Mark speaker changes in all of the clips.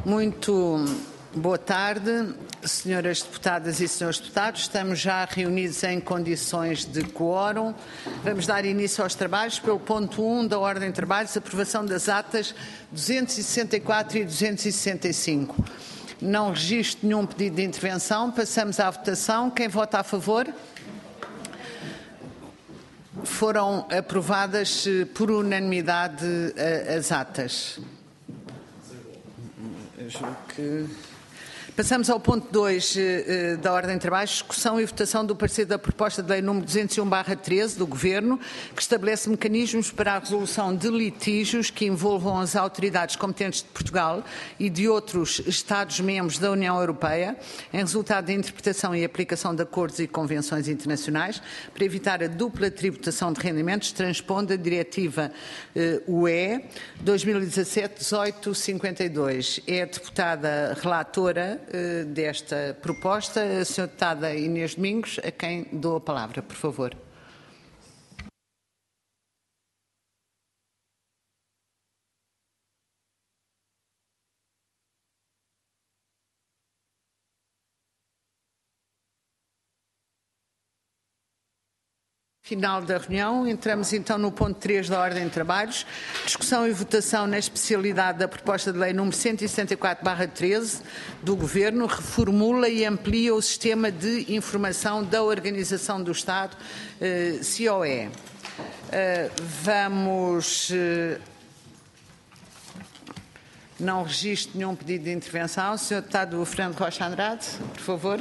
Speaker 1: Muito boa tarde, senhoras deputadas e senhores deputados. Estamos já reunidos em condições de quórum. Vamos dar início aos trabalhos pelo ponto 1 da ordem de trabalhos, aprovação das atas 264 e 265. Não registro nenhum pedido de intervenção. Passamos à votação. Quem vota a favor? Foram aprovadas por unanimidade as atas. Passamos ao ponto 2 da ordem de trabalho, discussão e votação do parecer da proposta de lei número 201/13 do Governo, que estabelece mecanismos para a resolução de litígios que envolvam as autoridades competentes de Portugal e de outros Estados-membros da União Europeia, em resultado da interpretação e aplicação de acordos e convenções internacionais, para evitar a dupla tributação de rendimentos, transpondo a Diretiva UE 2017/1852. É a deputada relatora desta proposta, a senhora deputada Inês Domingos, a quem dou a palavra, por favor. Final da reunião, entramos então no ponto 3 da ordem de trabalhos, discussão e votação na especialidade da proposta de lei número 164/13 do Governo, reformula e amplia o sistema de informação da Organização do Estado, COE. Não registro nenhum pedido de intervenção. Sr. Deputado Fernando Rocha Andrade, por favor.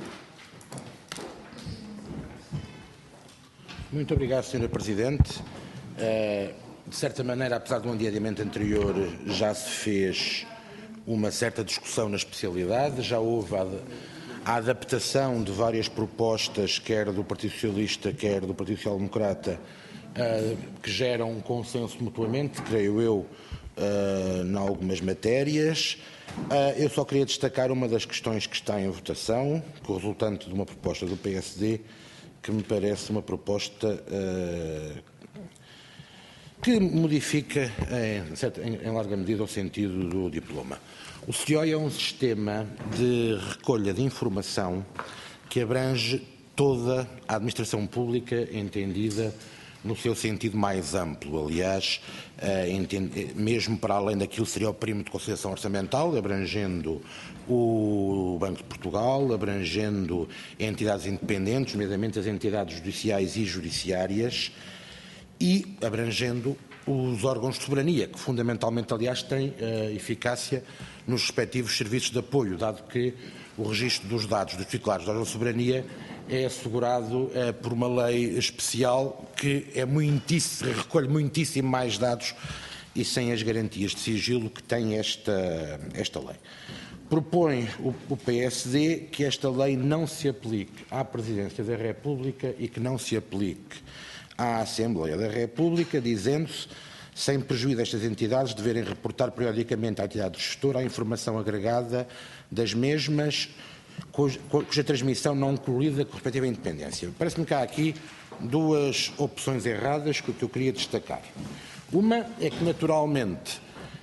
Speaker 2: Muito obrigado, Sra. Presidente. De certa maneira, apesar de um adiamento anterior, já se fez uma certa discussão na especialidade, já houve a adaptação de várias propostas, quer do Partido Socialista, quer do Partido Social Democrata, que geram um consenso mutuamente, creio eu, em algumas matérias. Eu só queria destacar uma das questões que está em votação, que é o resultante de uma proposta do PSD, que me parece uma proposta que modifica, em larga medida, o sentido do diploma. O CIOI é um sistema de recolha de informação que abrange toda a administração pública, entendida no seu sentido mais amplo. Aliás, mesmo para além daquilo que seria o perímetro de conciliação orçamental, abrangendo o Banco de Portugal, abrangendo entidades independentes, nomeadamente as entidades judiciais e judiciárias, e abrangendo os órgãos de soberania, que fundamentalmente, aliás, têm eficácia nos respectivos serviços de apoio, dado que o registro dos dados dos titulares da órgão de soberania é assegurado por uma lei especial que recolhe muitíssimo mais dados e sem as garantias de sigilo que tem esta lei. Propõe o PSD que esta lei não se aplique à Presidência da República e que não se aplique à Assembleia da República, dizendo-se, sem prejuízo destas entidades, deverem reportar periodicamente à entidade gestora a informação agregada das mesmas, cuja transmissão não concluída com respectiva independência. Parece-me que há aqui duas opções erradas que eu queria destacar. Uma é que, naturalmente,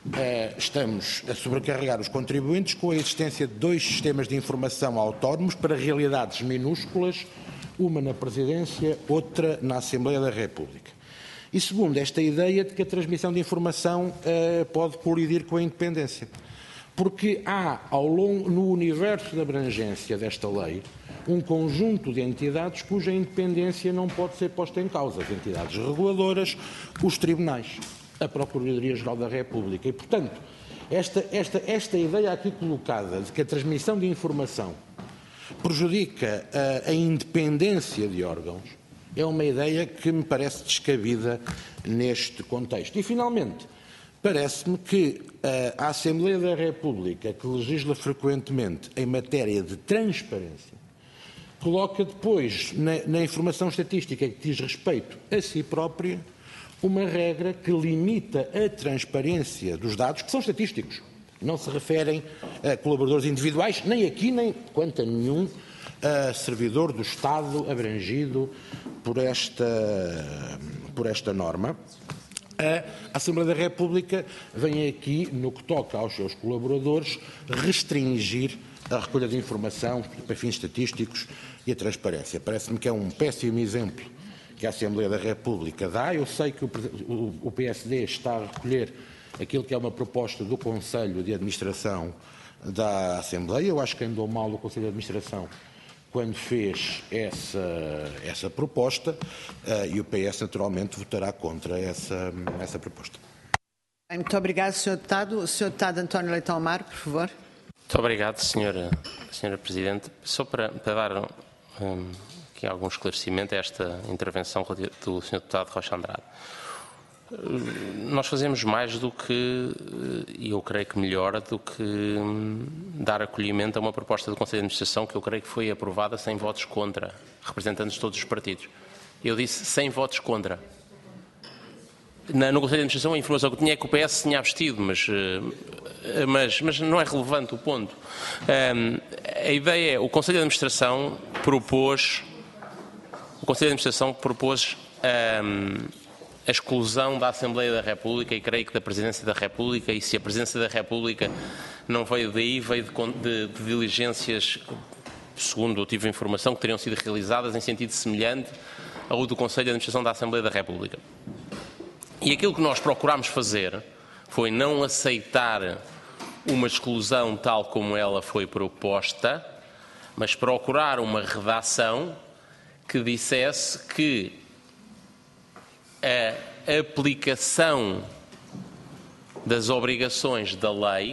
Speaker 2: estamos a sobrecarregar os contribuintes com a existência de dois sistemas de informação autónomos para realidades minúsculas, uma na Presidência, outra na Assembleia da República. E segundo, esta ideia de que a transmissão de informação pode colidir com a independência. Porque há, no universo de abrangência desta lei, um conjunto de entidades cuja independência não pode ser posta em causa. As entidades reguladoras, os tribunais, a Procuradoria-Geral da República. E, portanto, esta ideia aqui colocada de que a transmissão de informação prejudica a independência de órgãos é uma ideia que me parece descabida neste contexto. E, finalmente, parece-me que a Assembleia da República, que legisla frequentemente em matéria de transparência, coloca depois, na informação estatística que diz respeito a si própria, uma regra que limita a transparência dos dados, que são estatísticos. Não se referem a colaboradores individuais, nem aqui, nem quanto a nenhum servidor do Estado abrangido por esta norma. A Assembleia da República vem aqui, no que toca aos seus colaboradores, restringir a recolha de informação para fins estatísticos e a transparência. Parece-me que é um péssimo exemplo que a Assembleia da República dá. Eu sei que o PSD está a recolher aquilo que é uma proposta do Conselho de Administração da Assembleia. Eu acho que andou mal o Conselho de Administração quando fez essa proposta, e o PS naturalmente votará contra essa proposta.
Speaker 1: Muito obrigado, Sr. Deputado. O Sr. Deputado António Leitão Amaro, por favor.
Speaker 3: Muito obrigado, Sra. Presidente. Só para dar aqui algum esclarecimento a esta intervenção do Sr. Deputado Rocha Andrade. Nós fazemos mais do que, e eu creio que melhor, do que dar acolhimento a uma proposta do Conselho de Administração que eu creio que foi aprovada sem votos contra, representantes de todos os partidos. Eu disse sem votos contra. No Conselho de Administração a informação que eu tinha é que o PS tinha abstido, mas não é relevante o ponto. A ideia é, o Conselho de Administração propôs a exclusão da Assembleia da República e creio que da Presidência da República, e se a Presidência da República não veio daí, veio de diligências, segundo eu tive informação, que teriam sido realizadas em sentido semelhante ao do Conselho de Administração da Assembleia da República. E aquilo que nós procurámos fazer foi não aceitar uma exclusão tal como ela foi proposta, mas procurar uma redação que dissesse que a aplicação das obrigações da lei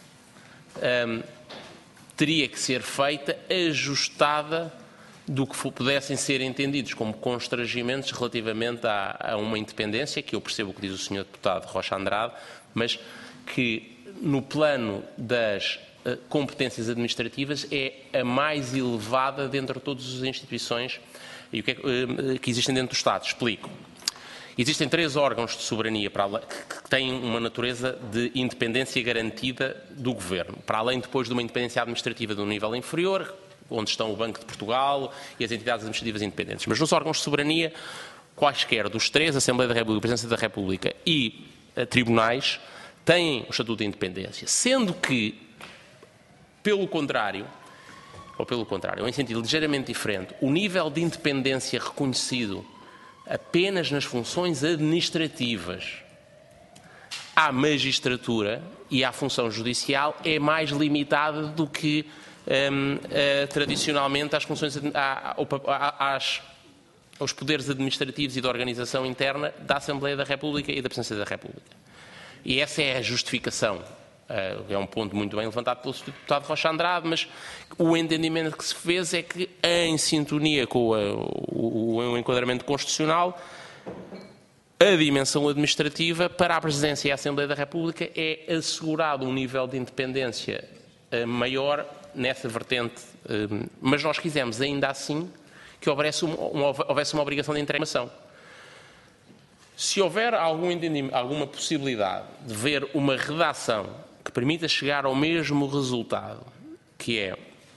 Speaker 3: teria que ser feita ajustada do que pudessem ser entendidos como constrangimentos relativamente a uma independência, que eu percebo o que diz o Sr. Deputado Rocha Andrade, mas que no plano das competências administrativas é a mais elevada dentre todas as instituições que existem dentro do Estado. Explico. Existem 3 órgãos de soberania que têm uma natureza de independência garantida do Governo, para além depois de uma independência administrativa do nível inferior, onde estão o Banco de Portugal e as entidades administrativas independentes. Mas nos órgãos de soberania, quaisquer dos 3, Assembleia da República, Presidência da República e tribunais, têm o Estatuto de Independência, sendo que, pelo contrário, em sentido ligeiramente diferente, o nível de independência reconhecido apenas nas funções administrativas à magistratura e à função judicial é mais limitada do que tradicionalmente às funções, aos poderes administrativos e de organização interna da Assembleia da República e da Presidência da República. E essa é a justificação. É um ponto muito bem levantado pelo Sr. Deputado Rocha Andrade, mas o entendimento que se fez é que, em sintonia com o enquadramento constitucional, a dimensão administrativa para a Presidência e a Assembleia da República é assegurado um nível de independência maior nessa vertente, mas nós quisemos ainda assim que houvesse uma obrigação de informação. Se houver alguma possibilidade de ver uma redação que permita chegar ao mesmo resultado, que é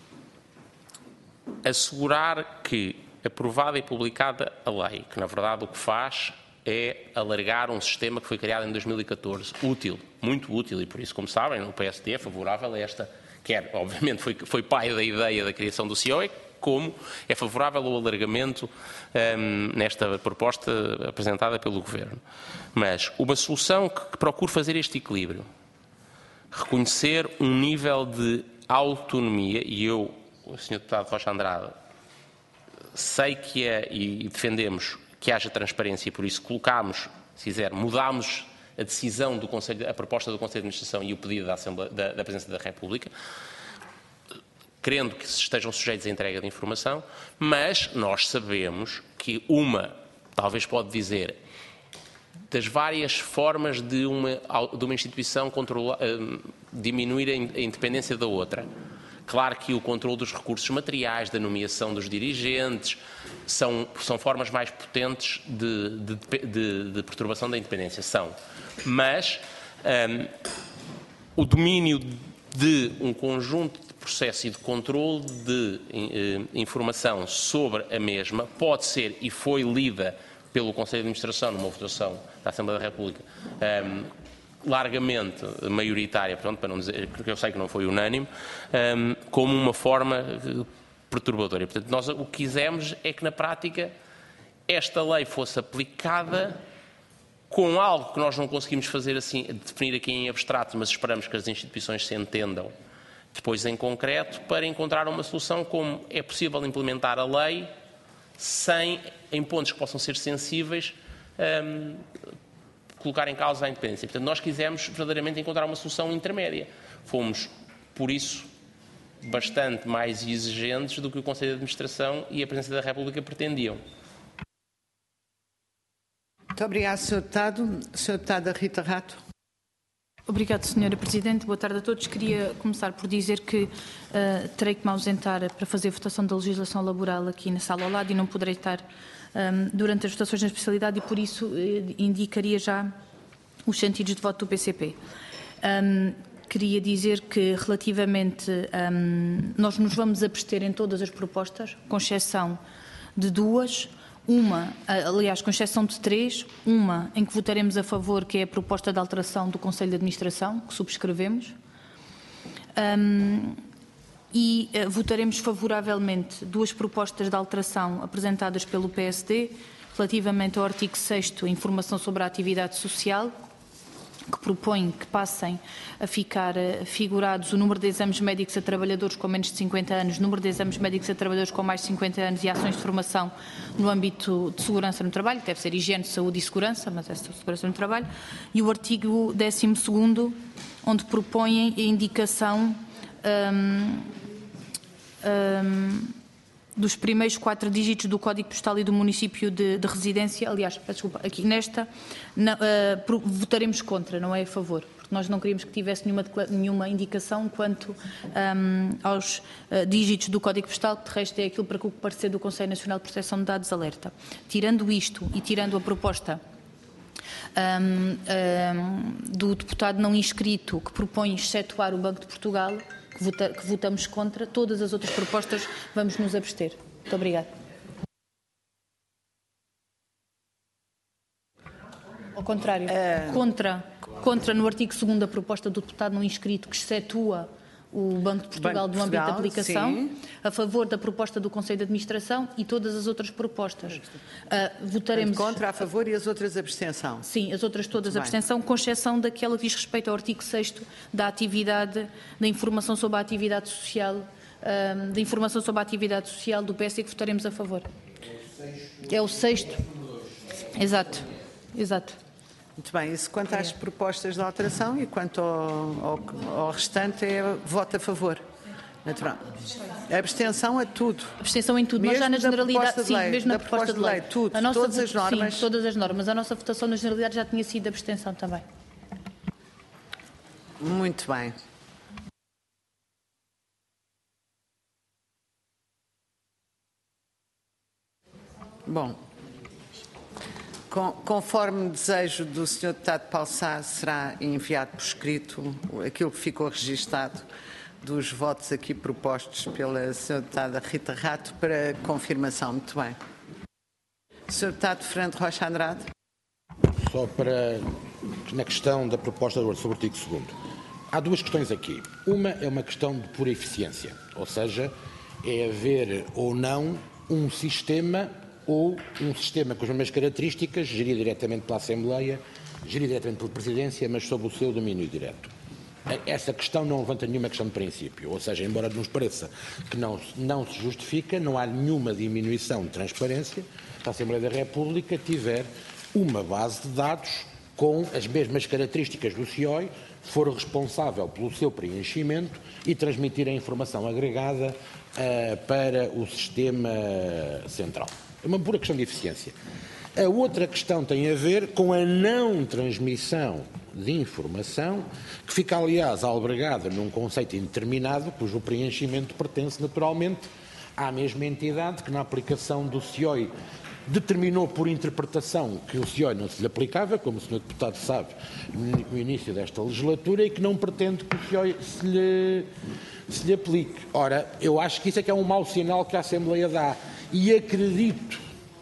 Speaker 3: assegurar que, aprovada e publicada a lei, que na verdade o que faz é alargar um sistema que foi criado em 2014, útil, muito útil, e por isso, como sabem, o PSD é favorável a esta, quer, obviamente, foi pai da ideia da criação do CIOE, como é favorável ao alargamento nesta proposta apresentada pelo Governo. Mas uma solução que procure fazer este equilíbrio, reconhecer um nível de autonomia, e eu, o Sr. Deputado Rocha Andrade, sei que é, e defendemos que haja transparência, e por isso colocámos, se quiser, mudámos a decisão do Conselho, a proposta do Conselho de Administração e o pedido da Presidência da República, querendo que estejam sujeitos à entrega de informação, mas nós sabemos que talvez pode dizer, das várias formas de uma instituição diminuir a independência da outra. Claro que o controle dos recursos materiais, da nomeação dos dirigentes, são formas mais potentes de perturbação da independência. Mas o domínio de um conjunto de processo e de controle de informação sobre a mesma pode ser, e foi lida pelo Conselho de Administração, numa votação da Assembleia da República, largamente maioritária, portanto, para não dizer, porque eu sei que não foi unânime, como uma forma perturbadora. E, portanto, nós o que quisemos é que, na prática, esta lei fosse aplicada com algo que nós não conseguimos fazer assim, definir aqui em abstrato, mas esperamos que as instituições se entendam depois em concreto, para encontrar uma solução como é possível implementar a lei sem, em pontos que possam ser sensíveis, colocar em causa a independência. Portanto, nós quisemos verdadeiramente encontrar uma solução intermédia. Fomos, por isso, bastante mais exigentes do que o Conselho de Administração e a Presidência da República pretendiam.
Speaker 1: Muito obrigada, Sr. Deputado. Sra. Deputada Rita Rato.
Speaker 4: Obrigada, Sra. Presidente. Boa tarde a todos. Queria começar por dizer que terei que me ausentar para fazer a votação da legislação laboral aqui na sala ao lado e não poderei estar durante as votações na especialidade e, por isso, indicaria já os sentidos de voto do PCP. Queria dizer que, relativamente, nós nos vamos abster em todas as propostas, com exceção de duas. Uma, aliás, com exceção de três, uma em que votaremos a favor, que é a proposta de alteração do Conselho de Administração, que subscrevemos, e votaremos favoravelmente duas propostas de alteração apresentadas pelo PSD, relativamente ao artigo 6º, informação sobre a atividade social, que propõe que passem a ficar figurados o número de exames médicos a trabalhadores com menos de 50 anos, número de exames médicos a trabalhadores com mais de 50 anos e ações de formação no âmbito de segurança no trabalho, deve ser higiene, saúde e segurança, mas é segurança no trabalho, e o artigo 12º, onde propõem a indicação dos primeiros 4 dígitos do Código Postal e do município de residência. Aliás, desculpa, aqui nesta votaremos contra, não é a favor, porque nós não queríamos que tivesse nenhuma indicação quanto aos dígitos do Código Postal, que de resto é aquilo para que o parecer do Conselho Nacional de Proteção de Dados alerta. Tirando isto e tirando a proposta do deputado não inscrito, que propõe excetuar o Banco de Portugal, que votamos contra, todas as outras propostas vamos nos abster. Muito obrigada. Ao contrário, contra no artigo 2º a proposta do deputado não inscrito, que excetua o Banco de Portugal do âmbito de aplicação, sim. A favor da proposta do Conselho de Administração e todas as outras propostas. Votaremos
Speaker 1: contra, a favor e as outras abstenção.
Speaker 4: Sim, as outras todas abstenção, com exceção daquela que diz respeito ao artigo 6º da atividade, da informação sobre a atividade social, do PSD, que votaremos a favor. É o 6º. Exato.
Speaker 1: Muito bem, isso quanto às propostas de alteração e quanto ao restante é voto a favor. Natural. A abstenção a tudo.
Speaker 4: Abstenção em tudo. Mesmo nós já na generalidade, sim, mesmo na proposta de lei,
Speaker 1: tudo, todas as normas.
Speaker 4: Sim, todas as normas. A nossa votação na generalidade já tinha sido abstenção também.
Speaker 1: Muito bem. Bom. Conforme desejo do Sr. Deputado Paulo Sá, será enviado por escrito aquilo que ficou registado dos votos aqui propostos pela Sra. Deputada Rita Rato para confirmação. Muito bem. Sr. Deputado Fernando Rocha Andrade.
Speaker 2: Só para, na questão da proposta sobre o artigo 2º. Há duas questões aqui. Uma é uma questão de pura eficiência, ou seja, é haver ou não um sistema ou um sistema com as mesmas características, gerido diretamente pela Assembleia, gerido diretamente pela Presidência, mas sob o seu domínio direto. Essa questão não levanta nenhuma questão de princípio, ou seja, embora nos pareça que não se justifica, não há nenhuma diminuição de transparência se a Assembleia da República tiver uma base de dados com as mesmas características do CIOI, for responsável pelo seu preenchimento e transmitir a informação agregada para o sistema central. É uma pura questão de eficiência. A outra questão tem a ver com a não transmissão de informação, que fica, aliás, albergada num conceito indeterminado, cujo preenchimento pertence naturalmente à mesma entidade que, na aplicação do CIOI, determinou por interpretação que o CIOI não se lhe aplicava, como o Sr. Deputado sabe, no início desta legislatura, e que não pretende que o CIOI se lhe aplique. Ora, eu acho que isso é que é um mau sinal que a Assembleia dá. E acredito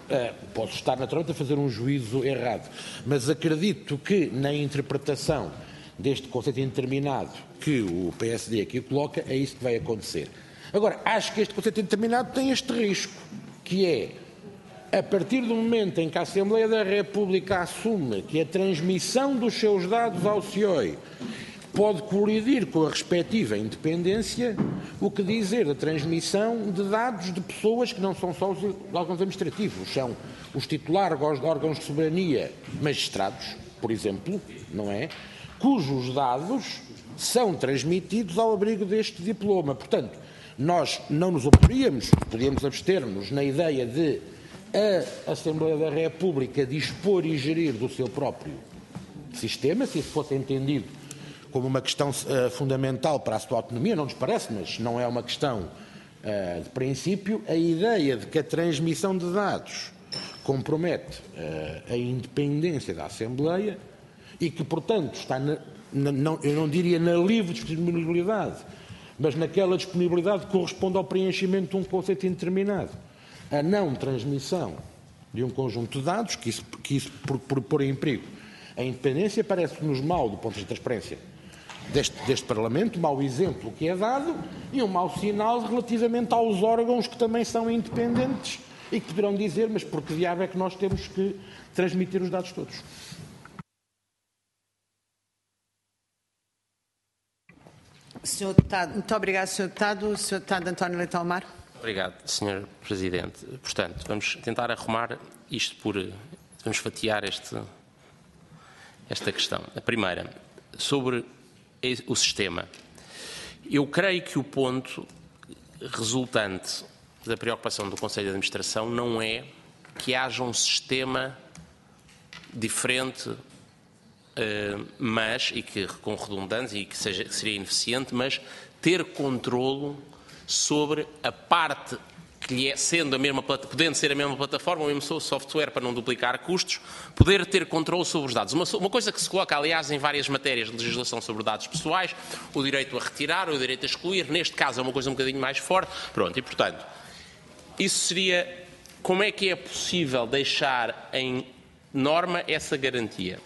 Speaker 2: Posso estar naturalmente a fazer um juízo errado, mas acredito que na interpretação deste conceito indeterminado que o PSD aqui coloca, é isso que vai acontecer. Agora, acho que este conceito indeterminado tem este risco, que é, a partir do momento em que a Assembleia da República assume que a transmissão dos seus dados ao CIOI pode colidir com a respectiva independência, o que dizer da transmissão de dados de pessoas que não são só os órgãos administrativos, são os titulares de órgãos de soberania, magistrados, por exemplo, não é? Cujos dados são transmitidos ao abrigo deste diploma. Portanto, nós não nos oporíamos, podíamos abster-nos na ideia de a Assembleia da República dispor e gerir do seu próprio sistema, se isso fosse entendido como uma questão fundamental para a sua autonomia, não nos parece, mas não é uma questão de princípio. A ideia de que a transmissão de dados compromete a independência da Assembleia e que, portanto, está, eu não diria na livre disponibilidade, mas naquela disponibilidade que corresponde ao preenchimento de um conceito indeterminado. A não transmissão de um conjunto de dados, que isso por pôr em perigo a independência, parece-nos mau do ponto de vista da transparência deste Parlamento, mau exemplo que é dado e um mau sinal relativamente aos órgãos que também são independentes e que poderão dizer, mas por que diabo é que nós temos que transmitir os dados todos?
Speaker 1: Sr. Deputado, muito obrigado, Sr. Deputado. Sr. Deputado António Leitão Amaro.
Speaker 3: Obrigado, Sr. Presidente. Portanto, vamos tentar arrumar isto vamos fatiar esta questão. A primeira, sobre o sistema. Eu creio que o ponto resultante da preocupação do Conselho de Administração não é que haja um sistema diferente, mas, e que com redundância, e que seria ineficiente, mas ter controlo sobre a parte que é, podendo ser a mesma plataforma, o mesmo software para não duplicar custos, poder ter controle sobre os dados. Uma coisa que se coloca, aliás, em várias matérias de legislação sobre dados pessoais, o direito a retirar, o direito a excluir, neste caso é uma coisa um bocadinho mais forte. Pronto, e portanto, isso seria, como é que é possível deixar em norma essa garantia?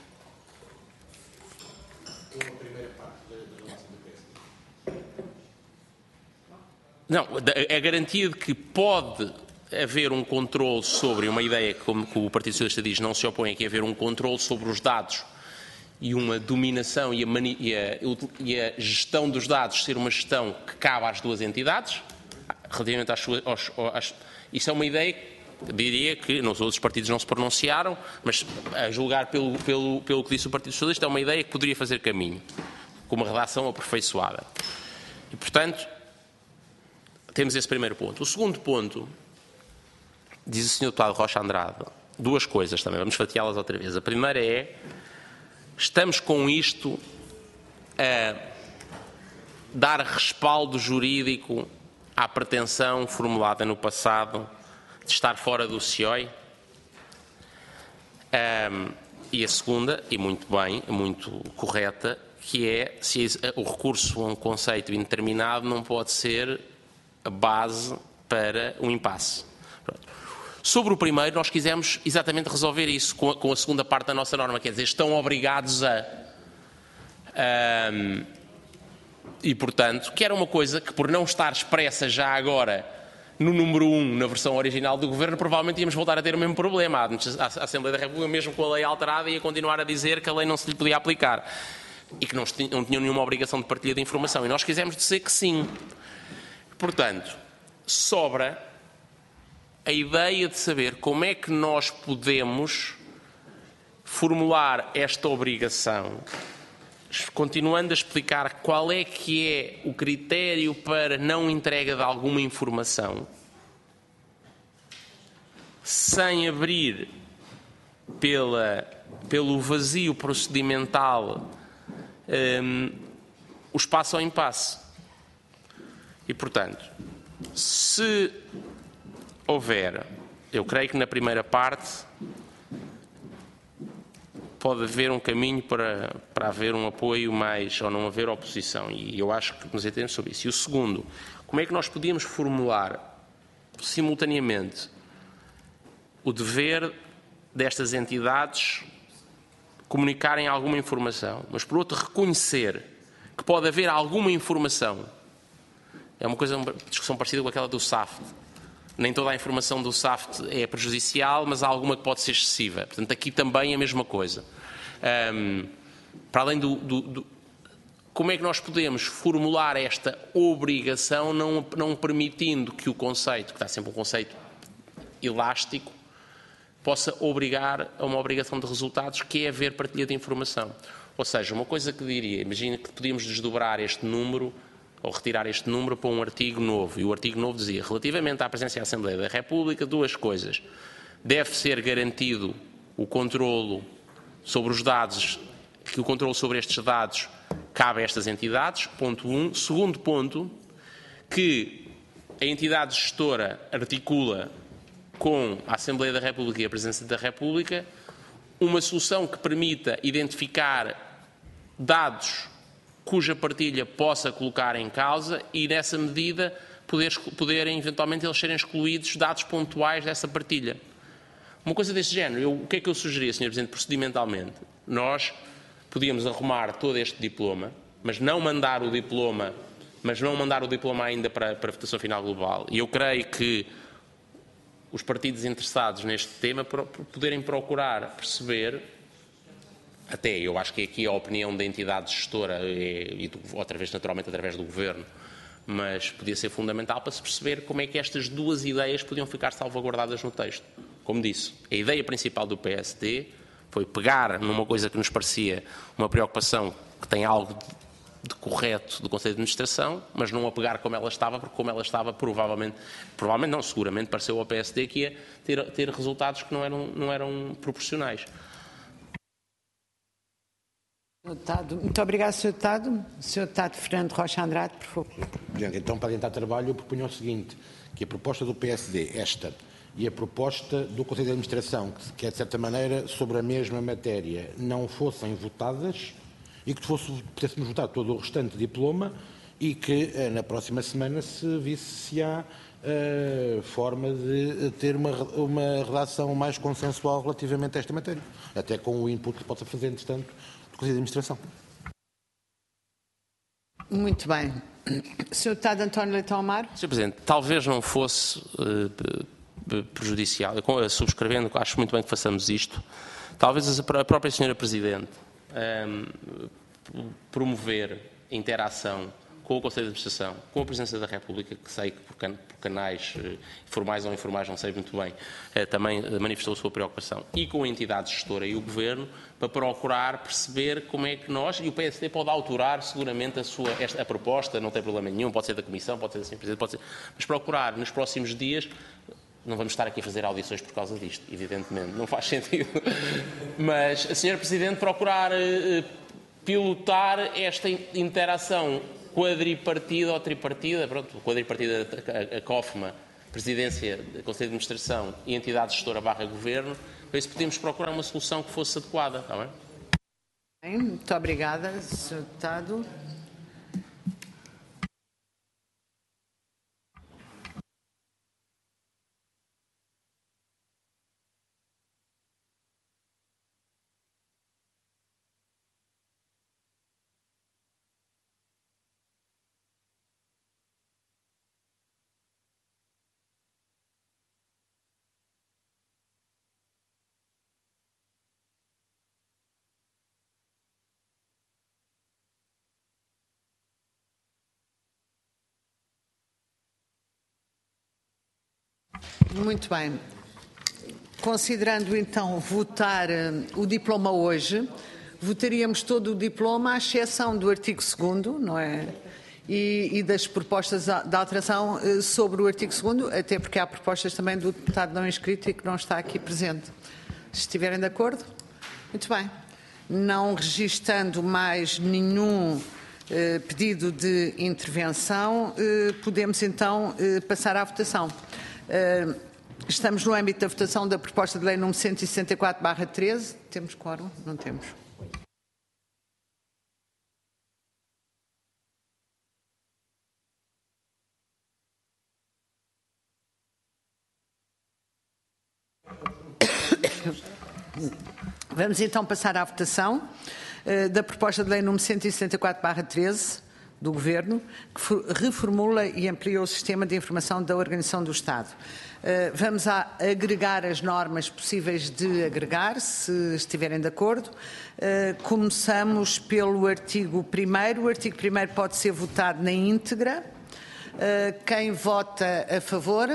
Speaker 3: Não, a garantia de que pode haver um controle sobre uma ideia que, como o Partido Socialista diz, não se opõe aqui a haver um controle sobre os dados e uma dominação e a gestão dos dados ser uma gestão que cabe às duas entidades, relativamente isso é uma ideia que diria que nos outros partidos não se pronunciaram, mas a julgar pelo que disse o Partido Socialista é uma ideia que poderia fazer caminho, com uma redação aperfeiçoada. E, portanto, temos esse primeiro ponto. O segundo ponto, diz o Sr. Deputado Rocha Andrade, duas coisas também, vamos fatiá-las outra vez. A primeira é, estamos com isto a dar respaldo jurídico à pretensão formulada no passado de estar fora do CIOI? E a segunda, e muito bem, muito correta, que é se o recurso a um conceito indeterminado não pode ser a base para um impasse. Pronto. Sobre o primeiro, nós quisemos exatamente resolver isso com a segunda parte da nossa norma, quer dizer, estão obrigados a... e, portanto, que era uma coisa que, por não estar expressa já agora no número 1, na versão original do Governo, provavelmente íamos voltar a ter o mesmo problema. A Assembleia da República, mesmo com a lei alterada, ia continuar a dizer que a lei não se lhe podia aplicar e que não tinham nenhuma obrigação de partilha de informação. E nós quisemos dizer que sim. Portanto, sobra a ideia de saber como é que nós podemos formular esta obrigação, continuando a explicar qual é que é o critério para não entrega de alguma informação, sem abrir pelo vazio procedimental o espaço ao impasse. E, portanto, se houver, eu creio que na primeira parte pode haver um caminho para haver um apoio mais, ou não haver oposição, e eu acho que nos entendemos sobre isso. E o segundo, como é que nós podíamos formular simultaneamente o dever destas entidades comunicarem alguma informação, mas por outro reconhecer que pode haver alguma informação. É uma discussão parecida com aquela do SAFT. Nem toda a informação do SAFT é prejudicial, mas há alguma que pode ser excessiva. Portanto, aqui também é a mesma coisa. Para além como é que nós podemos formular esta obrigação não permitindo que o conceito, que está sempre um conceito elástico, possa obrigar a uma obrigação de resultados, que é haver partilha de informação. Ou seja, uma coisa que diria, imagina que podíamos desdobrar este número ou retirar este número para um artigo novo. E o artigo novo dizia, relativamente à presença da Assembleia da República, duas coisas. Deve ser garantido o controlo sobre os dados, que o controlo sobre estes dados cabe a estas entidades, ponto 1. Segundo ponto, que a entidade gestora articula com a Assembleia da República e a Presidência da República uma solução que permita identificar dados cuja partilha possa colocar em causa e, nessa medida, poderem eventualmente eles serem excluídos dados pontuais dessa partilha. Uma coisa deste género, o que é que eu sugeria, Sr. Presidente, procedimentalmente? Nós podíamos arrumar todo este diploma, mas não mandar o diploma ainda para a votação final global. E eu creio que os partidos interessados neste tema poderem procurar perceber, até eu acho que aqui a opinião da entidade gestora, e outra vez naturalmente através do Governo, mas podia ser fundamental para se perceber como é que estas duas ideias podiam ficar salvaguardadas no texto. Como disse, a ideia principal do PSD foi pegar numa coisa que nos parecia uma preocupação que tem algo de correto do Conselho de Administração, mas não a pegar como ela estava, porque como ela estava provavelmente não, seguramente pareceu ao PSD que ia ter resultados que não eram proporcionais.
Speaker 1: Muito obrigado, Sr. Deputado. Sr. Deputado Fernando Rocha Andrade, por favor.
Speaker 2: Então, para adiantar trabalho, eu proponho o seguinte, que a proposta do PSD, esta, e a proposta do Conselho de Administração, que é de certa maneira sobre a mesma matéria, não fossem votadas e que pudéssemos votar todo o restante diploma e que na próxima semana se visse se há forma de ter uma redação mais consensual relativamente a esta matéria, até com o input que possa fazer, entretanto, do Conselho de Administração.
Speaker 1: Muito bem. Sr. Deputado António Leitão Amaro.
Speaker 3: Sr. Presidente, talvez não fosse prejudicial, eu subscrevendo, acho muito bem que façamos isto, talvez a própria Sra. Presidente promover interação com o Conselho de Administração, com a Presidência da República, que sei que por canais formais ou informais, não sei muito bem, também manifestou a sua preocupação, e com a entidade gestora e o Governo, para procurar perceber como é que nós, e o PSD pode autorar seguramente a proposta, não tem problema nenhum, pode ser da Comissão, pode ser da Sra. Presidente, pode ser, mas procurar nos próximos dias. Não vamos estar aqui a fazer audições por causa disto, evidentemente, não faz sentido. Mas a Sra. Presidente procurar pilotar esta interação quadripartida ou tripartida, pronto, quadripartida, a COFMA, Presidência, Conselho de Administração e entidade gestora / Governo, para isso podíamos procurar uma solução que fosse adequada, está bem?
Speaker 1: Bem, muito obrigada, Sr. Deputado. Muito bem. Considerando então votar o diploma hoje, votaríamos todo o diploma, à exceção do artigo 2º, não é? E das propostas de alteração sobre o artigo 2º, até porque há propostas também do deputado não inscrito e que não está aqui presente. Se estiverem de acordo? Muito bem. Não registando mais nenhum pedido de intervenção, podemos então passar à votação. Estamos no âmbito da votação da proposta de lei número 164/13. Temos quórum? Não temos. Vamos então passar à votação da proposta de lei número 174/13 do Governo, que reformula e amplia o sistema de informação da Organização do Estado. Vamos agregar as normas possíveis de agregar, se estiverem de acordo. Começamos pelo artigo 1º. O artigo 1º pode ser votado na íntegra. Quem vota a favor?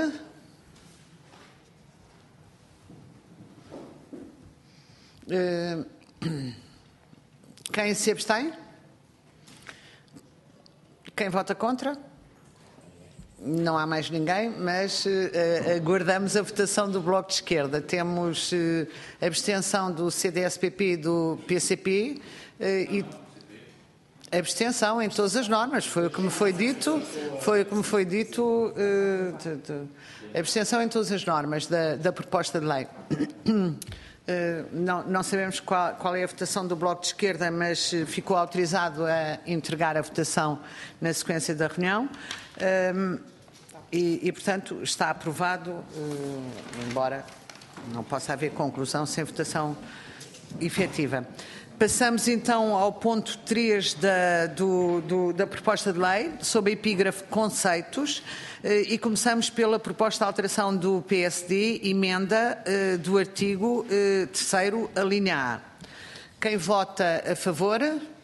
Speaker 1: Quem se abstém? Quem vota contra? Não há mais ninguém, mas aguardamos a votação do Bloco de Esquerda. Temos abstenção do CDS-PP e do PCP e abstenção em todas as normas. Foi o que me foi dito. Abstenção em todas as normas da proposta de lei. Não sabemos qual é a votação do Bloco de Esquerda, mas ficou autorizado a entregar a votação na sequência da reunião e portanto, está aprovado, embora não possa haver conclusão sem votação efetiva. Passamos então ao ponto 3 da proposta de lei, sob a epígrafe conceitos, e começamos pela proposta de alteração do PSD, emenda do artigo 3º, a linha A. Quem vota a favor?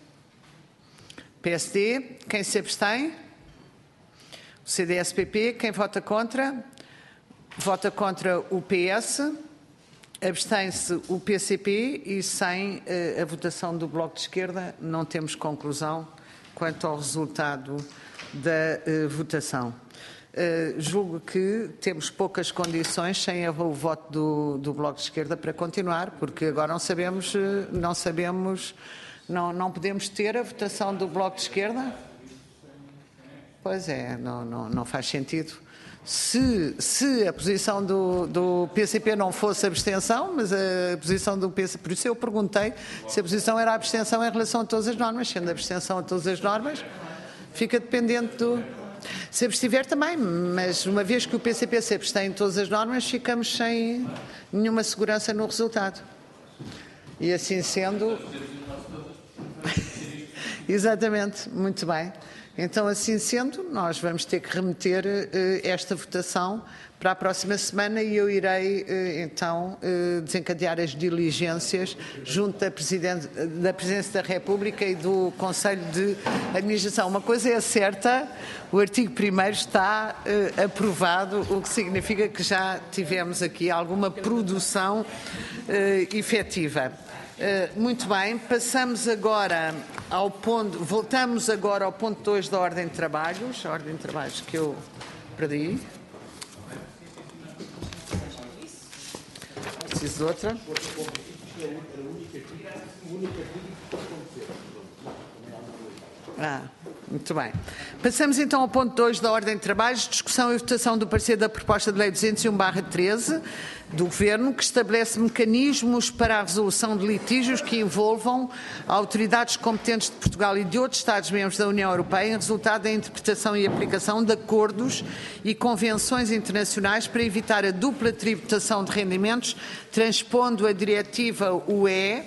Speaker 1: PSD. Quem se abstém? O CDS-PP. Quem vota contra? Vota contra o PS. Abstém-se o PCP e sem a votação do Bloco de Esquerda não temos conclusão quanto ao resultado da votação. Julgo que temos poucas condições sem o voto do Bloco de Esquerda para continuar, porque agora não podemos ter a votação do Bloco de Esquerda. Pois é, não faz sentido. Se a posição do PCP não fosse abstenção, mas a posição do PCP, por isso eu perguntei se a posição era abstenção em relação a todas as normas, sendo abstenção a todas as normas, fica dependente do... Se abstiver também, mas uma vez que o PCP se abstém em todas as normas, ficamos sem nenhuma segurança no resultado. E assim sendo... Exatamente, muito bem. Então, assim sendo, nós vamos ter que remeter esta votação para a próxima semana e eu irei, então, desencadear as diligências junto da Presidência da República e do Conselho de Administração. Uma coisa é certa, o artigo 1º está aprovado, o que significa que já tivemos aqui alguma produção efetiva. Muito bem, passamos agora voltamos agora ao ponto 2 da ordem de trabalhos, a ordem de trabalhos que eu perdi. Preciso de outra. Muito bem. Passamos então ao ponto 2 da ordem de trabalhos, discussão e votação do parecer da proposta de lei 201/13 do Governo, que estabelece mecanismos para a resolução de litígios que envolvam autoridades competentes de Portugal e de outros Estados-membros da União Europeia em resultado da interpretação e aplicação de acordos e convenções internacionais para evitar a dupla tributação de rendimentos, transpondo a diretiva UE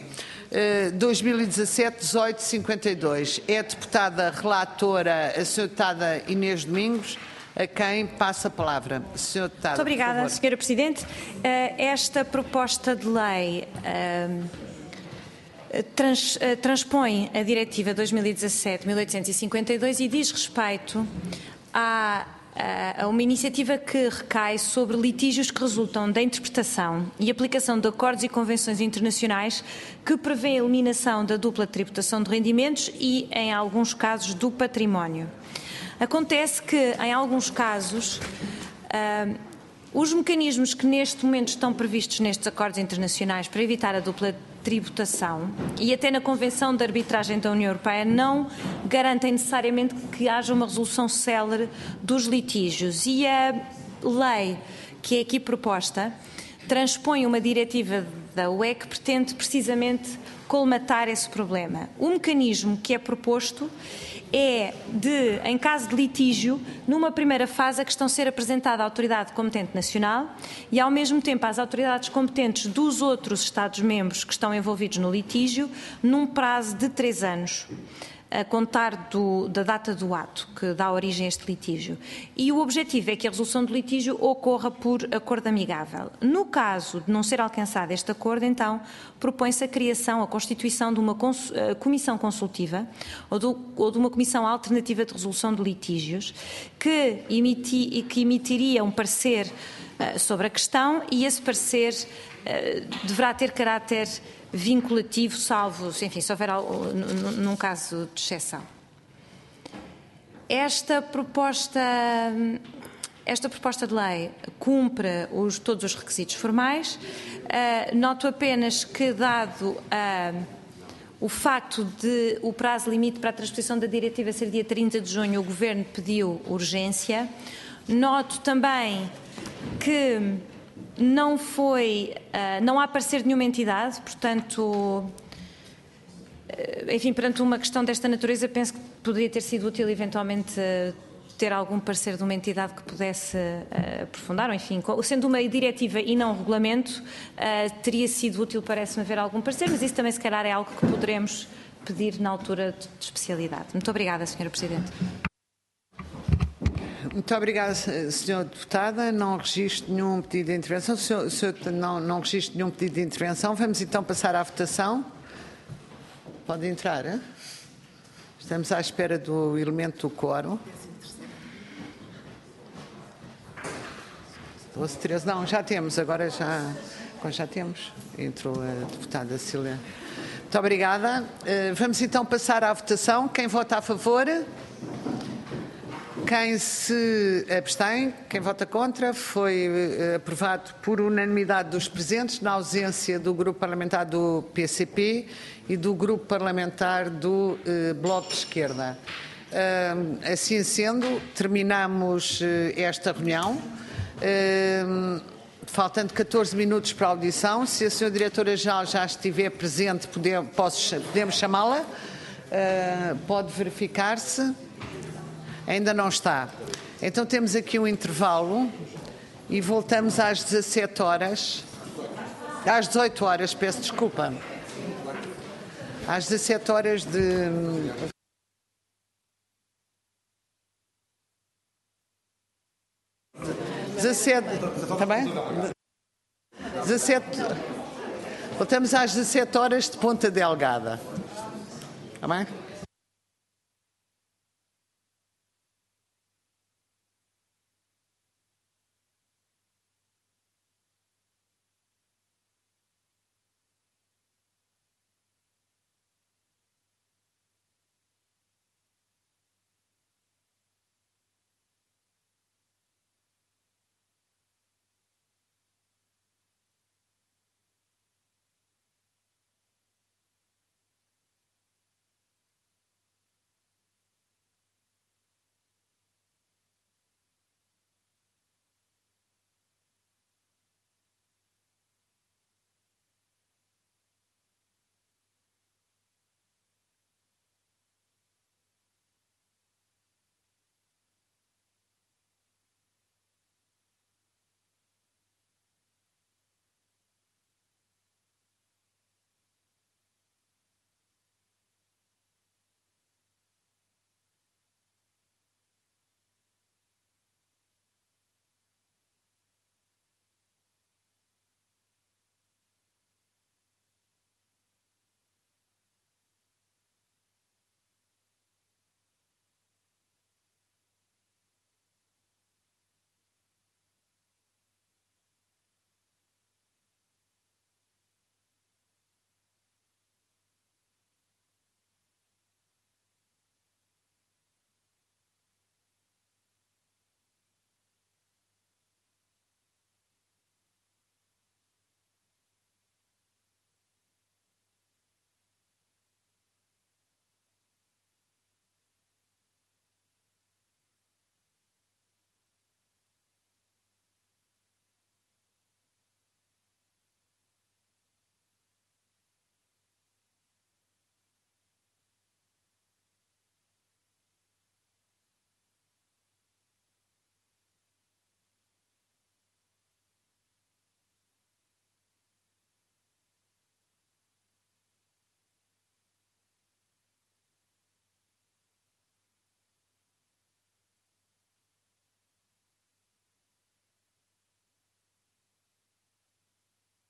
Speaker 1: 2017-1852. É a deputada relatora, a senhora deputada Inês Domingos, a quem passa a palavra. Senhora deputada,
Speaker 5: muito obrigada, senhora Presidente. Esta proposta de lei transpõe a diretiva 2017-1852 e diz respeito a uma iniciativa que recai sobre litígios que resultam da interpretação e aplicação de acordos e convenções internacionais que prevêem a eliminação da dupla tributação de rendimentos e, em alguns casos, do património. Acontece que, em alguns casos, os mecanismos que neste momento estão previstos nestes acordos internacionais para evitar a dupla tributação e até na Convenção de Arbitragem da União Europeia não garantem necessariamente que haja uma resolução célere dos litígios. E a lei que é aqui proposta transpõe uma diretiva da UE que pretende precisamente colmatar esse problema. O mecanismo que é proposto é de, em caso de litígio, numa primeira fase a questão ser apresentada à autoridade competente nacional e, ao mesmo tempo, às autoridades competentes dos outros Estados-membros que estão envolvidos no litígio, num prazo de 3 anos. A contar da data do ato que dá origem a este litígio. E o objetivo é que a resolução do litígio ocorra por acordo amigável. No caso de não ser alcançado este acordo, então, propõe-se a criação, a constituição de uma comissão consultiva ou de uma comissão alternativa de resolução de litígios que emitiria um parecer sobre a questão e esse parecer deverá ter caráter vinculativo, salvo, enfim, se houver num caso de exceção. Esta proposta de lei cumpre todos os requisitos formais. Noto apenas que, dado o facto de o prazo limite para a transposição da diretiva ser dia 30 de junho, o Governo pediu urgência. Noto também que não há parecer de nenhuma entidade, portanto, enfim, perante uma questão desta natureza, penso que poderia ter sido útil eventualmente ter algum parecer de uma entidade que pudesse aprofundar, ou enfim, sendo uma diretiva e não um regulamento, teria sido útil, parece-me, haver algum parecer, mas isso também se calhar é algo que poderemos pedir na altura de especialidade. Muito obrigada, Sra. Presidente.
Speaker 1: Muito obrigada, Sra. Deputada. Não registro nenhum pedido de intervenção. Não registro nenhum pedido de intervenção. Vamos então passar à votação. Pode entrar, hein? Estamos à espera do elemento do quórum. 12, 13, não, já temos, agora já temos. Entrou a deputada Cília. Muito obrigada. Vamos então passar à votação. Quem vota a favor? Quem se abstém, quem vota contra, foi aprovado por unanimidade dos presentes, na ausência do Grupo Parlamentar do PCP e do Grupo Parlamentar do Bloco de Esquerda. Assim sendo, terminamos esta reunião. Faltando 14 minutos para a audição. Se a Sra. Diretora-Geral já estiver presente, podemos chamá-la. Pode verificar-se. Ainda não está. Então temos aqui um intervalo e voltamos às 17 horas. Às 18 horas, peço desculpa. Às 17 horas de... 17, está bem? 17, voltamos às 17 horas de Ponta Delgada. Está bem?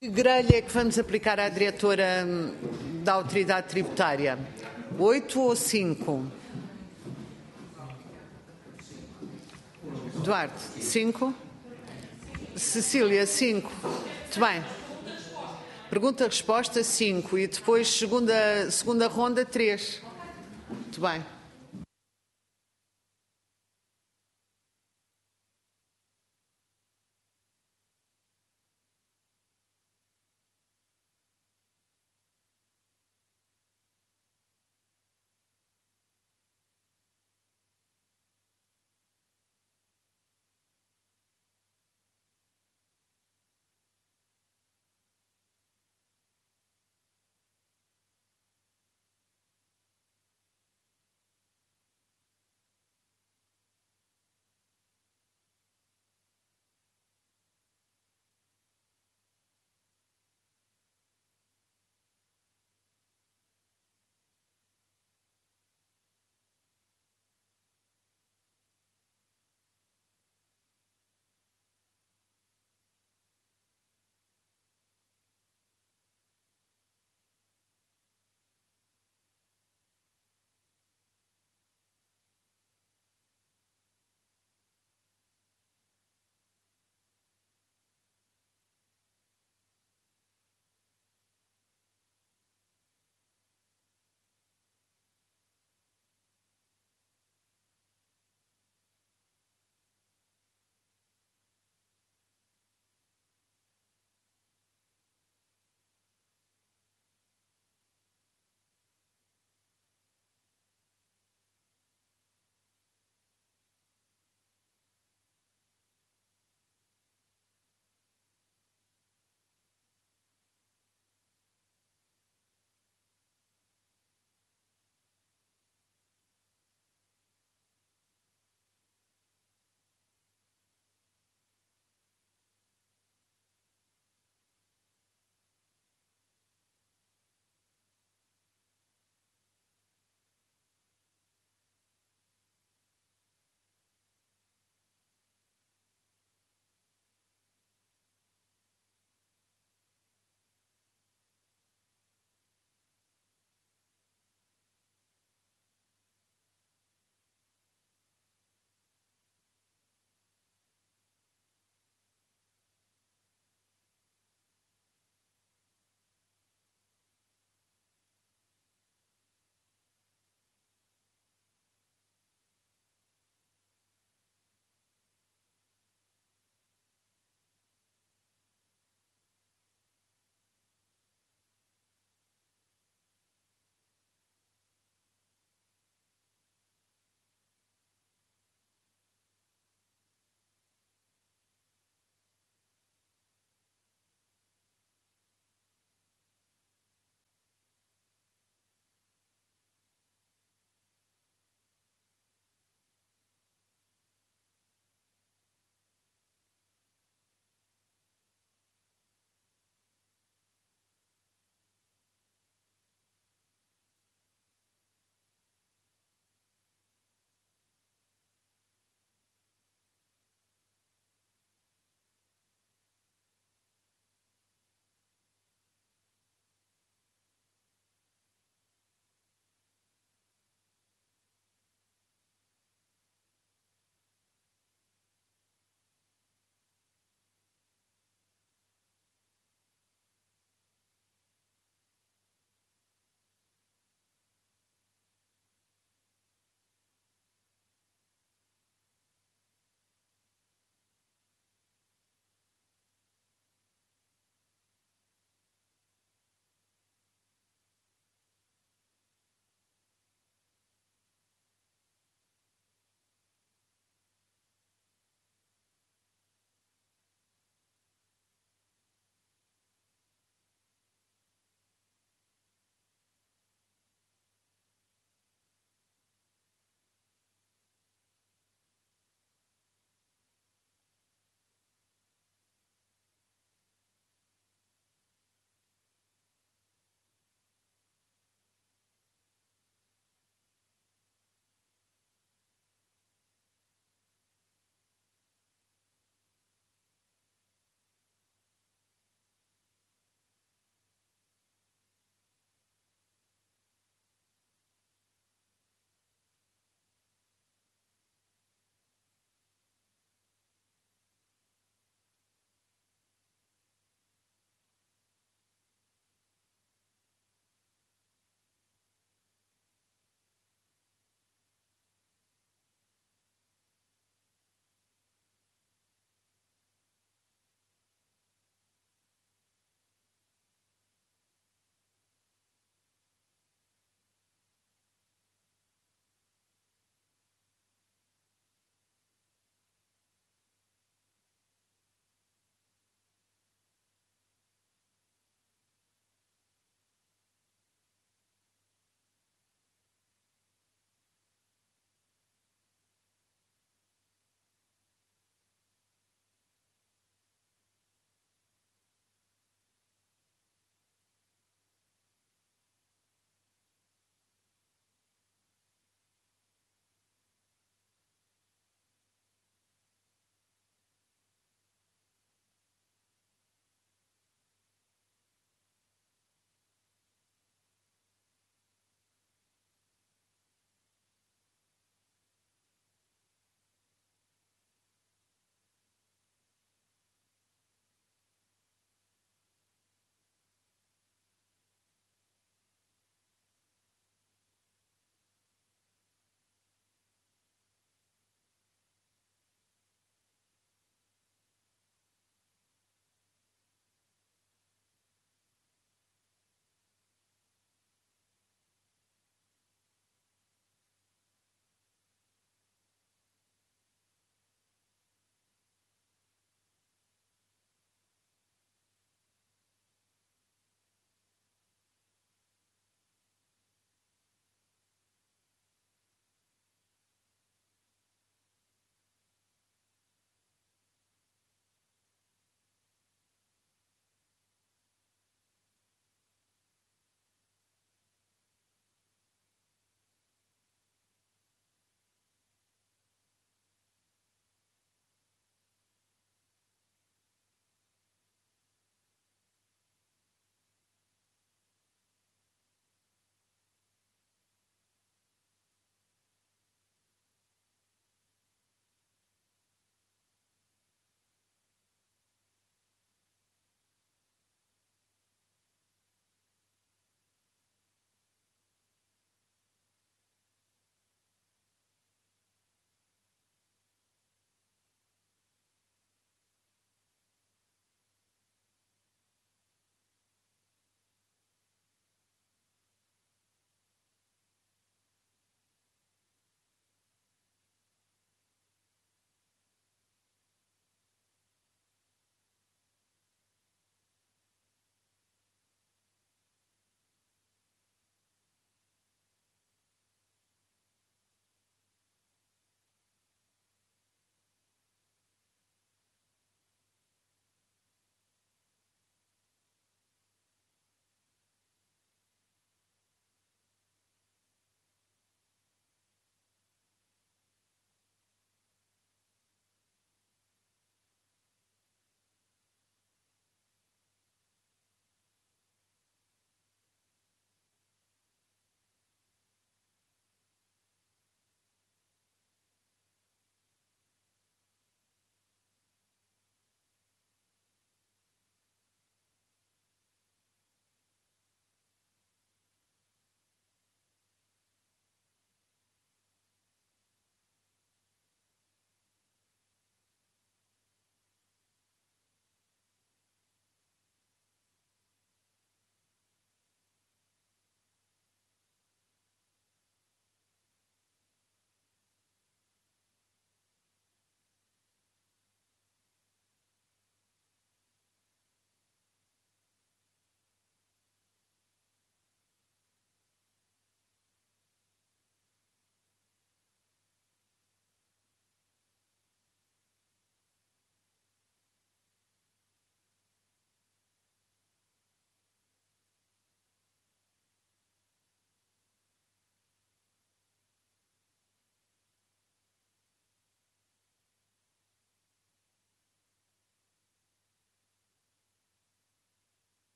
Speaker 1: Que grelha é que vamos aplicar à diretora da Autoridade Tributária? 8 ou 5? Duarte, 5? Cecília, 5. Muito bem. Pergunta-resposta, 5. E depois, segunda ronda, 3. Muito bem.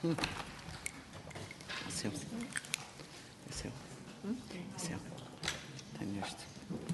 Speaker 1: Seu. Seu. Seu. Tenho este.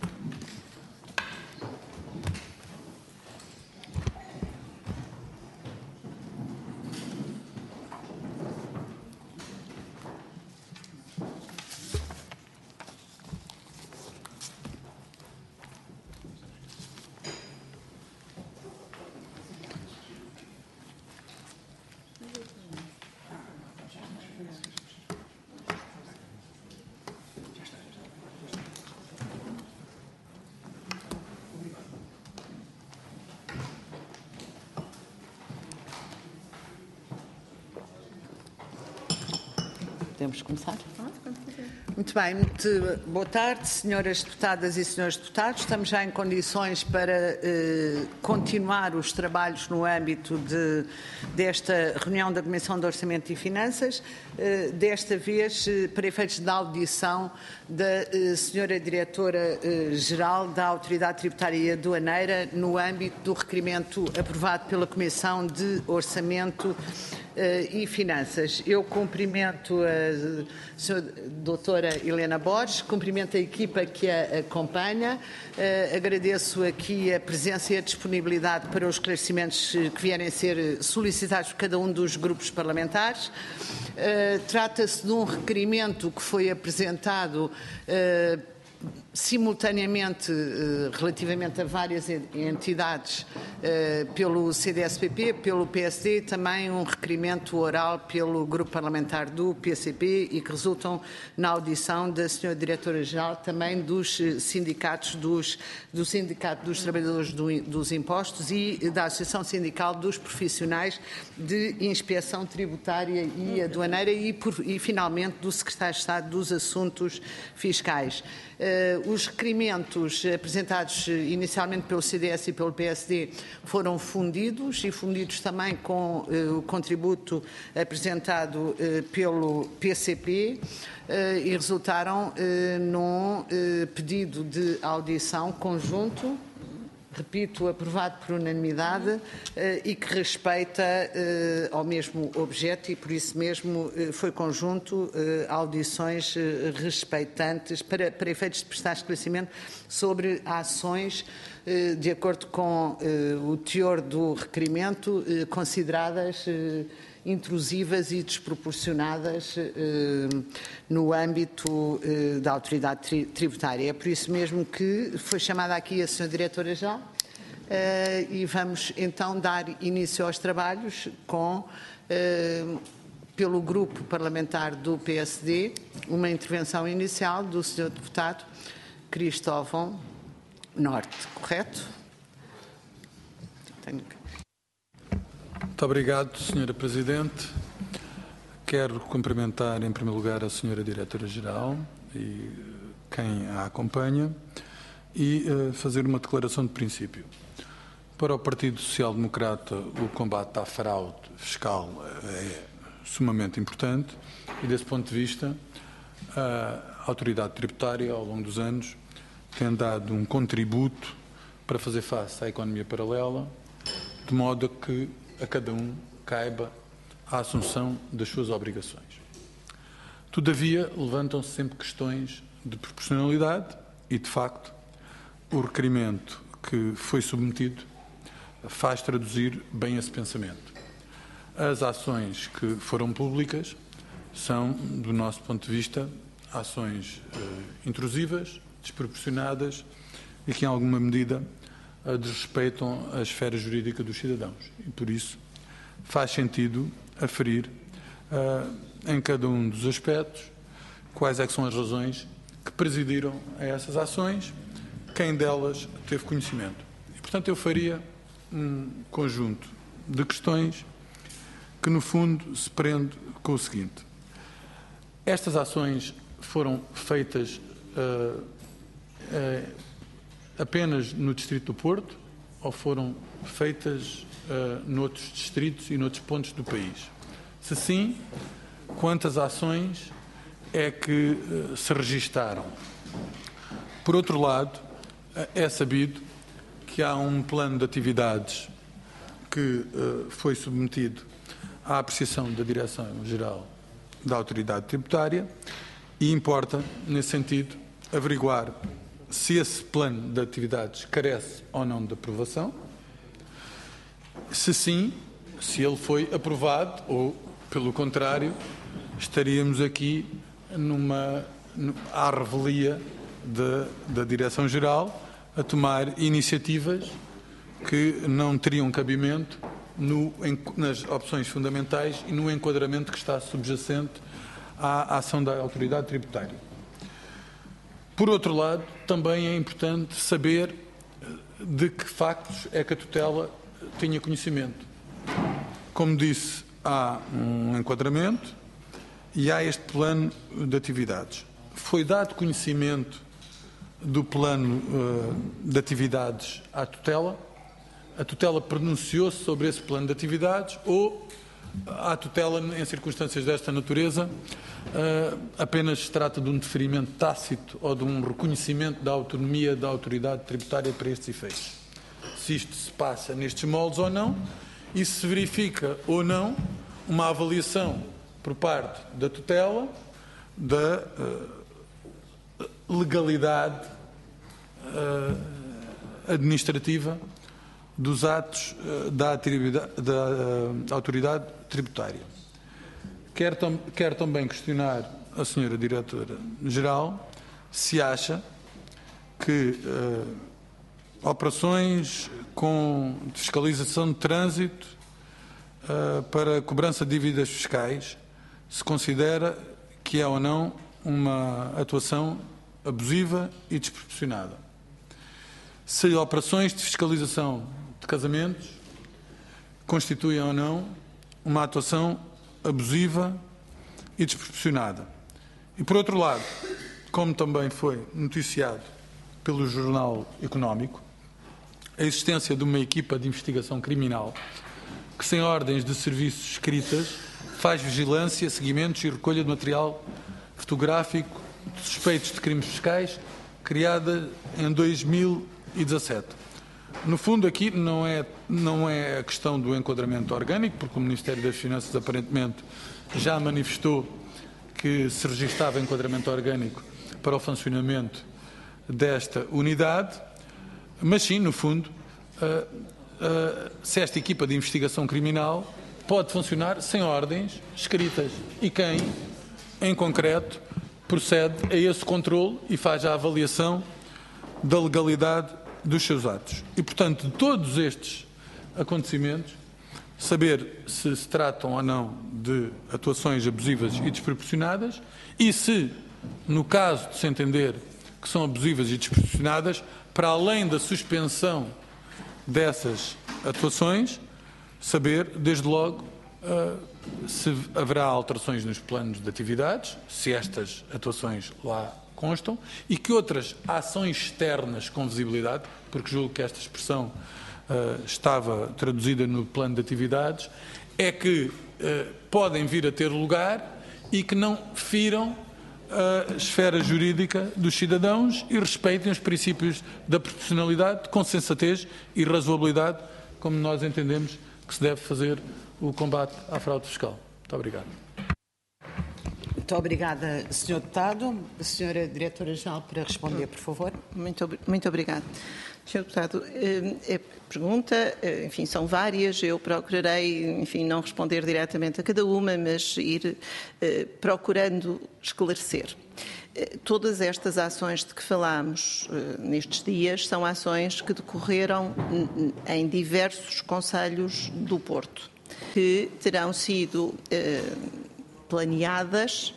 Speaker 1: Podemos começar? Muito bem, muito boa tarde, senhoras deputadas e senhores deputados. Estamos já em condições para continuar os trabalhos no âmbito desta reunião da Comissão de Orçamento e Finanças, desta vez para efeitos da audição da senhora Diretora-Geral da Autoridade Tributária e Aduaneira no âmbito do requerimento aprovado pela Comissão de Orçamento e Finanças. Eu cumprimento a senhora doutora Helena Borges, cumprimento a equipa que a acompanha, agradeço aqui a presença e a disponibilidade para os esclarecimentos que vierem a ser solicitados por cada um dos grupos parlamentares. Trata-se de um requerimento que foi apresentado simultaneamente relativamente a várias entidades pelo CDS-PP, pelo PSD, também um requerimento oral pelo grupo parlamentar do PCP e que resultam na audição da senhora Diretora-Geral também dos sindicatos do Sindicato dos Trabalhadores dos Impostos e da Associação Sindical dos Profissionais de Inspeção Tributária e Aduaneira e finalmente do Secretário de Estado dos Assuntos Fiscais. Os requerimentos apresentados inicialmente pelo CDS e pelo PSD foram fundidos e fundidos também com o contributo apresentado pelo PCP e resultaram num pedido de audição conjunto, repito, aprovado por unanimidade e que respeita ao mesmo objeto e, por isso mesmo, foi conjunto audições respeitantes para efeitos de prestar esclarecimento sobre ações, de acordo com o teor do requerimento, consideradas intrusivas e desproporcionadas no âmbito da autoridade tributária. É por isso mesmo que foi chamada aqui a senhora Diretora-Geral e vamos então dar início aos trabalhos pelo grupo parlamentar do PSD, uma intervenção inicial do senhor deputado Cristóvão Norte, correto?
Speaker 6: Muito obrigado, Sra. Presidente. Quero cumprimentar, em primeiro lugar, a Sra. Diretora-Geral e quem a acompanha e fazer uma declaração de princípio. Para o Partido Social Democrata, o combate à fraude fiscal é sumamente importante e, desse ponto de vista, a autoridade tributária, ao longo dos anos, tem dado um contributo para fazer face à economia paralela, de modo a que a cada um caiba a assunção das suas obrigações. Todavia, levantam-se sempre questões de proporcionalidade e, de facto, o requerimento que foi submetido faz traduzir bem esse pensamento. As ações que foram públicas são, do nosso ponto de vista, ações intrusivas, desproporcionadas e que, em alguma medida, desrespeitam a esfera jurídica dos cidadãos. E, por isso, faz sentido aferir em cada um dos aspectos quais é que são as razões que presidiram a essas ações, quem delas teve conhecimento. E, portanto, eu faria um conjunto de questões que, no fundo, se prende com o seguinte. Estas ações foram feitas apenas no Distrito do Porto ou foram feitas noutros distritos e noutros pontos do país? Se sim, quantas ações é que se registaram? Por outro lado, é sabido que há um plano de atividades que foi submetido à apreciação da Direção-Geral da Autoridade Tributária e importa, nesse sentido, averiguar se esse plano de atividades carece ou não de aprovação, se sim, se ele foi aprovado ou, pelo contrário, estaríamos aqui à revelia da Direção-Geral a tomar iniciativas que não teriam cabimento nas opções fundamentais e no enquadramento que está subjacente à ação da autoridade tributária. Por outro lado, também é importante saber de que factos é que a tutela tinha conhecimento. Como disse, há um enquadramento e há este plano de atividades. Foi dado conhecimento do plano de atividades à tutela? A tutela pronunciou-se sobre esse plano de atividades ou a tutela, em circunstâncias desta natureza, apenas se trata de um deferimento tácito ou de um reconhecimento da autonomia da autoridade tributária para estes efeitos? Se isto se passa nestes moldes ou não e se verifica ou não uma avaliação por parte da tutela da legalidade administrativa dos atos da autoridade tributária. Quero também questionar a senhora Diretora-Geral se acha que operações de fiscalização de trânsito para cobrança de dívidas fiscais se considera que é ou não uma atuação abusiva e desproporcionada. Se operações de fiscalização de casamentos constituem ou não uma atuação abusiva e desproporcionada. E, por outro lado, como também foi noticiado pelo Jornal Económico, a existência de uma equipa de investigação criminal que, sem ordens de serviços escritas, faz vigilância, seguimentos e recolha de material fotográfico de suspeitos de crimes fiscais, criada em 2017. No fundo, aqui não é a questão do enquadramento orgânico, porque o Ministério das Finanças aparentemente já manifestou que se registava enquadramento orgânico para o funcionamento desta unidade, mas sim, no fundo, se esta equipa de investigação criminal pode funcionar sem ordens escritas e quem, em concreto, procede a esse controle e faz a avaliação da legalidade dos seus atos. E, portanto, de todos estes acontecimentos, saber se se tratam ou não de atuações abusivas e desproporcionadas e se, no caso de se entender que são abusivas e desproporcionadas, para além da suspensão dessas atuações, saber, desde logo, se haverá alterações nos planos de atividades, se estas atuações lá constam, e que outras ações externas com visibilidade, porque julgo que esta expressão estava traduzida no plano de atividades, é que podem vir a ter lugar e que não firam a esfera jurídica dos cidadãos e respeitem os princípios da proporcionalidade, com sensatez e razoabilidade, como nós entendemos que se deve fazer o combate à fraude fiscal. Muito obrigado.
Speaker 1: Muito obrigada, Sr. Deputado. A Sra. Diretora-Geral, para responder, por favor.
Speaker 7: Muito obrigada. Sr. Deputado, a pergunta, enfim, são várias. Eu procurarei, enfim, não responder diretamente a cada uma, mas ir procurando esclarecer. Todas estas ações de que falámos nestes dias são ações que decorreram em diversos concelhos do Porto, que terão sido planeadas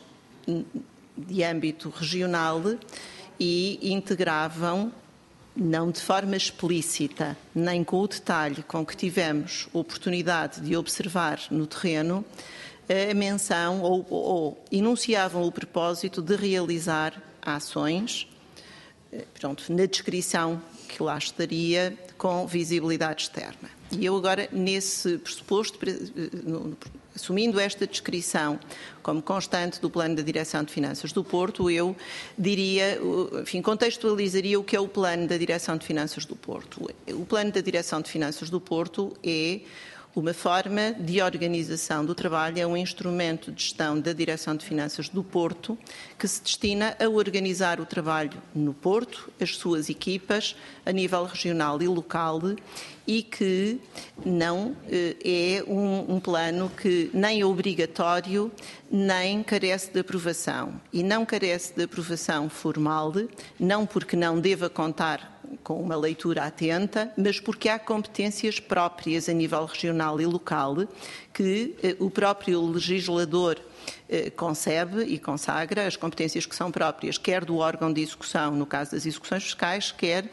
Speaker 7: de âmbito regional e integravam, não de forma explícita, nem com o detalhe com que tivemos oportunidade de observar no terreno, a menção ou enunciavam o propósito de realizar ações, pronto, na descrição que lá estaria, com visibilidade externa. E eu agora, nesse pressuposto, assumindo esta descrição como constante do Plano da Direção de Finanças do Porto, eu diria, enfim, contextualizaria o que é o Plano da Direção de Finanças do Porto. O Plano da Direção de Finanças do Porto é Uma forma de organização do trabalho é um instrumento de gestão da Direção de Finanças do Porto que se destina a organizar o trabalho no Porto, as suas equipas, a nível regional e local, e que não é um plano que nem é obrigatório, nem carece de aprovação. E não carece de aprovação formal, não porque não deva contar com uma leitura atenta, mas porque há competências próprias a nível regional e local que o próprio legislador concebe e consagra, as competências que são próprias, quer do órgão de execução, no caso das execuções fiscais, quer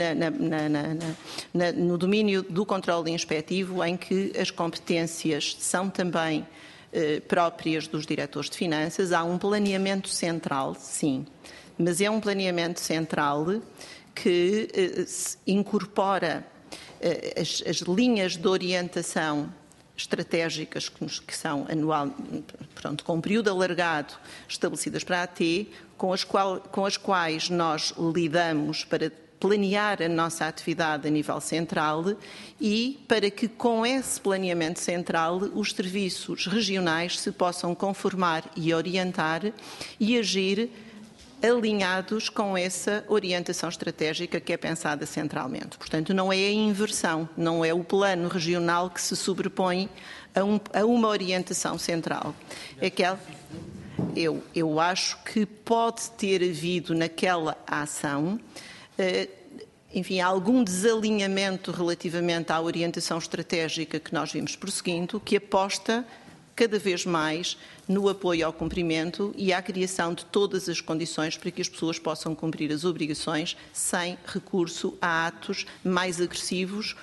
Speaker 7: no domínio do controle inspectivo, em que as competências são também próprias dos diretores de finanças. Há um planeamento central, sim, mas é um planeamento central que incorpora as linhas de orientação estratégicas que são anual, com um período alargado estabelecidas para a AT, com as quais nós lidamos para planear a nossa atividade a nível central e para que com esse planeamento central os serviços regionais se possam conformar e orientar e agir alinhados com essa orientação estratégica que é pensada centralmente. Portanto, não é a inversão, não é o plano regional que se sobrepõe a uma orientação central. Eu acho que pode ter havido naquela ação, enfim, algum desalinhamento relativamente à orientação estratégica que nós vimos prosseguindo, que aposta cada vez mais no apoio ao cumprimento e à criação de todas as condições para que as pessoas possam cumprir as obrigações sem recurso a atos mais agressivos,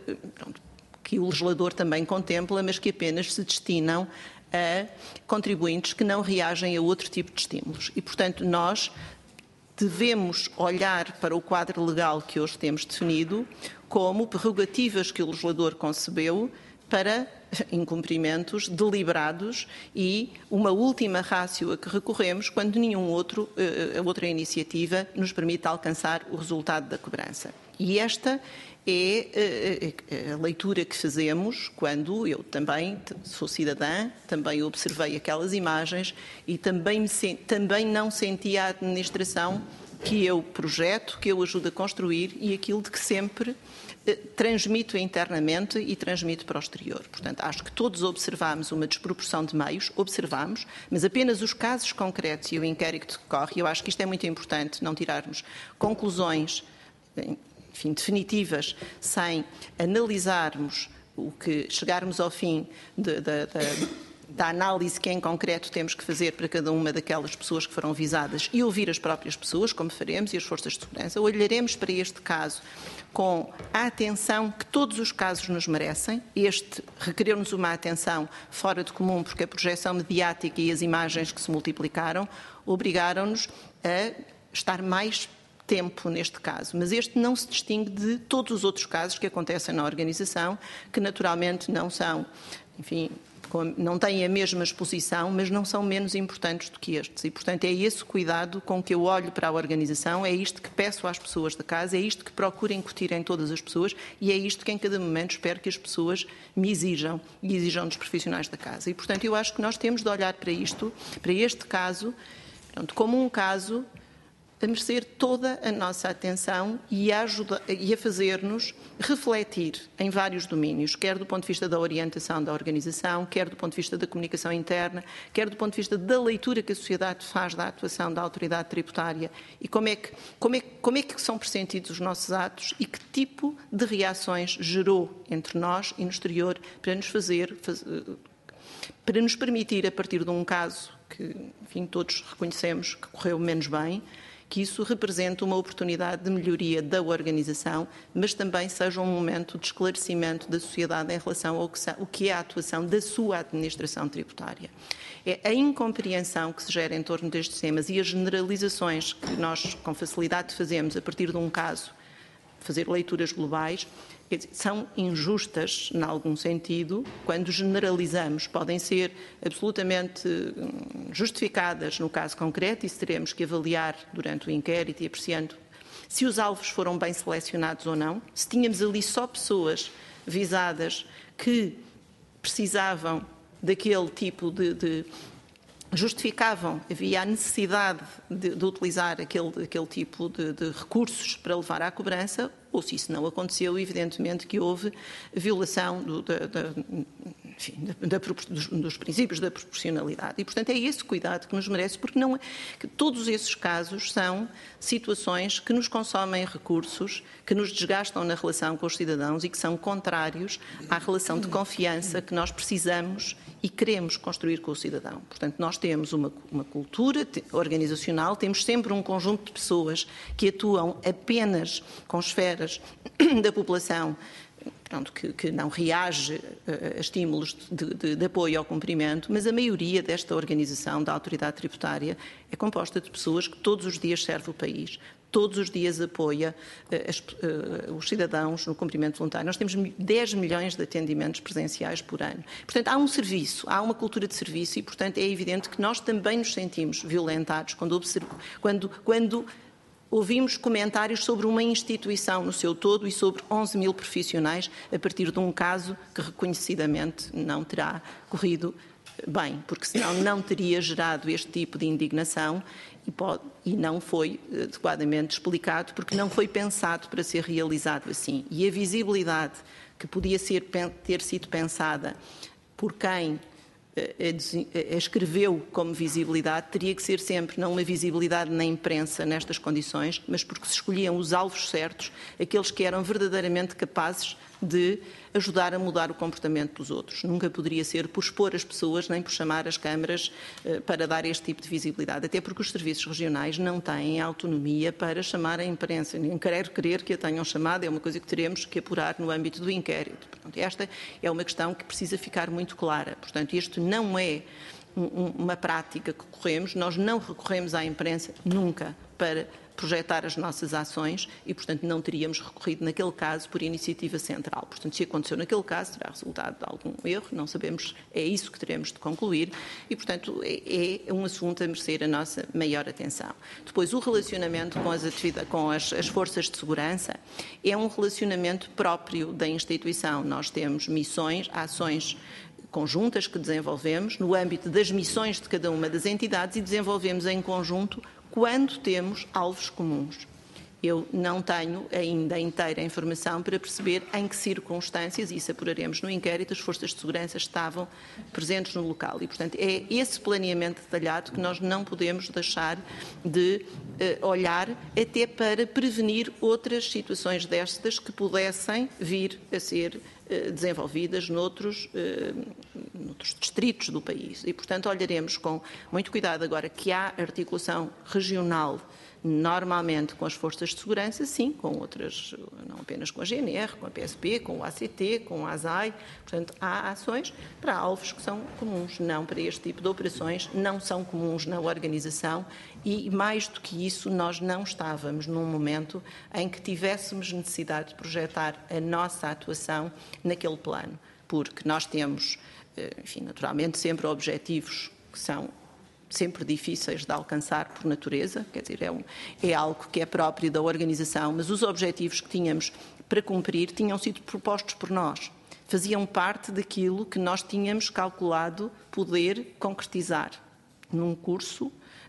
Speaker 7: que o legislador também contempla, mas que apenas se destinam a contribuintes que não reagem a outro tipo de estímulos. E, portanto, nós devemos olhar para o quadro legal que hoje temos definido como prerrogativas que o legislador concebeu para incumprimentos deliberados e uma última ratio a que recorremos quando outra iniciativa nos permite alcançar o resultado da cobrança. E esta é a leitura que fazemos quando eu também sou cidadã, também observei aquelas imagens e também não senti a administração que eu projeto, que eu ajudo a construir e aquilo de que sempre transmito internamente e transmito para o exterior. Portanto, acho que todos observamos uma desproporção de meios, mas apenas os casos concretos e o inquérito que decorre, e eu acho que isto é muito importante, não tirarmos conclusões, enfim, definitivas, sem analisarmos chegarmos ao fim da análise que em concreto temos que fazer para cada uma daquelas pessoas que foram visadas e ouvir as próprias pessoas, como faremos, e as forças de segurança. Olharemos para este caso com a atenção que todos os casos nos merecem. Este requereu-nos uma atenção fora de comum, porque a projeção mediática e as imagens que se multiplicaram obrigaram-nos a estar mais tempo neste caso, mas este não se distingue de todos os outros casos que acontecem na organização, que naturalmente não são, enfim, não têm a mesma exposição, mas não são menos importantes do que estes. E, portanto, é esse cuidado com que eu olho para a organização, é isto que peço às pessoas da casa, é isto que procuro incutir em todas as pessoas e é isto que em cada momento espero que as pessoas me exijam e exijam dos profissionais da casa. E, portanto, eu acho que nós temos de olhar para isto, para este caso, como um caso a merecer toda a nossa atenção e a fazer-nos refletir em vários domínios, quer do ponto de vista da orientação da organização, quer do ponto de vista da comunicação interna, quer do ponto de vista da leitura que a sociedade faz da atuação da autoridade tributária e como é que são pressentidos os nossos atos e que tipo de reações gerou entre nós e no exterior para nos permitir, a partir de um caso que, enfim, todos reconhecemos que correu menos bem, que isso represente uma oportunidade de melhoria da organização, mas também seja um momento de esclarecimento da sociedade em relação ao que é a atuação da sua administração tributária. É a incompreensão que se gera em torno destes temas e as generalizações que nós com facilidade fazemos a partir de um caso, fazer leituras globais, são injustas, em algum sentido, quando generalizamos. Podem ser absolutamente justificadas no caso concreto, e isso teremos que avaliar durante o inquérito e apreciando se os alvos foram bem selecionados ou não, se tínhamos ali só pessoas visadas que precisavam daquele tipo de justificavam, havia a necessidade de utilizar aquele tipo de recursos para levar à cobrança, ou se isso não aconteceu, evidentemente que houve violação dos princípios da proporcionalidade. E, portanto, é esse cuidado que nos merece, porque não é, que todos esses casos são situações que nos consomem recursos, que nos desgastam na relação com os cidadãos e que são contrários à relação de confiança que nós precisamos e queremos construir com o cidadão. Portanto, nós temos uma cultura organizacional, temos sempre um conjunto de pessoas que atuam apenas com esferas da população, portanto, que não reage a estímulos de apoio ao cumprimento, mas a maioria desta organização, da autoridade tributária, é composta de pessoas que todos os dias servem o país, todos os dias apoia os cidadãos no cumprimento voluntário. Nós temos 10 milhões de atendimentos presenciais por ano. Portanto, há um serviço, há uma cultura de serviço e, portanto, é evidente que nós também nos sentimos violentados quando ouvimos comentários sobre uma instituição no seu todo e sobre 11 mil profissionais a partir de um caso que reconhecidamente não terá corrido bem, porque senão não teria gerado este tipo de indignação e não foi adequadamente explicado, porque não foi pensado para ser realizado assim. E a visibilidade que podia ter sido pensada por quem escreveu como visibilidade, teria que ser sempre não uma visibilidade na imprensa nestas condições, mas porque se escolhiam os alvos certos, aqueles que eram verdadeiramente capazes de ajudar a mudar o comportamento dos outros. Nunca poderia ser por expor as pessoas, nem por chamar as câmaras para dar este tipo de visibilidade, até porque os serviços regionais não têm autonomia para chamar a imprensa. Nem quero crer que a tenham chamado, é uma coisa que teremos que apurar no âmbito do inquérito. Portanto, esta é uma questão que precisa ficar muito clara. Portanto, isto não é uma prática que corremos, nós não recorremos à imprensa nunca para projetar as nossas ações e, portanto, não teríamos recorrido naquele caso por iniciativa central. Portanto, se aconteceu naquele caso, terá resultado de algum erro, não sabemos, é isso que teremos de concluir e, portanto, é um assunto a merecer a nossa maior atenção. Depois, o relacionamento com as forças de segurança é um relacionamento próprio da instituição. Nós temos missões, ações conjuntas que desenvolvemos no âmbito das missões de cada uma das entidades e desenvolvemos em conjunto quando temos alvos comuns. Eu não tenho ainda inteira a informação para perceber em que circunstâncias, e isso apuraremos no inquérito, as forças de segurança estavam presentes no local. E, portanto, é esse planeamento detalhado que nós não podemos deixar de olhar até para prevenir outras situações destas que pudessem vir a ser desenvolvidas noutros distritos do país. E, portanto, olharemos com muito cuidado agora que há articulação regional, normalmente com as forças de segurança, sim, com outras, não apenas com a GNR, com a PSP, com o ACT, com a ASAI. Portanto, há ações para alvos que são comuns, não para este tipo de operações, não são comuns na organização e, mais do que isso, nós não estávamos num momento em que tivéssemos necessidade de projetar a nossa atuação naquele plano, porque nós temos, enfim, naturalmente, sempre objetivos que são sempre difíceis de alcançar por natureza, quer dizer, é algo que é próprio da organização, mas os objetivos que tínhamos para cumprir tinham sido propostos por nós, faziam parte daquilo que nós tínhamos calculado poder concretizar num curso,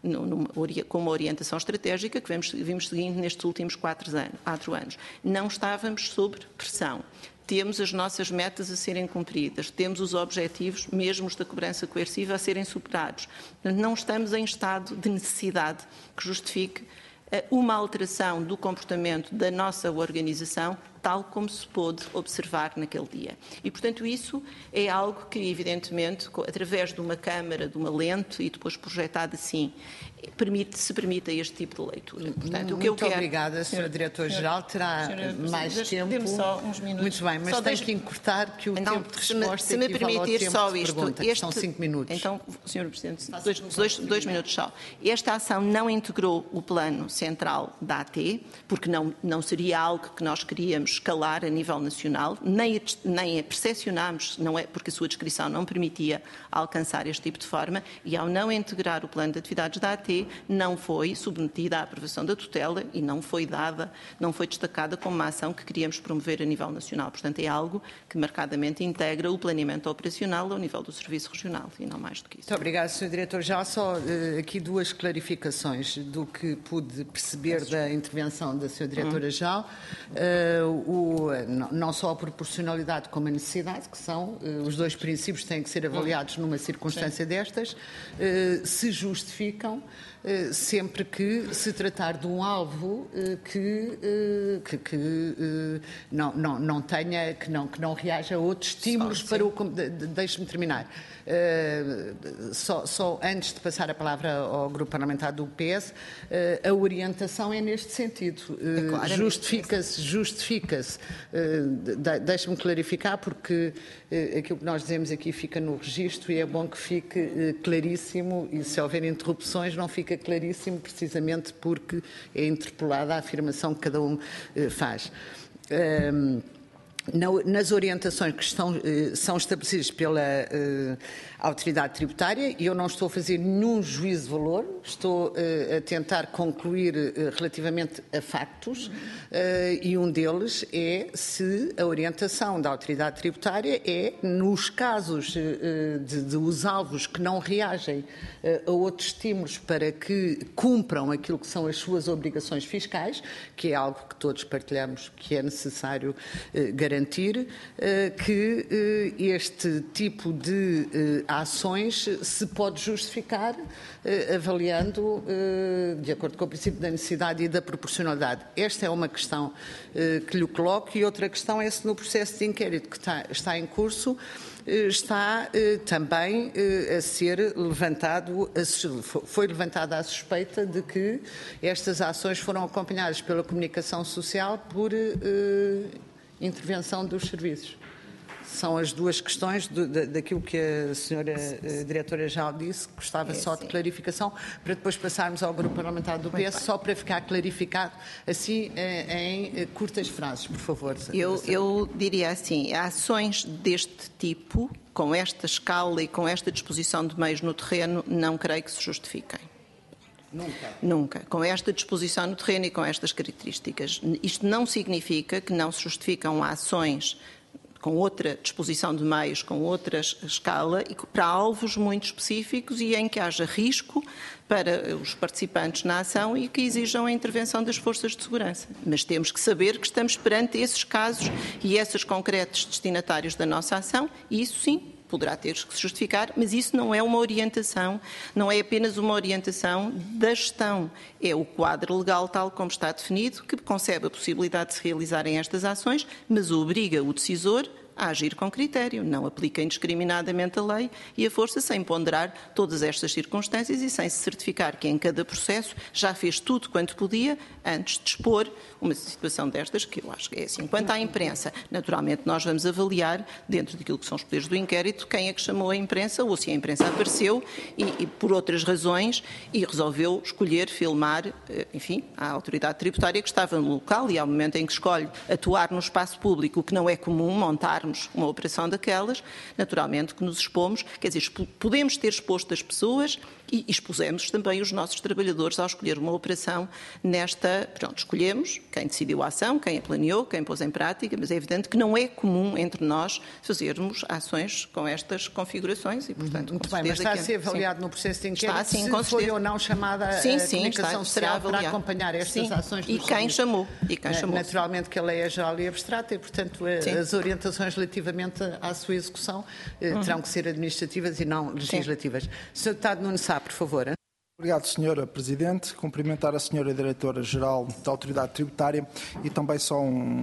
Speaker 7: com uma orientação estratégica que vimos seguindo nestes últimos 4 anos. Não estávamos sob pressão. Temos as nossas metas a serem cumpridas, temos os objetivos, mesmo os da cobrança coerciva, a serem superados. Portanto, não estamos em estado de necessidade que justifique uma alteração do comportamento da nossa organização, tal como se pôde observar naquele dia. E, portanto, isso é algo que, evidentemente, através de uma câmara, de uma lente e depois projetado assim, se permite este tipo de leitura. Portanto,
Speaker 1: muito obrigada, Sra. Diretora-Geral. Terá mais tempo.
Speaker 7: Dê-me só uns minutos.
Speaker 1: Muito bem, mas tem que encurtar que o tempo de resposta
Speaker 7: se me permitir só isto,
Speaker 1: pergunta, são 5 minutos.
Speaker 7: Então, Sr. Presidente, dois minutos só. Esta ação não integrou o plano central da AT, porque não seria algo que nós queríamos escalar a nível nacional, nem a percepcionámos, não é, porque a sua descrição não permitia alcançar este tipo de forma, e ao não integrar o plano de atividades da AT, não foi submetida à aprovação da tutela e não foi destacada como uma ação que queríamos promover a nível nacional. Portanto, é algo que marcadamente integra o planeamento operacional ao nível do Serviço Regional e não mais do que isso.
Speaker 1: Muito obrigada, Sr. Diretor. Já só aqui duas clarificações do que pude perceber da intervenção da Sra. Diretora-Geral. Não só a proporcionalidade como a necessidade, que são os dois princípios que têm que ser avaliados numa circunstância destas, se justificam sempre que se tratar de um alvo que não reaja a outros estímulos para o... Deixe-me terminar. Só antes de passar a palavra ao Grupo Parlamentar do PS, a orientação é neste sentido. Justifica-se, deixe-me clarificar, porque aquilo que nós dizemos aqui fica no registro e é bom que fique claríssimo, e se houver interrupções não fica claríssimo, precisamente porque é interpolada a afirmação que cada um faz. Nas orientações que são estabelecidas pela autoridade tributária, e eu não estou a fazer nenhum juízo de valor, estou a tentar concluir relativamente a factos, e um deles é se a orientação da autoridade tributária é, nos casos de os alvos que não reagem a outros estímulos para que cumpram aquilo que são as suas obrigações fiscais, que é algo que todos partilhamos que é necessário garantir, que este tipo de ações se pode justificar avaliando de acordo com o princípio da necessidade e da proporcionalidade. Esta é uma questão que lhe coloco, e outra questão é se no processo de inquérito que está em curso está também a ser foi levantada a suspeita de que estas ações foram acompanhadas pela comunicação social por intervenção dos serviços. São as duas questões daquilo que a senhora Diretora já disse, que gostava só de clarificação, para depois passarmos ao Grupo Parlamentar do PS, só para ficar clarificado, assim, em curtas frases, por favor.
Speaker 7: Eu diria assim, ações deste tipo, com esta escala e com esta disposição de meios no terreno, não creio que se justifiquem. Nunca. Com esta disposição no terreno e com estas características. Isto não significa que não se justificam ações com outra disposição de meios, com outra escala e para alvos muito específicos e em que haja risco para os participantes na ação e que exijam a intervenção das forças de segurança. Mas temos que saber que estamos perante esses casos e esses concretos destinatários da nossa ação, e isso sim poderá ter que se justificar, mas isso não é uma orientação, não é apenas uma orientação da gestão. É o quadro legal tal como está definido, que concebe a possibilidade de se realizarem estas ações, mas obriga o decisor a agir com critério, não aplica indiscriminadamente a lei e a força sem ponderar todas estas circunstâncias e sem se certificar que em cada processo já fez tudo quanto podia antes de expor uma situação destas, que eu acho que é assim. Quanto à imprensa, naturalmente nós vamos avaliar, dentro daquilo que são os poderes do inquérito, quem é que chamou a imprensa ou se a imprensa apareceu e por outras razões e resolveu escolher filmar, enfim, a autoridade tributária que estava no local e ao momento em que escolhe atuar no espaço público, o que não é comum montar uma operação daquelas, naturalmente que nos expomos, quer dizer, podemos ter exposto as pessoas e expusemos também os nossos trabalhadores ao escolher uma operação nesta, pronto, escolhemos quem decidiu a ação, quem a planeou, quem pôs em prática, mas é evidente que não é comum entre nós fazermos ações com estas configurações e, portanto,
Speaker 1: muito bem, mas está a ser avaliado no processo de inquérito
Speaker 7: está, sim,
Speaker 1: se foi ou não chamada a comunicação social para acompanhar estas ações.
Speaker 7: E quem chamou.
Speaker 1: Naturalmente que a lei é geral e abstrata e, portanto, as orientações relativamente à sua execução terão que ser administrativas e não legislativas. Sr. Deputado Nuno Sá, por favor.
Speaker 8: Obrigado, Sra. Presidente. Cumprimentar a Sra. Diretora-Geral da Autoridade Tributária e também só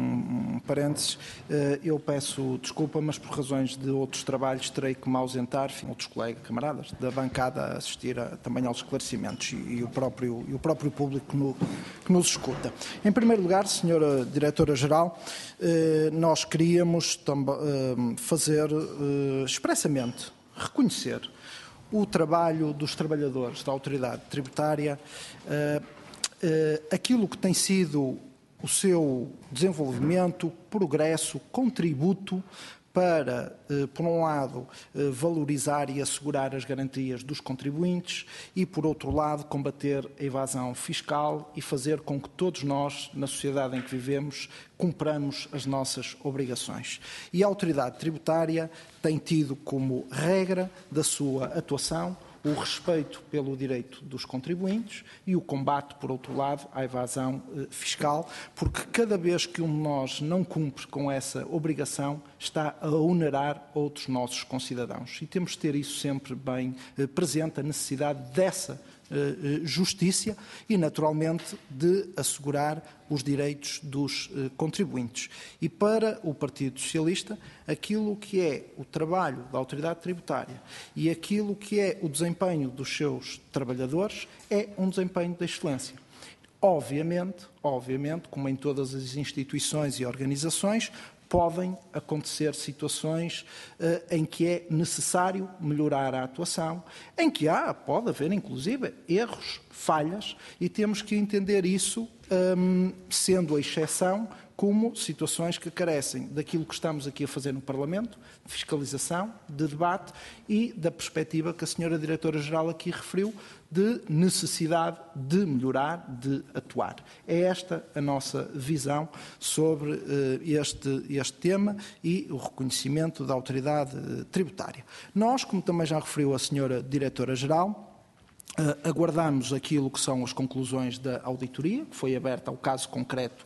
Speaker 8: um parênteses. Eu peço desculpa, mas por razões de outros trabalhos terei que me ausentar, outros colegas, camaradas da bancada, a assistir também aos esclarecimentos e o próprio público que nos escuta. Em primeiro lugar, Sra. Diretora-Geral, nós queríamos fazer expressamente, reconhecer o trabalho dos trabalhadores da autoridade tributária, aquilo que tem sido o seu desenvolvimento, progresso, contributo para, por um lado, valorizar e assegurar as garantias dos contribuintes e, por outro lado, combater a evasão fiscal e fazer com que todos nós, na sociedade em que vivemos, cumpramos as nossas obrigações. E a autoridade tributária tem tido como regra da sua atuação o respeito pelo direito dos contribuintes e o combate, por outro lado, à evasão fiscal, porque cada vez que um de nós não cumpre com essa obrigação, está a onerar outros nossos concidadãos. E temos de ter isso sempre bem presente, a necessidade dessa justiça e, naturalmente, de assegurar os direitos dos contribuintes. E para o Partido Socialista, aquilo que é o trabalho da autoridade tributária e aquilo que é o desempenho dos seus trabalhadores é um desempenho de excelência. Obviamente, como em todas as instituições e organizações, podem acontecer situações em que é necessário melhorar a atuação, em que pode haver, inclusive, erros, falhas, e temos que entender isso sendo a exceção como situações que carecem daquilo que estamos aqui a fazer no Parlamento, de fiscalização, de debate e da perspectiva que a senhora Diretora-Geral aqui referiu, de necessidade de melhorar, de atuar. É esta a nossa visão sobre este tema e o reconhecimento da autoridade tributária. Nós, como também já referiu a senhora Diretora-Geral, aguardamos aquilo que são as conclusões da auditoria, que foi aberta ao caso concreto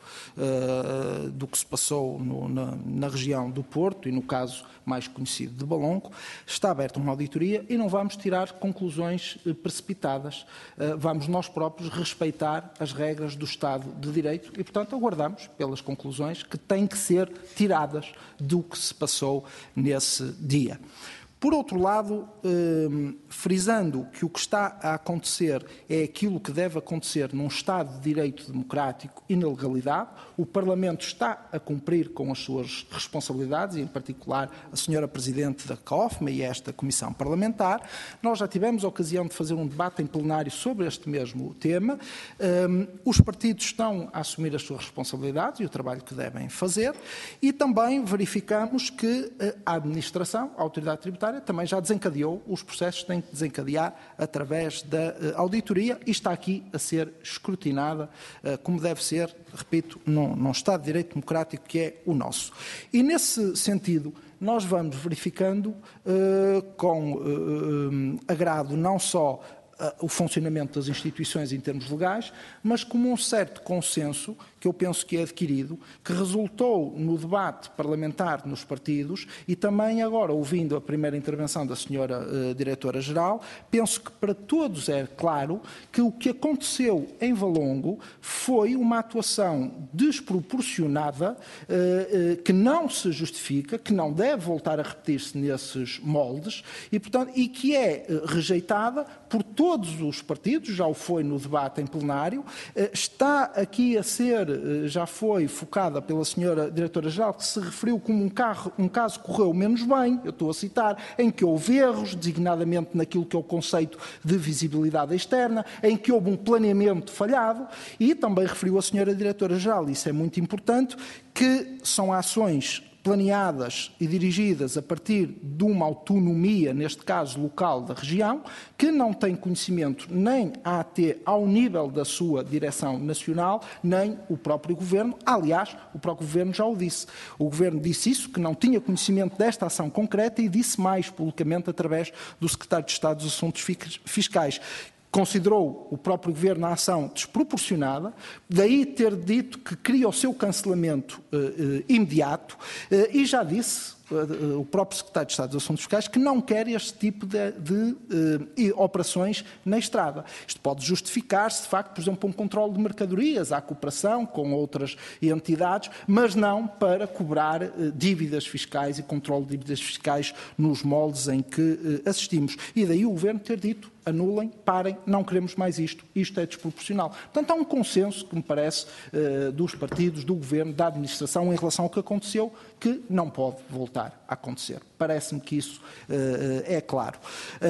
Speaker 8: do que se passou na região do Porto e no caso mais conhecido de Balonco. Está aberta uma auditoria e não vamos tirar conclusões precipitadas. Vamos nós próprios respeitar as regras do Estado de Direito e, portanto, aguardamos pelas conclusões que têm que ser tiradas do que se passou nesse dia. Por outro lado, frisando que o que está a acontecer é aquilo que deve acontecer num Estado de Direito democrático e na legalidade, o Parlamento está a cumprir com as suas responsabilidades, e em particular a senhora Presidente da COFMA e esta Comissão Parlamentar. Nós já tivemos a ocasião de fazer um debate em plenário sobre este mesmo tema. Os partidos estão a assumir as suas responsabilidades e o trabalho que devem fazer, e também verificamos que a administração, a autoridade tributária, também já desencadeou os processos que tem que desencadear através da auditoria e está aqui a ser escrutinada como deve ser, repito, num Estado de Direito democrático que é o nosso. E nesse sentido, nós vamos verificando com agrado não só o funcionamento das instituições em termos legais, mas como um certo consenso que eu penso que é adquirido, que resultou no debate parlamentar nos partidos e também agora, ouvindo a primeira intervenção da senhora Diretora-Geral, penso que para todos é claro que o que aconteceu em Valongo foi uma atuação desproporcionada, que não se justifica, que não deve voltar a repetir-se nesses moldes e, portanto, e que é rejeitada por todos os partidos, já o foi no debate em plenário, está aqui a ser, já foi focada pela senhora Diretora-Geral, que se referiu como um caso que correu menos bem, eu estou a citar, em que houve erros, designadamente naquilo que é o conceito de visibilidade externa, em que houve um planeamento falhado, e também referiu a senhora Diretora-Geral, isso é muito importante, que são ações planeadas e dirigidas a partir de uma autonomia, neste caso local da região, que não tem conhecimento nem a AT ao nível da sua direção nacional, nem o próprio Governo. Aliás, o próprio Governo já o disse. O Governo disse isso, que não tinha conhecimento desta ação concreta e disse mais publicamente através do Secretário de Estado dos Assuntos Fiscais. Considerou o próprio Governo a ação desproporcionada, daí ter dito que queria o seu cancelamento imediato e já disse o próprio Secretário de Estado dos Assuntos Fiscais que não quer este tipo de operações na estrada. Isto pode justificar-se, de facto, por exemplo, um controle de mercadorias, à cooperação com outras entidades, mas não para cobrar dívidas fiscais e controle de dívidas fiscais nos moldes em que assistimos. E daí o Governo ter dito: anulem, parem, não queremos mais isto é desproporcional. Portanto, há um consenso, que me parece, dos partidos, do Governo, da administração, em relação ao que aconteceu, que não pode voltar a acontecer. Parece-me que isso é claro.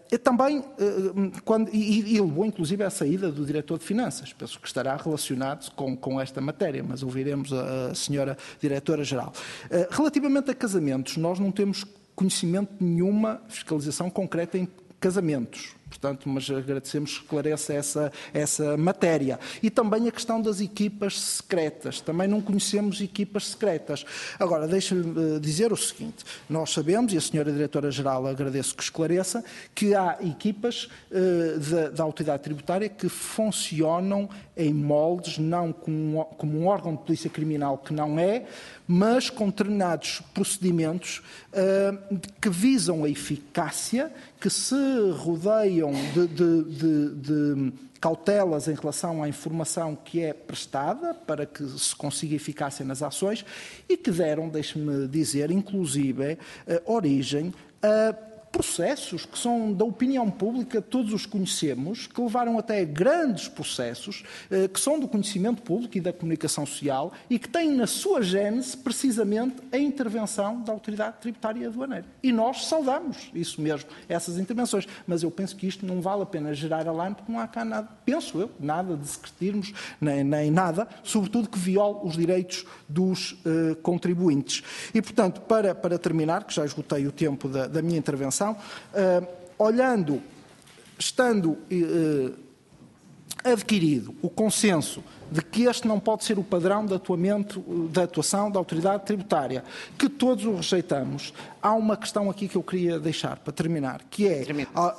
Speaker 8: Também, e levou inclusive à saída do diretor de Finanças, penso que estará relacionado com esta matéria, mas ouviremos a senhora Diretora-Geral. Relativamente a casamentos, nós não temos conhecimento de nenhuma fiscalização concreta em casamentos. Portanto, mas agradecemos que esclareça essa matéria. E também a questão das equipas secretas. Também não conhecemos equipas secretas. Agora, deixe-me dizer o seguinte. Nós sabemos, e a senhora Diretora-Geral agradeço que esclareça, que há equipas da autoridade tributária que funcionam em moldes, não como um órgão de polícia criminal que não é, mas com determinados procedimentos que visam a eficácia, que se rodeiam de cautelas em relação à informação que é prestada para que se consiga eficácia nas ações e que deram, deixe-me dizer, inclusive, origem a processos que são da opinião pública, todos os conhecemos, que levaram até grandes processos, que são do conhecimento público e da comunicação social e que têm na sua gênese precisamente a intervenção da autoridade tributária e aduaneira. E nós saudamos isso mesmo, essas intervenções. Mas eu penso que isto não vale a pena gerar alarme, porque não há cá nada, penso eu, nada de secretismos, nem nada, sobretudo que viole os direitos dos contribuintes. E, portanto, para terminar, que já esgotei o tempo da minha intervenção, estando adquirido o consenso de que este não pode ser o padrão de atuação da autoridade tributária, que todos o rejeitamos, há uma questão aqui que eu queria deixar para terminar, que é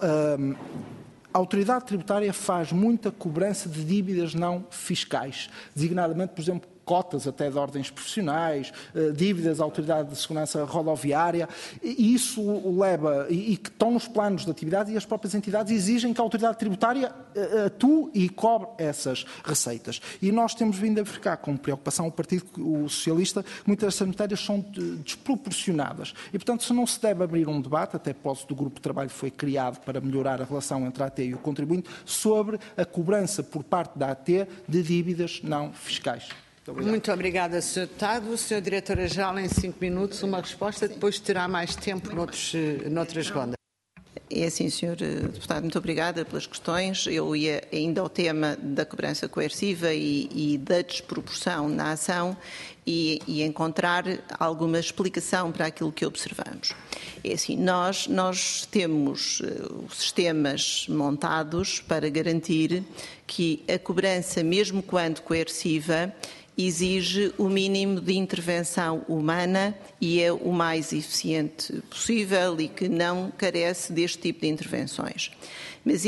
Speaker 8: a autoridade tributária faz muita cobrança de dívidas não fiscais, designadamente, por exemplo, cotas até de ordens profissionais, dívidas à Autoridade de Segurança Rodoviária, e isso leva, e que estão nos planos de atividade, e as próprias entidades exigem que a Autoridade Tributária atue e cobre essas receitas. E nós temos vindo a verificar com preocupação o Partido Socialista que muitas dessas matérias são desproporcionadas. E, portanto, se não se deve abrir um debate, até posse do grupo de trabalho que foi criado para melhorar a relação entre a AT e o contribuinte, sobre a cobrança por parte da AT de dívidas não fiscais.
Speaker 1: Muito obrigada, Sr. Deputado. Sra. Diretora-Geral, em 5 minutos, uma resposta, depois terá mais tempo noutras rondas.
Speaker 7: É assim, Sr. Deputado, muito obrigada pelas questões. Eu ia ainda ao tema da cobrança coerciva e da desproporção na ação e encontrar alguma explicação para aquilo que observamos. É assim, nós temos sistemas montados para garantir que a cobrança, mesmo quando coerciva, exige o mínimo de intervenção humana e é o mais eficiente possível e que não carece deste tipo de intervenções. Mas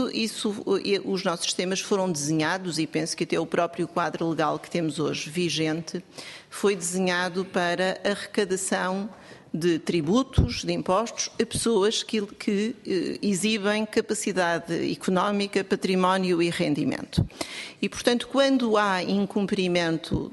Speaker 7: os nossos sistemas foram desenhados, e penso que até o próprio quadro legal que temos hoje vigente foi desenhado para a arrecadação de tributos, de impostos, a pessoas que exibem capacidade económica, património e rendimento. E, portanto, quando há incumprimento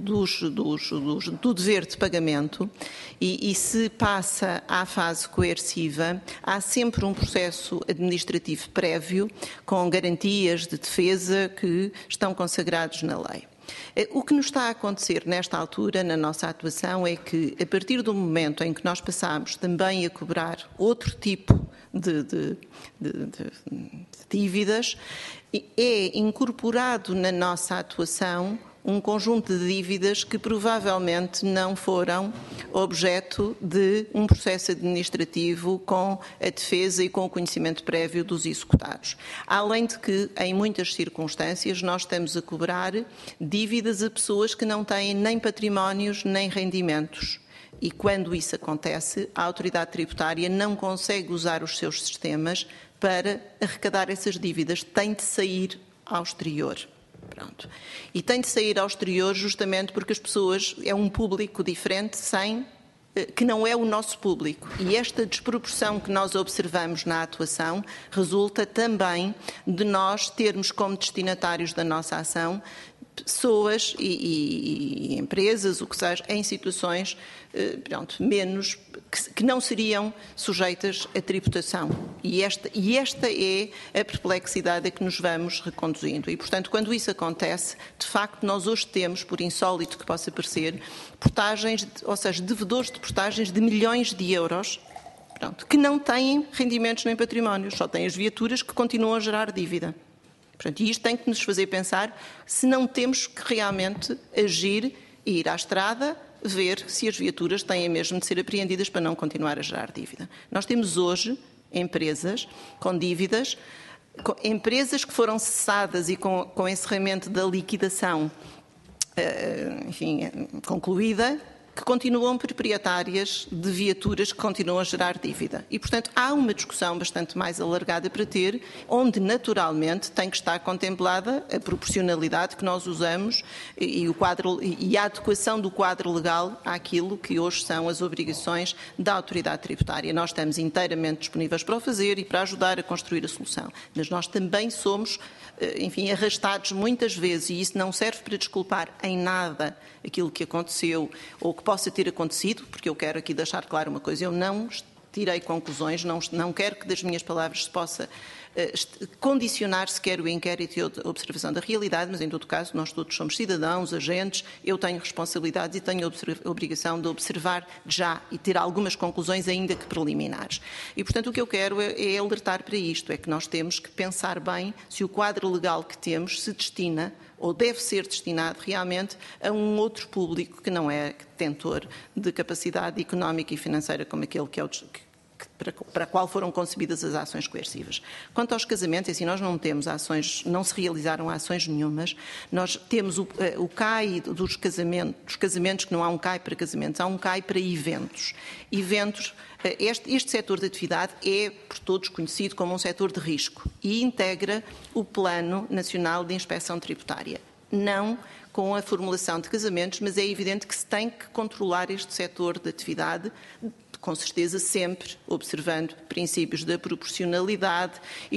Speaker 7: do dever de pagamento e se passa à fase coerciva, há sempre um processo administrativo prévio com garantias de defesa que estão consagrados na lei. O que nos está a acontecer nesta altura, na nossa atuação, é que, a partir do momento em que nós passamos também a cobrar outro tipo de dívidas, é incorporado na nossa atuação um conjunto de dívidas que provavelmente não foram objeto de um processo administrativo com a defesa e com o conhecimento prévio dos executados. Além de que, em muitas circunstâncias, nós estamos a cobrar dívidas a pessoas que não têm nem patrimónios nem rendimentos. E quando isso acontece, a autoridade tributária não consegue usar os seus sistemas para arrecadar essas dívidas. Tem de sair ao exterior. Pronto. E tem de sair ao exterior justamente porque as pessoas, é um público diferente que não é o nosso público. E esta desproporção que nós observamos na atuação resulta também de nós termos como destinatários da nossa ação pessoas e empresas, o que seja, em situações menos que não seriam sujeitas a tributação. E esta é a perplexidade a que nos vamos reconduzindo. E, portanto, quando isso acontece, de facto, nós hoje temos, por insólito que possa parecer, portagens, ou seja, devedores de portagens de milhões de euros, Pronto, que não têm rendimentos nem patrimónios, só têm as viaturas que continuam a gerar dívida. Portanto, e isto tem que nos fazer pensar se não temos que realmente agir e ir à estrada, ver se as viaturas têm mesmo de ser apreendidas para não continuar a gerar dívida. Nós temos hoje empresas com dívidas, empresas que foram cessadas e com encerramento da liquidação, enfim, concluída, que continuam proprietárias de viaturas que continuam a gerar dívida. E, portanto, há uma discussão bastante mais alargada para ter, onde naturalmente tem que estar contemplada a proporcionalidade que nós usamos e a adequação do quadro legal àquilo que hoje são as obrigações da autoridade tributária. Nós estamos inteiramente disponíveis para o fazer e para ajudar a construir a solução. Mas nós também somos, enfim, arrastados muitas vezes, e isso não serve para desculpar em nada aquilo que aconteceu ou que possa ter acontecido, porque eu quero aqui deixar claro uma coisa, eu não tirei conclusões, não quero que das minhas palavras se possa condicionar sequer o inquérito e a observação da realidade, mas em todo caso nós todos somos cidadãos, agentes, eu tenho responsabilidades e tenho a obrigação de observar já e ter algumas conclusões ainda que preliminares. E portanto o que eu quero é alertar para isto, é que nós temos que pensar bem se o quadro legal que temos se destina ou deve ser destinado realmente a um outro público que não é detentor de capacidade económica e financeira como aquele que é para a qual foram concebidas as ações coercivas. Quanto aos casamentos, assim, nós não temos ações, não se realizaram ações nenhumas. Nós temos o CAI dos casamentos, que não há um CAI para casamentos, há um CAI para eventos. Eventos, este setor de atividade é por todos conhecido como um setor de risco e integra o Plano Nacional de Inspeção Tributária. Não com a formulação de casamentos, mas é evidente que se tem que controlar este setor de atividade, com certeza sempre observando princípios da proporcionalidade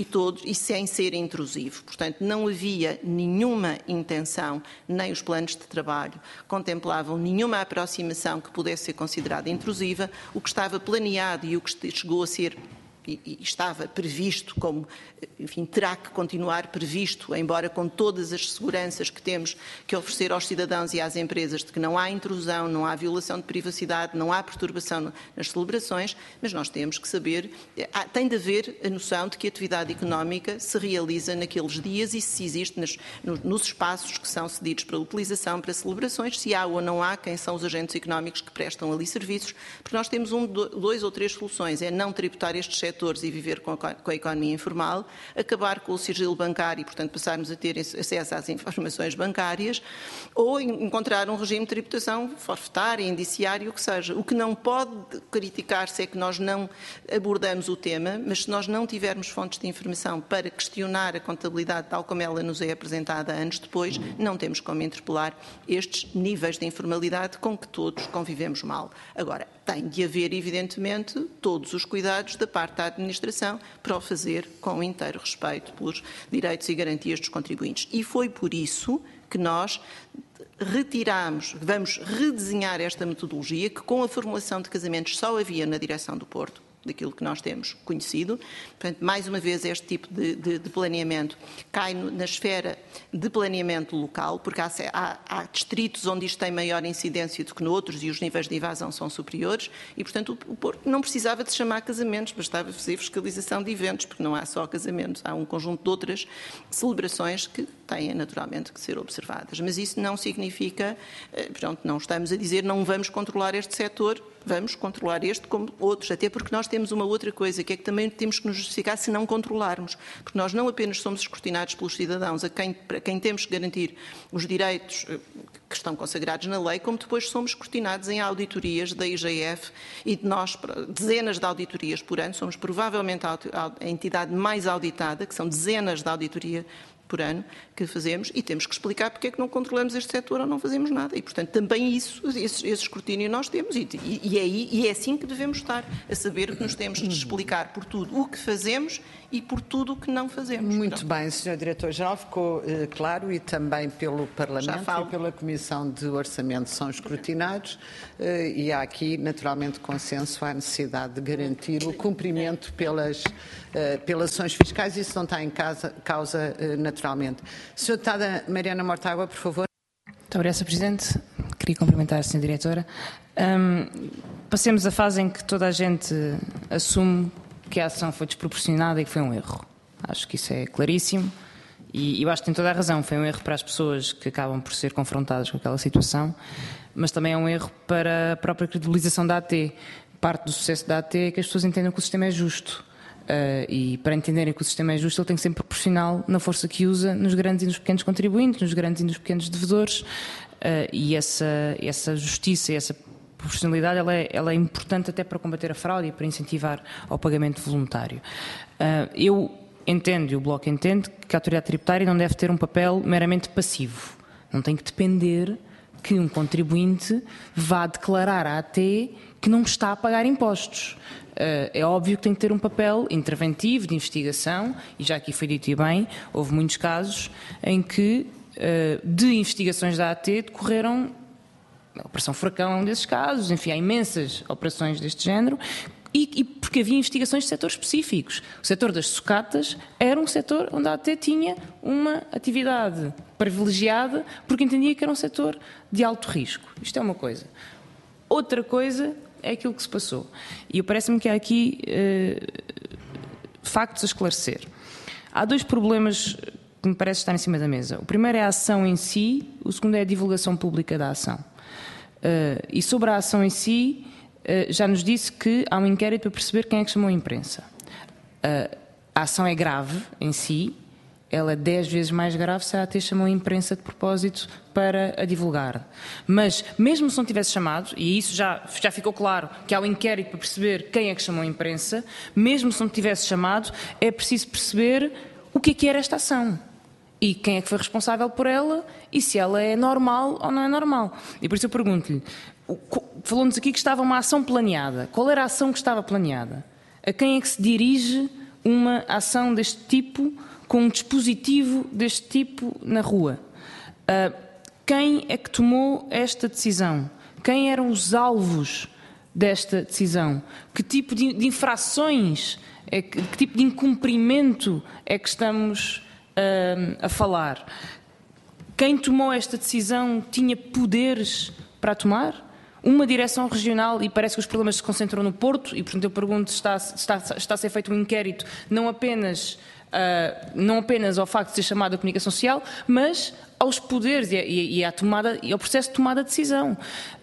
Speaker 7: e sem ser intrusivo. Portanto, não havia nenhuma intenção, nem os planos de trabalho contemplavam nenhuma aproximação que pudesse ser considerada intrusiva. O que estava planeado e o que chegou a ser e estava previsto, como, enfim, terá que continuar previsto, embora com todas as seguranças que temos que oferecer aos cidadãos e às empresas de que não há intrusão, não há violação de privacidade, não há perturbação nas celebrações, mas nós temos que saber, tem de haver a noção de que a atividade económica se realiza naqueles dias e se existe nos espaços que são cedidos para utilização, para celebrações, se há ou não há, quem são os agentes económicos que prestam ali serviços, porque nós temos 2 ou 3 soluções, é não tributar estes setores e viver com a economia informal, acabar com o sigilo bancário e, portanto, passarmos a ter acesso às informações bancárias, ou encontrar um regime de tributação forfetária, indiciário, o que seja. O que não pode criticar-se é que nós não abordamos o tema, mas se nós não tivermos fontes de informação para questionar a contabilidade tal como ela nos é apresentada anos depois, não temos como interpelar estes níveis de informalidade com que todos convivemos mal. Agora, tem de haver, evidentemente, todos os cuidados da parte da administração para o fazer com inteiro respeito pelos direitos e garantias dos contribuintes. E foi por isso que nós vamos redesenhar esta metodologia que com a formulação de casamentos só havia na direção do Porto, daquilo que nós temos conhecido. Portanto, mais uma vez, este tipo de planeamento cai na esfera de planeamento local, porque há distritos onde isto tem maior incidência do que noutros e os níveis de evasão são superiores e, portanto, o Porto não precisava de se chamar casamentos, bastava fazer fiscalização de eventos, porque não há só casamentos, há um conjunto de outras celebrações que têm naturalmente que ser observadas. Mas isso não significa, pronto, não estamos a dizer não vamos controlar este setor, vamos controlar este como outros, até porque nós temos uma outra coisa, que é que também temos que nos justificar se não controlarmos, porque nós não apenas somos escrutinados pelos cidadãos, para quem temos que garantir os direitos que estão consagrados na lei, como depois somos escrutinados em auditorias da IGF e de nós, dezenas de auditorias por ano, somos provavelmente a entidade mais auditada, que são dezenas de auditoria por ano que fazemos e temos que explicar porque é que não controlamos este setor ou não fazemos nada. E, portanto, também esse escrutínio nós temos e é assim que devemos estar, a saber que nos temos de explicar por tudo o que fazemos e por tudo o que não fazemos.
Speaker 1: Muito bem, Sr. Diretor-Geral, ficou claro e também pelo Parlamento e pela Comissão de Orçamento são escrutinados e há aqui, naturalmente, consenso à necessidade de garantir o cumprimento pelas ações fiscais. Isso não está em causa naturalmente. Sra. Deputada Mariana Mortágua, por favor.
Speaker 9: Muito obrigada, Sr. Presidente. queria cumprimentar a Sra. Diretora. Passemos a fase em que toda a gente assume que a ação foi desproporcionada e que foi um erro. Acho que isso é claríssimo e eu acho que tem toda a razão. Foi um erro para as pessoas que acabam por ser confrontadas com aquela situação, mas também é um erro para a própria credibilização da AT. Parte do sucesso da AT é que as pessoas entendam que o sistema é justo. E para entenderem que o sistema é justo, ele tem que ser proporcional na força que usa nos grandes e nos pequenos contribuintes, nos grandes e nos pequenos devedores, e essa justiça e essa proporcionalidade ela é importante até para combater a fraude e para incentivar ao pagamento voluntário. Eu entendo, e o Bloco entende, que a autoridade tributária não deve ter um papel meramente passivo. Não tem que depender que um contribuinte vá declarar à AT que não está a pagar impostos. É óbvio que tem que ter um papel interventivo, de investigação, e já aqui foi dito e bem, houve muitos casos em que de investigações da AT decorreram, a Operação Furacão é um desses casos, enfim, há imensas operações deste género, e porque havia investigações de setores específicos. O setor das sucatas era um setor onde a AT tinha uma atividade privilegiada porque entendia que era um setor de alto risco. Isto é uma coisa. Outra coisa é aquilo que se passou. E parece-me que há aqui factos a esclarecer. Há dois problemas que me parece estar em cima da mesa. O primeiro é a ação em si, o segundo é a divulgação pública da ação. E sobre a ação em si, já nos disse que há um inquérito para perceber quem é que chamou a imprensa. A ação é grave em si, ela é 10 vezes mais grave se a AT chamou a imprensa de propósito para a divulgar. Mas, mesmo se não tivesse chamado, e isso já ficou claro, que há um inquérito para perceber quem é que chamou a imprensa, mesmo se não tivesse chamado, é preciso perceber o que era esta ação. E quem é que foi responsável por ela, e se ela é normal ou não é normal. E por isso eu pergunto-lhe, falou-nos aqui que estava uma ação planeada. Qual era a ação que estava planeada? A quem é que se dirige uma ação deste tipo, com um dispositivo deste tipo na rua? Quem é que tomou esta decisão? Quem eram os alvos desta decisão? Que tipo de infrações, que tipo de incumprimento é que estamos a falar? Quem tomou esta decisão tinha poderes para a tomar? Uma direção regional, e parece que os problemas se concentram no Porto, e portanto eu pergunto se está a ser feito um inquérito não apenas ao facto de ser chamado a comunicação social, mas aos poderes e ao processo de tomada de decisão.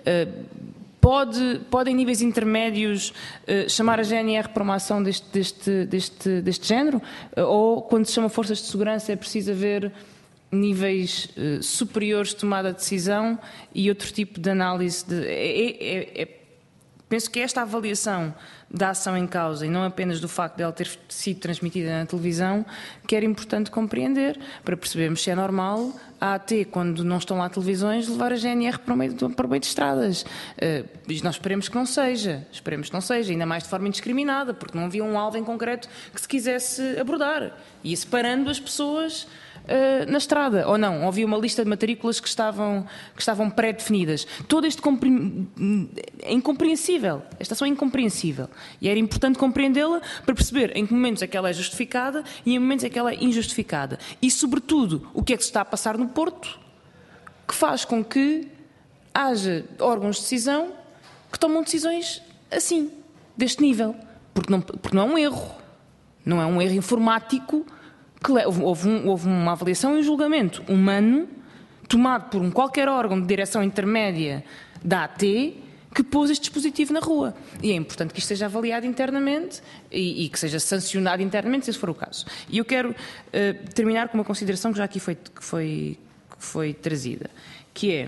Speaker 9: Pode em níveis intermédios chamar a GNR para uma ação deste género? Ou quando se chama forças de segurança é preciso haver níveis superiores de tomada de decisão e outro tipo de análise? Penso que esta avaliação da ação em causa, e não apenas do facto de ela ter sido transmitida na televisão, que era importante compreender, para percebermos se é normal a AT, quando não estão lá televisões, levar a GNR para o meio de estradas. Nós esperemos que não seja, ainda mais de forma indiscriminada, porque não havia um alvo em concreto que se quisesse abordar. Ia separando as pessoas na estrada, ou não, havia uma lista de matrículas que estavam pré-definidas. Todo este é incompreensível, esta ação é incompreensível, e era importante compreendê-la para perceber em que momentos é que ela é justificada e em momentos é que ela é injustificada, e sobretudo o que é que se está a passar no Porto, que faz com que haja órgãos de decisão que tomam decisões assim, deste nível, porque não é um erro, não é um erro informático. Houve uma avaliação e um julgamento humano tomado por qualquer órgão de direção intermédia da AT que pôs este dispositivo na rua. E é importante que isto seja avaliado internamente e que seja sancionado internamente, se esse for o caso. E eu quero terminar com uma consideração que já aqui foi trazida, que é: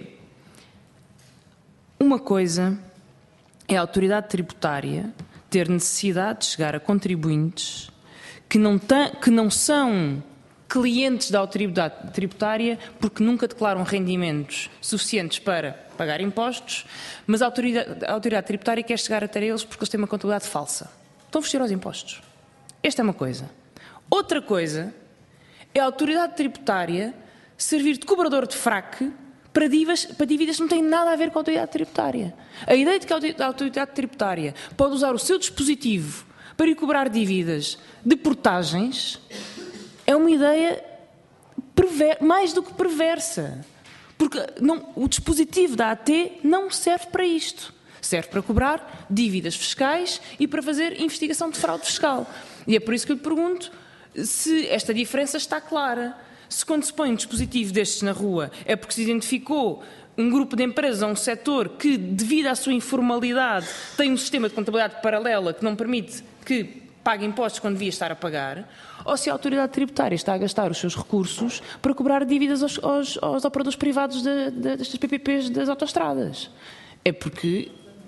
Speaker 9: uma coisa é a autoridade tributária ter necessidade de chegar a contribuintes que não são clientes da autoridade tributária porque nunca declaram rendimentos suficientes para pagar impostos, mas a autoridade tributária quer chegar até eles porque eles têm uma contabilidade falsa. Estão a fugir aos impostos. Esta é uma coisa. Outra coisa é a autoridade tributária servir de cobrador de fraque para dívidas que não têm nada a ver com a autoridade tributária. A ideia de que a autoridade tributária pode usar o seu dispositivo para ir cobrar dívidas de portagens é uma ideia mais do que perversa. Porque o dispositivo da AT não serve para isto. Serve para cobrar dívidas fiscais e para fazer investigação de fraude fiscal. E é por isso que eu lhe pergunto se esta diferença está clara. Se quando se põe um dispositivo destes na rua é porque se identificou um grupo de empresas ou um setor que, devido à sua informalidade, tem um sistema de contabilidade paralela que não permite que pague impostos quando devia estar a pagar, ou se a autoridade tributária está a gastar os seus recursos para cobrar dívidas aos operadores privados destas PPPs das autoestradas. É porque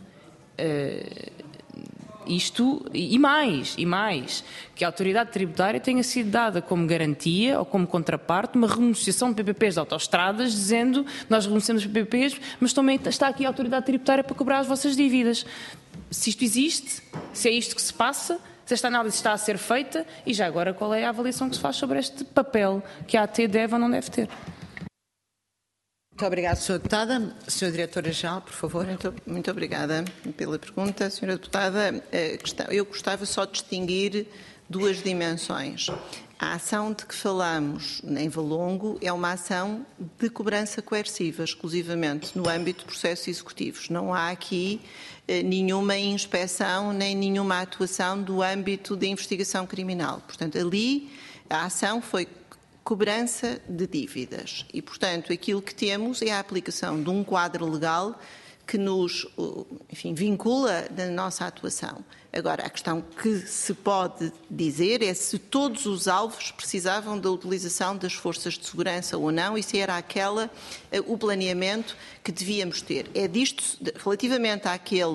Speaker 9: isto, e mais, que a autoridade tributária tenha sido dada como garantia ou como contraparte uma renunciação de PPPs de autoestradas, dizendo nós renunciamos de PPPs, mas também está aqui a autoridade tributária para cobrar as vossas dívidas. Se isto existe, se é isto que se passa, se esta análise está a ser feita, e já agora qual é a avaliação que se faz sobre este papel que a AT deve ou não deve ter?
Speaker 1: Muito obrigada, Sra. Deputada. Sra. Diretora-Geral, por favor.
Speaker 7: Muito obrigada pela pergunta, Sra. Deputada. Eu gostava só de distinguir duas dimensões. A ação de que falamos em Valongo é uma ação de cobrança coerciva, exclusivamente no âmbito de processos executivos. Não há aqui nenhuma inspeção nem nenhuma atuação do âmbito de investigação criminal. Portanto, ali a ação foi cobrança de dívidas e, portanto, aquilo que temos é a aplicação de um quadro legal que nos, enfim, vincula da nossa atuação. Agora, a questão que se pode dizer é se todos os alvos precisavam da utilização das forças de segurança ou não, e se era o planeamento que devíamos ter. É disto, relativamente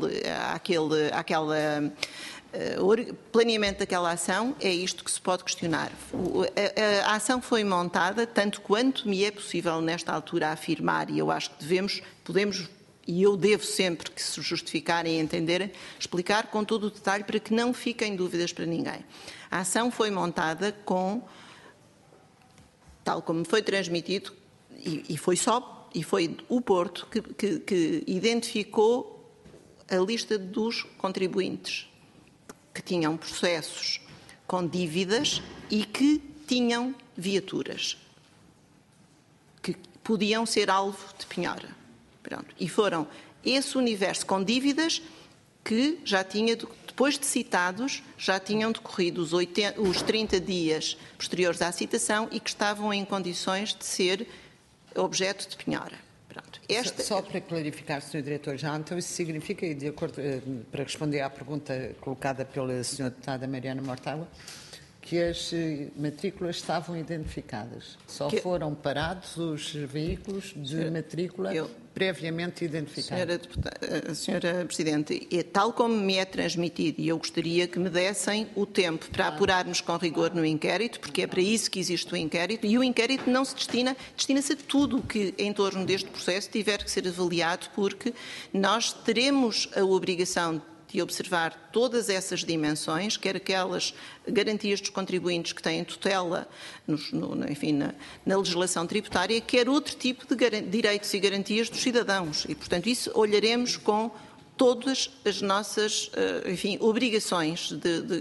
Speaker 7: planeamento daquela ação, é isto que se pode questionar. A ação foi montada, tanto quanto me é possível nesta altura afirmar, e eu acho que podemos, e eu devo sempre que se justificarem e entenderem, explicar com todo o detalhe para que não fiquem dúvidas para ninguém. A ação foi montada tal como foi transmitido, e foi o Porto que identificou a lista dos contribuintes que tinham processos com dívidas e que tinham viaturas que podiam ser alvo de penhora. Pronto. E foram esse universo com dívidas que já tinha, depois de citados, já tinham decorrido os 30 dias posteriores à citação e que estavam em condições de ser objeto de penhora. Pronto.
Speaker 1: Só para clarificar, Sr. Diretor, já então isso significa, e de acordo, para responder à pergunta colocada pela Sra. Deputada Mariana Mortágua, que as matrículas estavam identificadas. Só foram parados os veículos de matrícula previamente identificados.
Speaker 7: Senhora Presidente, tal como me é transmitido, e eu gostaria que me dessem o tempo para apurarmos com rigor no inquérito, porque é para isso que existe o inquérito, e o inquérito não se destina-se a tudo o que em torno deste processo tiver que ser avaliado, porque nós teremos a obrigação de observar todas essas dimensões, quer aquelas garantias dos contribuintes que têm tutela na legislação tributária, quer outro tipo de direitos e garantias dos cidadãos. E, portanto, isso olharemos com todas as nossas, obrigações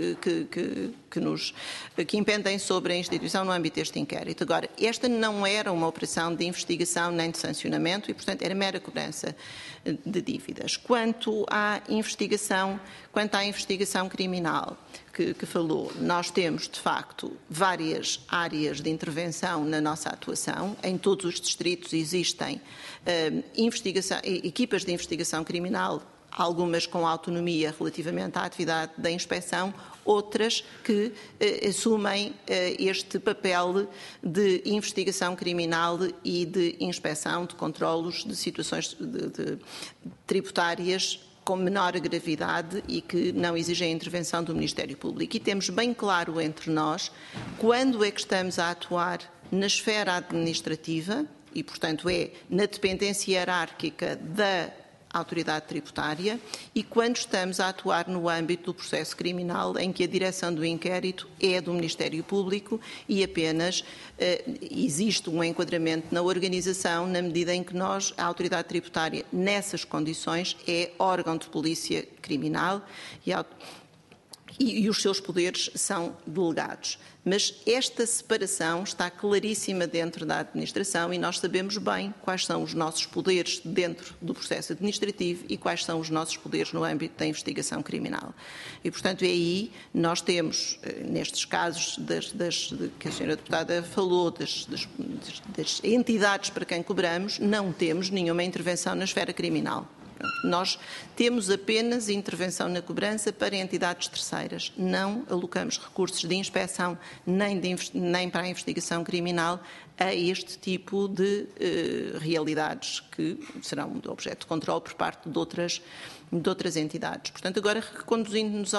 Speaker 7: que impendem sobre a instituição no âmbito deste inquérito. Agora, esta não era uma operação de investigação nem de sancionamento e, portanto, era mera cobrança de dívidas. Quanto à investigação criminal que falou, nós temos, de facto, várias áreas de intervenção na nossa atuação. Em todos os distritos existem equipas de investigação criminal, algumas com autonomia relativamente à atividade da inspeção, outras que assumem este papel de investigação criminal e de inspeção de controlos de situações tributárias com menor gravidade e que não exigem a intervenção do Ministério Público. E temos bem claro entre nós quando é que estamos a atuar na esfera administrativa e, portanto, é na dependência hierárquica da autoridade tributária e quando estamos a atuar no âmbito do processo criminal em que a direção do inquérito é do Ministério Público e apenas existe um enquadramento na organização na medida em que a autoridade tributária, nessas condições, é órgão de polícia criminal e os seus poderes são delegados. Mas esta separação está claríssima dentro da administração e nós sabemos bem quais são os nossos poderes dentro do processo administrativo e quais são os nossos poderes no âmbito da investigação criminal. E, portanto, aí nós temos, nestes casos que a senhora deputada falou, das entidades para quem cobramos, não temos nenhuma intervenção na esfera criminal. Nós temos apenas intervenção na cobrança para entidades terceiras. Não alocamos recursos de inspeção nem para a investigação criminal a este tipo de realidades que serão objeto de controle por parte de outras entidades. Portanto, agora reconduzindo-nos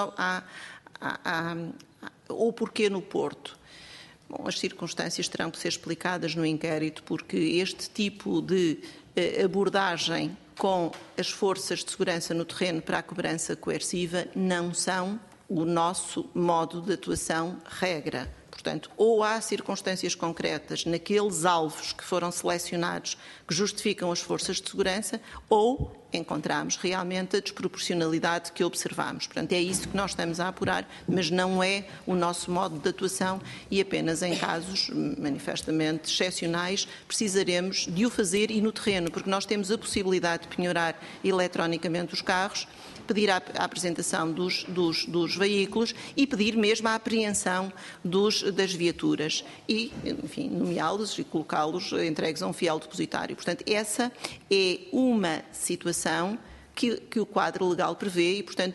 Speaker 7: ao porquê no Porto. Bom, as circunstâncias terão que ser explicadas no inquérito, porque este tipo de abordagem com as forças de segurança no terreno para a cobrança coerciva não são o nosso modo de atuação regra. Portanto, ou há circunstâncias concretas naqueles alvos que foram selecionados que justificam as forças de segurança, ou encontramos realmente a desproporcionalidade que observamos. Portanto, é isso que nós estamos a apurar, mas não é o nosso modo de atuação e apenas em casos manifestamente excepcionais precisaremos de o fazer e no terreno, porque nós temos a possibilidade de penhorar eletronicamente os carros, pedir a apresentação dos veículos e pedir mesmo a apreensão das viaturas e, enfim, nomeá-los e colocá-los entregues a um fiel depositário. Portanto, essa é uma situação que o quadro legal prevê e, portanto,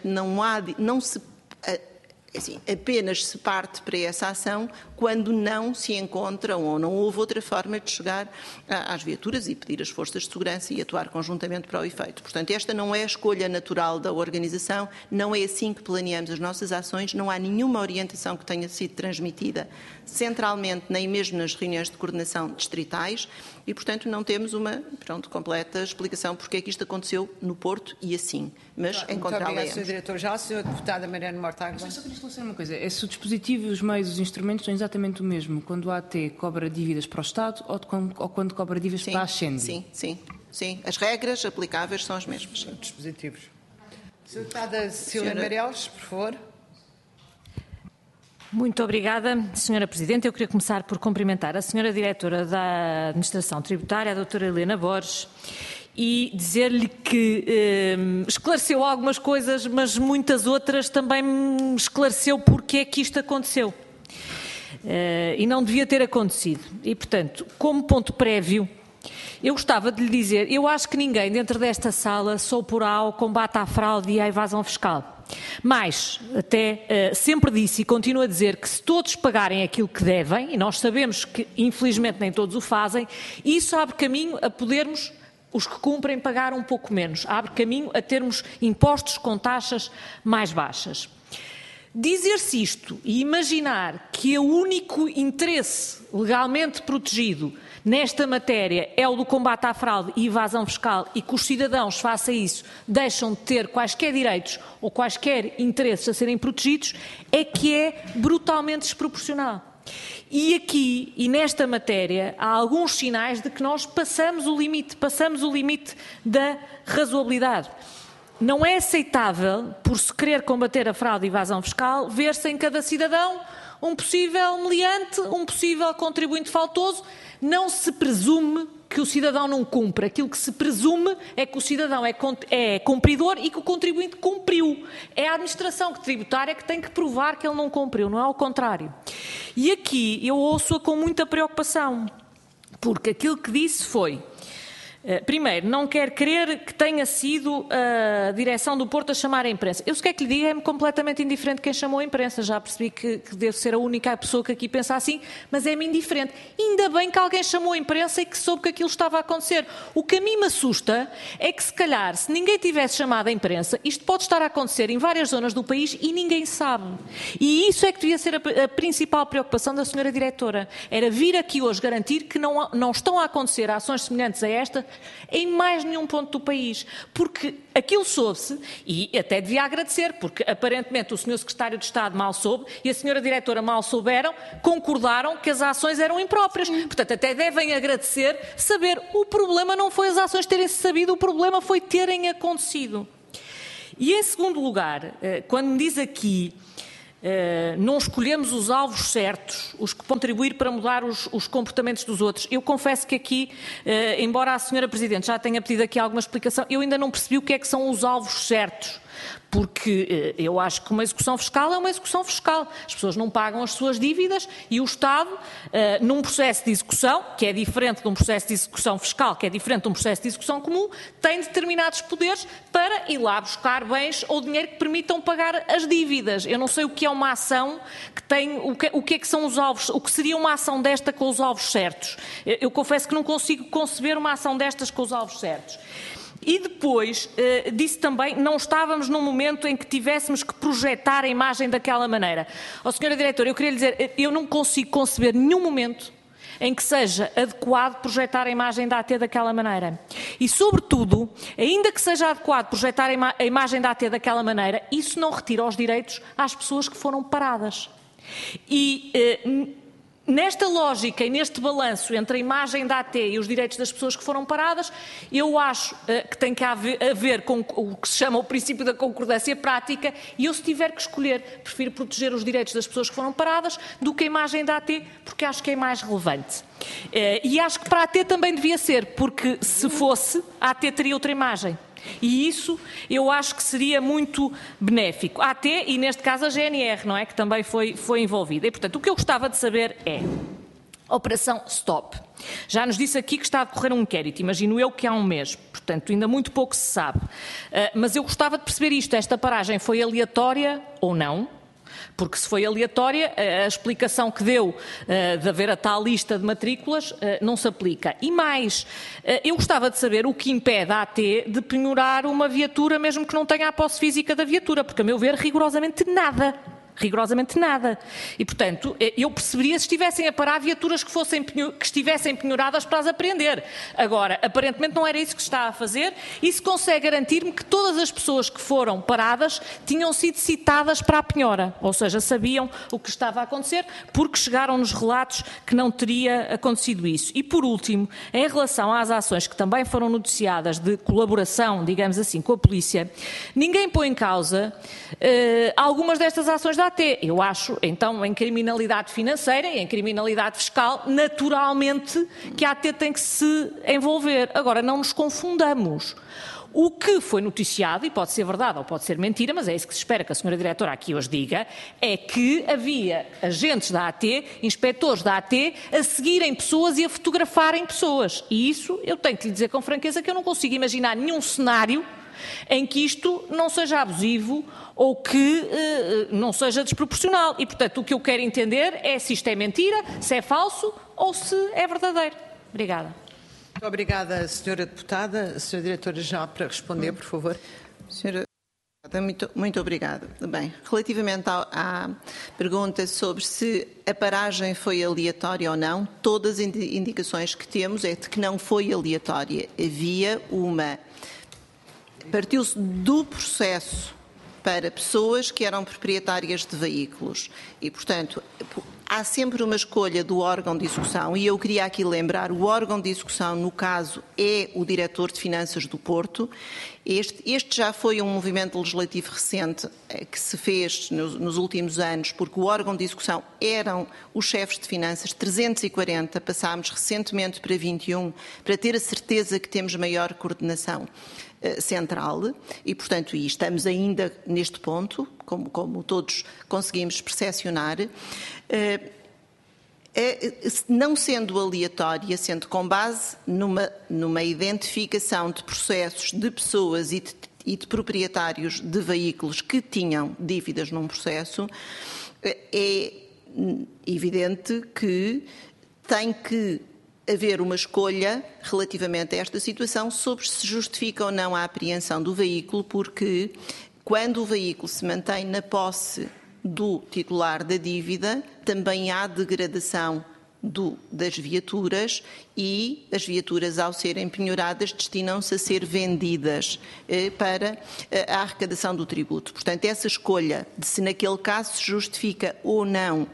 Speaker 7: apenas se parte para essa ação quando não se encontram ou não houve outra forma de chegar às viaturas e pedir as forças de segurança e atuar conjuntamente para o efeito. Portanto, esta não é a escolha natural da organização, não é assim que planeamos as nossas ações, não há nenhuma orientação que tenha sido transmitida centralmente, nem mesmo nas reuniões de coordenação distritais e, portanto, não temos uma completa explicação porque é que isto aconteceu no Porto e assim. Mas encontrá-la.
Speaker 1: Muito obrigada, Sr. Diretor-Geral. Sra. Deputada Mariana Mortágua.
Speaker 9: Só queria esclarecer uma coisa. É se o dispositivo, os meios, os instrumentos são exatamente o mesmo quando a AT cobra dívidas para o Estado ou quando cobra dívidas para a Ascendi?
Speaker 7: Sim. As regras aplicáveis são as mesmas.
Speaker 1: Dispositivos. Sra. Deputada Cília Meireles, por favor.
Speaker 10: Muito obrigada, Sra. Presidente. Eu queria começar por cumprimentar a Sra. Diretora da Administração Tributária, a doutora Helena Borges, e dizer-lhe que esclareceu algumas coisas, mas muitas outras também me esclareceu porque é que isto aconteceu. E não devia ter acontecido. E, portanto, como ponto prévio, eu gostava de lhe dizer, eu acho que ninguém dentro desta sala se oporá ao combate à fraude e à evasão fiscal. Mas, até sempre disse e continuo a dizer que se todos pagarem aquilo que devem, e nós sabemos que infelizmente nem todos o fazem, isso abre caminho a podermos, os que cumprem, pagar um pouco menos. Abre caminho a termos impostos com taxas mais baixas. Dizer-se isto e imaginar que o único interesse legalmente protegido nesta matéria é o do combate à fraude e evasão fiscal e que os cidadãos, face a isso, deixam de ter quaisquer direitos ou quaisquer interesses a serem protegidos, é que é brutalmente desproporcional. E aqui, e nesta matéria, há alguns sinais de que nós passamos o limite da razoabilidade. Não é aceitável, por se querer combater a fraude e evasão fiscal, ver-se em cada cidadão um possível meliante, um possível contribuinte faltoso. Não se presume que o cidadão não cumpre. Aquilo que se presume é que o cidadão é cumpridor e que o contribuinte cumpriu. É a administração tributária que tem que provar que ele não cumpriu, não é ao contrário. E aqui eu ouço-a com muita preocupação, porque aquilo que disse foi... Primeiro, não quer crer que tenha sido a direção do Porto a chamar a imprensa. Eu, se quer que lhe diga, é-me completamente indiferente quem chamou a imprensa. Já percebi que devo ser a única pessoa que aqui pensa assim, mas é-me indiferente. Ainda bem que alguém chamou a imprensa e que soube que aquilo estava a acontecer. O que a mim me assusta é que, se calhar, se ninguém tivesse chamado a imprensa, isto pode estar a acontecer em várias zonas do país e ninguém sabe. E isso é que devia ser a principal preocupação da senhora diretora. Era vir aqui hoje garantir que não estão a acontecer ações semelhantes a esta em mais nenhum ponto do país, porque aquilo soube-se, e até devia agradecer, porque aparentemente o Sr. Secretário de Estado mal soube e a Sra. Diretora mal souberam, concordaram que as ações eram impróprias. Portanto, até devem agradecer saber. O problema não foi as ações terem-se sabido, o problema foi terem acontecido. E em segundo lugar, quando me diz aqui não escolhemos os alvos certos, os que contribuir para mudar os comportamentos dos outros. Eu confesso que aqui, embora a Sra. Presidente já tenha pedido aqui alguma explicação, eu ainda não percebi o que é que são os alvos certos. Porque eu acho que uma execução fiscal é uma execução fiscal. As pessoas não pagam as suas dívidas e o Estado, num processo de execução, que é diferente de um processo de execução fiscal, que é diferente de um processo de execução comum, tem determinados poderes para ir lá buscar bens ou dinheiro que permitam pagar as dívidas. Eu não sei o que é uma ação que tem, o que é que são os alvos, o que seria uma ação desta com os alvos certos. Eu confesso que não consigo conceber uma ação destas com os alvos certos. E depois, disse também, não estávamos num momento em que tivéssemos que projetar a imagem daquela maneira. Sra. Diretora, eu queria lhe dizer, eu não consigo conceber nenhum momento em que seja adequado projetar a imagem da AT daquela maneira. E, sobretudo, ainda que seja adequado projetar a imagem da AT daquela maneira, isso não retira os direitos às pessoas que foram paradas. E nesta lógica e neste balanço entre a imagem da AT e os direitos das pessoas que foram paradas, eu acho que tem que haver com o que se chama o princípio da concordância prática, e eu, se tiver que escolher, prefiro proteger os direitos das pessoas que foram paradas do que a imagem da AT, porque acho que é mais relevante. E acho que para a AT também devia ser, porque se fosse, a AT teria outra imagem. E isso eu acho que seria muito benéfico. A AT e, neste caso, a GNR, não é? Que também foi envolvida. E, portanto, o que eu gostava de saber é: Operação Stop. Já nos disse aqui que está a decorrer um inquérito, imagino eu que há um mês, portanto ainda muito pouco se sabe. Mas eu gostava de perceber isto: esta paragem foi aleatória ou não? Porque se foi aleatória, a explicação que deu de haver a tal lista de matrículas não se aplica. E mais, eu gostava de saber o que impede a AT de penhorar uma viatura, mesmo que não tenha a posse física da viatura, porque, a meu ver, rigorosamente nada. Rigorosamente nada. E, portanto, eu perceberia se estivessem a parar viaturas que estivessem penhoradas para as apreender. Agora, aparentemente não era isso que se está a fazer, e se consegue garantir-me que todas as pessoas que foram paradas tinham sido citadas para a penhora, ou seja, sabiam o que estava a acontecer, porque chegaram-nos relatos que não teria acontecido isso. E, por último, em relação às ações que também foram noticiadas de colaboração, digamos assim, com a polícia, ninguém põe em causa algumas destas ações da AT. Eu acho, então, em criminalidade financeira e em criminalidade fiscal, naturalmente que a AT tem que se envolver. Agora, não nos confundamos. O que foi noticiado, e pode ser verdade ou pode ser mentira, mas é isso que se espera que a Sra. Diretora aqui hoje diga, é que havia agentes da AT, inspectores da AT, a seguirem pessoas e a fotografarem pessoas. E isso, eu tenho que lhe dizer com franqueza que eu não consigo imaginar nenhum cenário em que isto não seja abusivo ou que não seja desproporcional. E, portanto, o que eu quero entender é se isto é mentira, se é falso ou se é verdadeiro. Obrigada.
Speaker 1: Muito obrigada, Sra. Deputada. A Sra. Diretora-Geral, para responder, por favor.
Speaker 7: Sra. Muito obrigada. Bem, relativamente à pergunta sobre se a paragem foi aleatória ou não, todas as indicações que temos é de que não foi aleatória. Havia partiu-se do processo para pessoas que eram proprietárias de veículos e, portanto, há sempre uma escolha do órgão de execução, e eu queria aqui lembrar, o órgão de execução, no caso, é o Diretor de Finanças do Porto. Este já foi um movimento legislativo recente que se fez nos últimos anos, porque o órgão de execução eram os chefes de finanças, 340, passámos recentemente para 21, para ter a certeza que temos maior coordenação central e, portanto, estamos ainda neste ponto, como todos conseguimos percepcionar, não sendo aleatória, sendo com base numa identificação de processos de pessoas e de proprietários de veículos que tinham dívidas num processo, é evidente que tem que haver uma escolha relativamente a esta situação sobre se justifica ou não a apreensão do veículo, porque quando o veículo se mantém na posse do titular da dívida, também há degradação das viaturas e as viaturas, ao serem penhoradas, destinam-se a ser vendidas para a arrecadação do tributo. Portanto, essa escolha de se naquele caso se justifica ou não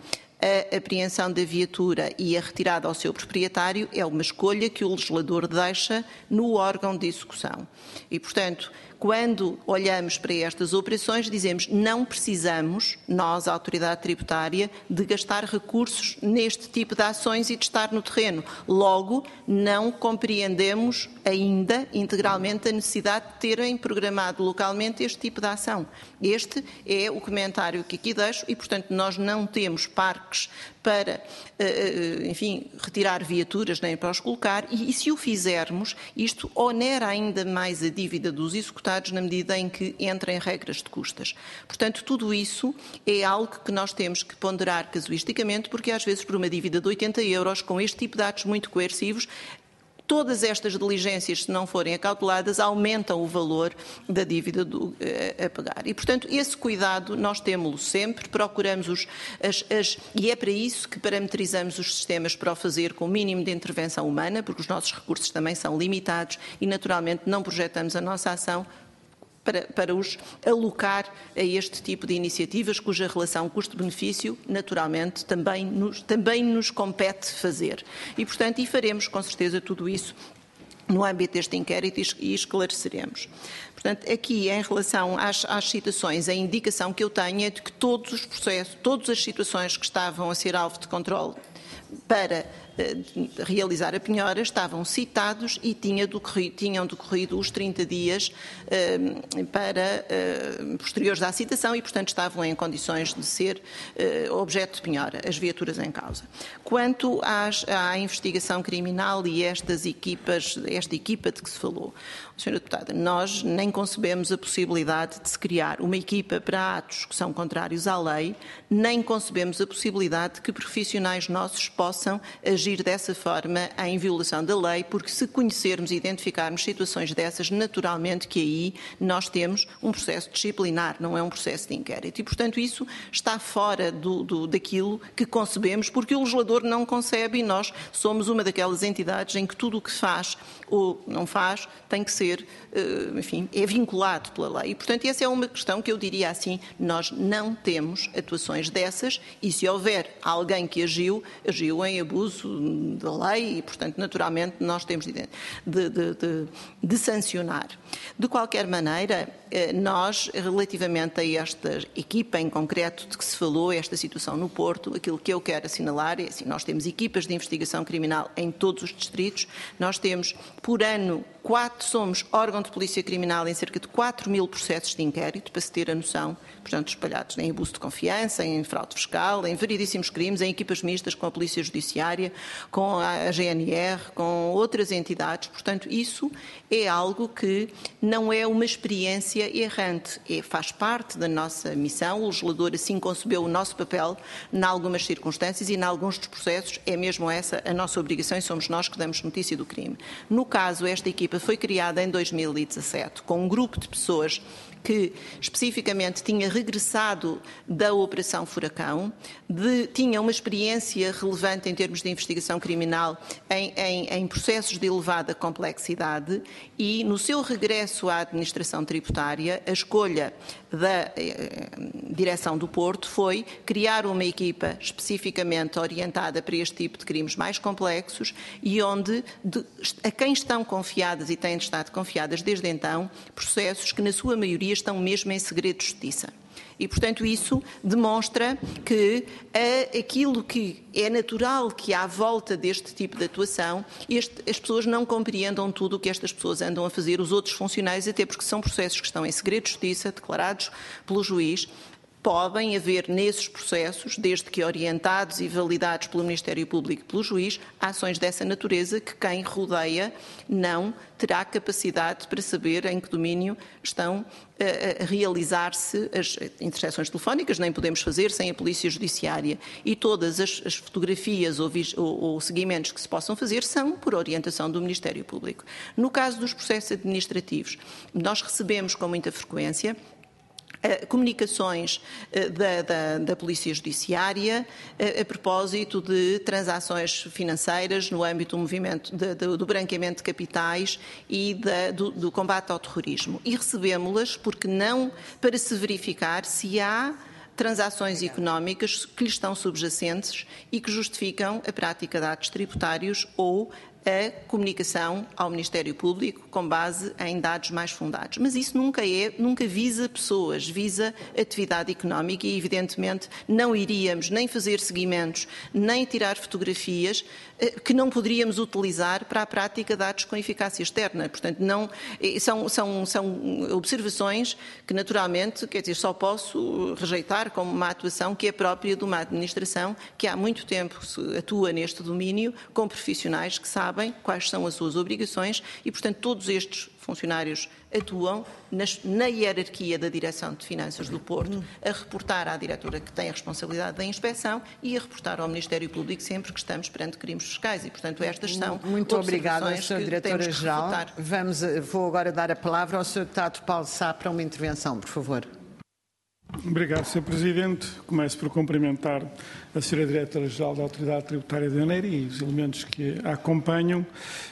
Speaker 7: a apreensão da viatura e a retirada ao seu proprietário é uma escolha que o legislador deixa no órgão de execução. E, portanto, quando olhamos para estas operações, dizemos não precisamos, nós, a autoridade tributária, de gastar recursos neste tipo de ações e de estar no terreno. Logo, não compreendemos ainda integralmente a necessidade de terem programado localmente este tipo de ação. Este é o comentário que aqui deixo e, portanto, nós não temos parques para, enfim, retirar viaturas nem para os colocar e se o fizermos, isto onera ainda mais a dívida dos executados na medida em que entra em regras de custas. Portanto, tudo isso é algo que nós temos que ponderar casuisticamente, porque às vezes por uma dívida de 80 euros, com este tipo de atos muito coercivos, todas estas diligências, se não forem acauteladas, aumentam o valor da dívida a pagar. E, portanto, esse cuidado nós temos-lo sempre, procuramos e é para isso que parametrizamos os sistemas para o fazer com o mínimo de intervenção humana, porque os nossos recursos também são limitados e, naturalmente, não projetamos a nossa ação para os alocar a este tipo de iniciativas, cuja relação custo-benefício, naturalmente, também nos compete fazer. E, portanto, faremos com certeza tudo isso no âmbito deste inquérito e esclareceremos. Portanto, aqui, em relação às citações, a indicação que eu tenho é de que todos os processos, todas as situações que estavam a ser alvo de controle para realizar a penhora estavam citados e tinham decorrido os 30 dias posteriores à citação e, portanto, estavam em condições de ser objeto de penhora, as viaturas em causa. Quanto à investigação criminal e esta equipa de que se falou, Sra. Deputada, nós nem concebemos a possibilidade de se criar uma equipa para atos que são contrários à lei, nem concebemos a possibilidade de que profissionais nossos possam agir dessa forma em violação da lei, porque se conhecermos e identificarmos situações dessas, naturalmente que aí nós temos um processo disciplinar, não é um processo de inquérito. E, portanto, isso está fora daquilo que concebemos, porque o legislador não concebe e nós somos uma daquelas entidades em que tudo o que faz ou não faz tem que ser, enfim, é vinculado pela lei. E, portanto, essa é uma questão que eu diria assim, nós não temos atuações dessas e se houver alguém que agiu em abuso da lei e, portanto, naturalmente, nós temos de sancionar. De qualquer maneira, nós, relativamente a esta equipa em concreto de que se falou, esta situação no Porto, aquilo que eu quero assinalar é assim, nós temos equipas de investigação criminal em todos os distritos, nós temos, por ano, somos órgão de polícia criminal em cerca de 4.000 processos de inquérito, para se ter a noção, portanto, espalhados em abuso de confiança, em fraude fiscal, em variedíssimos crimes, em equipas mistas com a Polícia Judiciária, com a GNR, com outras entidades. Portanto, isso é algo que não é uma experiência errante, faz parte da nossa missão, o legislador assim concebeu o nosso papel em algumas circunstâncias e em alguns dos processos é mesmo essa a nossa obrigação e somos nós que damos notícia do crime. No caso, esta equipa foi criada em 2017 com um grupo de pessoas que especificamente tinha regressado da Operação Furacão, tinha uma experiência relevante em termos de investigação criminal em processos de elevada complexidade e, no seu regresso à administração tributária, a escolha da direção do Porto foi criar uma equipa especificamente orientada para este tipo de crimes mais complexos e onde a quem estão confiadas e têm estado confiadas desde então processos que, na sua maioria, estão mesmo em segredo de justiça. E, portanto, isso demonstra que aquilo que é natural que à volta deste tipo de atuação, as pessoas não compreendam tudo o que estas pessoas andam a fazer, os outros funcionários, até porque são processos que estão em segredo de justiça, declarados pelo juiz. Podem haver nesses processos, desde que orientados e validados pelo Ministério Público e pelo juiz, ações dessa natureza que quem rodeia não terá capacidade para saber em que domínio estão a realizar-se as interseções telefónicas, nem podemos fazer sem a Polícia Judiciária. E todas as fotografias ou seguimentos que se possam fazer são por orientação do Ministério Público. No caso dos processos administrativos, nós recebemos com muita frequência comunicações da Polícia Judiciária a propósito de transações financeiras no âmbito do movimento do branqueamento de capitais e do combate ao terrorismo. E recebemos-las porque não para se verificar se há transações económicas que lhe estão subjacentes e que justificam a prática de atos tributários ou a comunicação ao Ministério Público com base em dados mais fundados. Mas isso nunca visa pessoas, visa atividade económica e, evidentemente, não iríamos nem fazer seguimentos, nem tirar fotografias que não poderíamos utilizar para a prática de atos com eficácia externa. Portanto, não, são observações que, naturalmente, quer dizer, só posso rejeitar como uma atuação que é própria de uma administração que há muito tempo atua neste domínio com profissionais que sabem quais são as suas obrigações e, portanto, todos estes funcionários atuam na hierarquia da Direção de Finanças do Porto, a reportar à diretora que tem a responsabilidade da inspeção e a reportar ao Ministério Público sempre que estamos perante crimes fiscais e, portanto, estas são
Speaker 1: Muito obrigada,
Speaker 7: observações
Speaker 1: Sra.
Speaker 7: que
Speaker 1: Diretora-Geral.
Speaker 7: temos que refutar.
Speaker 1: Vou agora dar a palavra ao Sr. Deputado Paulo Sá para uma intervenção, por favor.
Speaker 11: Obrigado, Sr. Presidente. Começo por cumprimentar a Sra. Diretora-Geral da Autoridade Tributária de Janeiro e os elementos que a acompanham.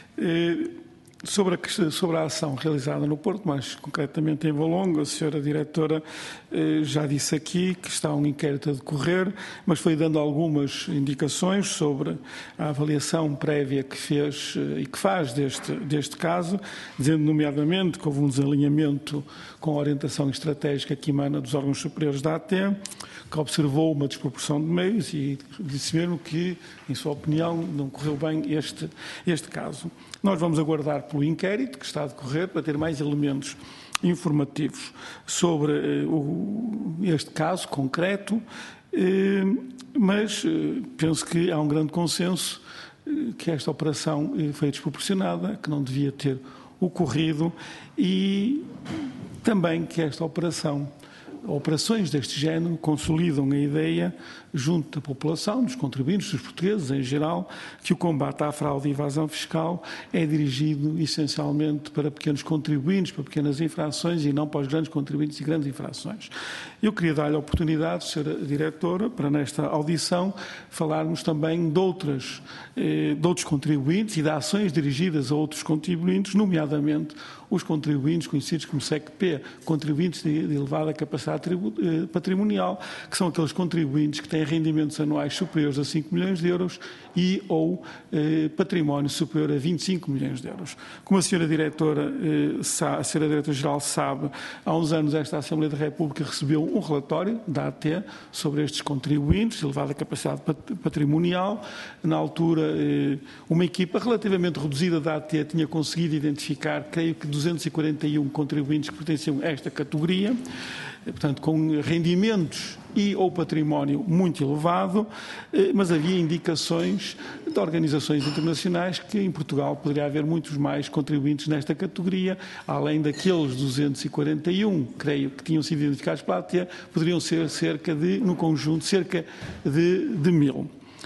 Speaker 11: Sobre a ação realizada no Porto, mais concretamente em Valongo, a Sra. Diretora já disse aqui que está um inquérito a decorrer, mas foi dando algumas indicações sobre a avaliação prévia que fez e que faz deste caso, dizendo nomeadamente que houve um desalinhamento com a orientação estratégica que emana dos órgãos superiores da AT, que observou uma desproporção de meios e disse mesmo que, em sua opinião, não correu bem este caso. Nós vamos aguardar pelo inquérito que está a decorrer para ter mais elementos informativos sobre este caso concreto, mas penso que há um grande consenso que esta operação foi desproporcionada, que não devia ter ocorrido e também que esta operações deste género consolidam a ideia junto da população, dos contribuintes, dos portugueses em geral, que o combate à fraude e evasão fiscal é dirigido essencialmente para pequenos contribuintes, para pequenas infrações e não para os grandes contribuintes e grandes infrações. Eu queria dar-lhe a oportunidade, Sra. Diretora, para nesta audição falarmos também de outros contribuintes e de ações dirigidas a outros contribuintes, nomeadamente os contribuintes conhecidos como SECP, contribuintes de elevada capacidade patrimonial, que são aqueles contribuintes que têm rendimentos anuais superiores a 5 milhões de euros e ou património superior a 25 milhões de euros. Como a Sra. Diretora-Geral sabe, há uns anos esta Assembleia da República recebeu um relatório da AT sobre estes contribuintes de elevada capacidade patrimonial. Na altura, uma equipa relativamente reduzida da AT tinha conseguido identificar, creio que 241 contribuintes que pertenciam a esta categoria, portanto, com rendimentos e ou património muito elevado, mas havia indicações de organizações internacionais que em Portugal poderia haver muitos mais contribuintes nesta categoria, além daqueles 241, creio, que tinham sido identificados pela AT, poderiam ser no conjunto, cerca de 1000.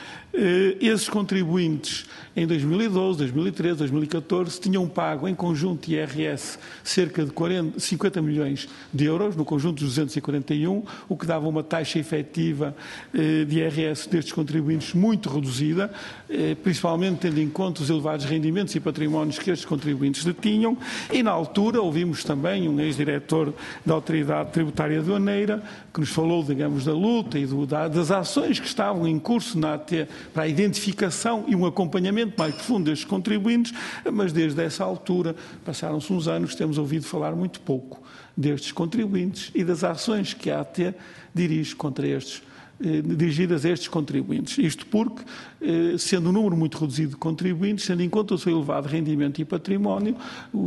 Speaker 11: Esses contribuintes em 2012, 2013, 2014 tinham pago em conjunto IRS cerca de 50 milhões de euros, no conjunto dos 241, o que dava uma taxa efetiva de IRS destes contribuintes muito reduzida, principalmente tendo em conta os elevados rendimentos e patrimónios que estes contribuintes detinham, e na altura ouvimos também um ex-diretor da Autoridade Tributária Aduaneira que nos falou, digamos, da luta e das ações que estavam em curso na AT para a identificação e um acompanhamento mais profundo destes contribuintes, mas desde essa altura, passaram-se uns anos, temos ouvido falar muito pouco destes contribuintes e das ações que a AT dirige contra dirigidas a estes contribuintes. Isto porque, sendo um número muito reduzido de contribuintes, tendo em conta o seu elevado rendimento e património,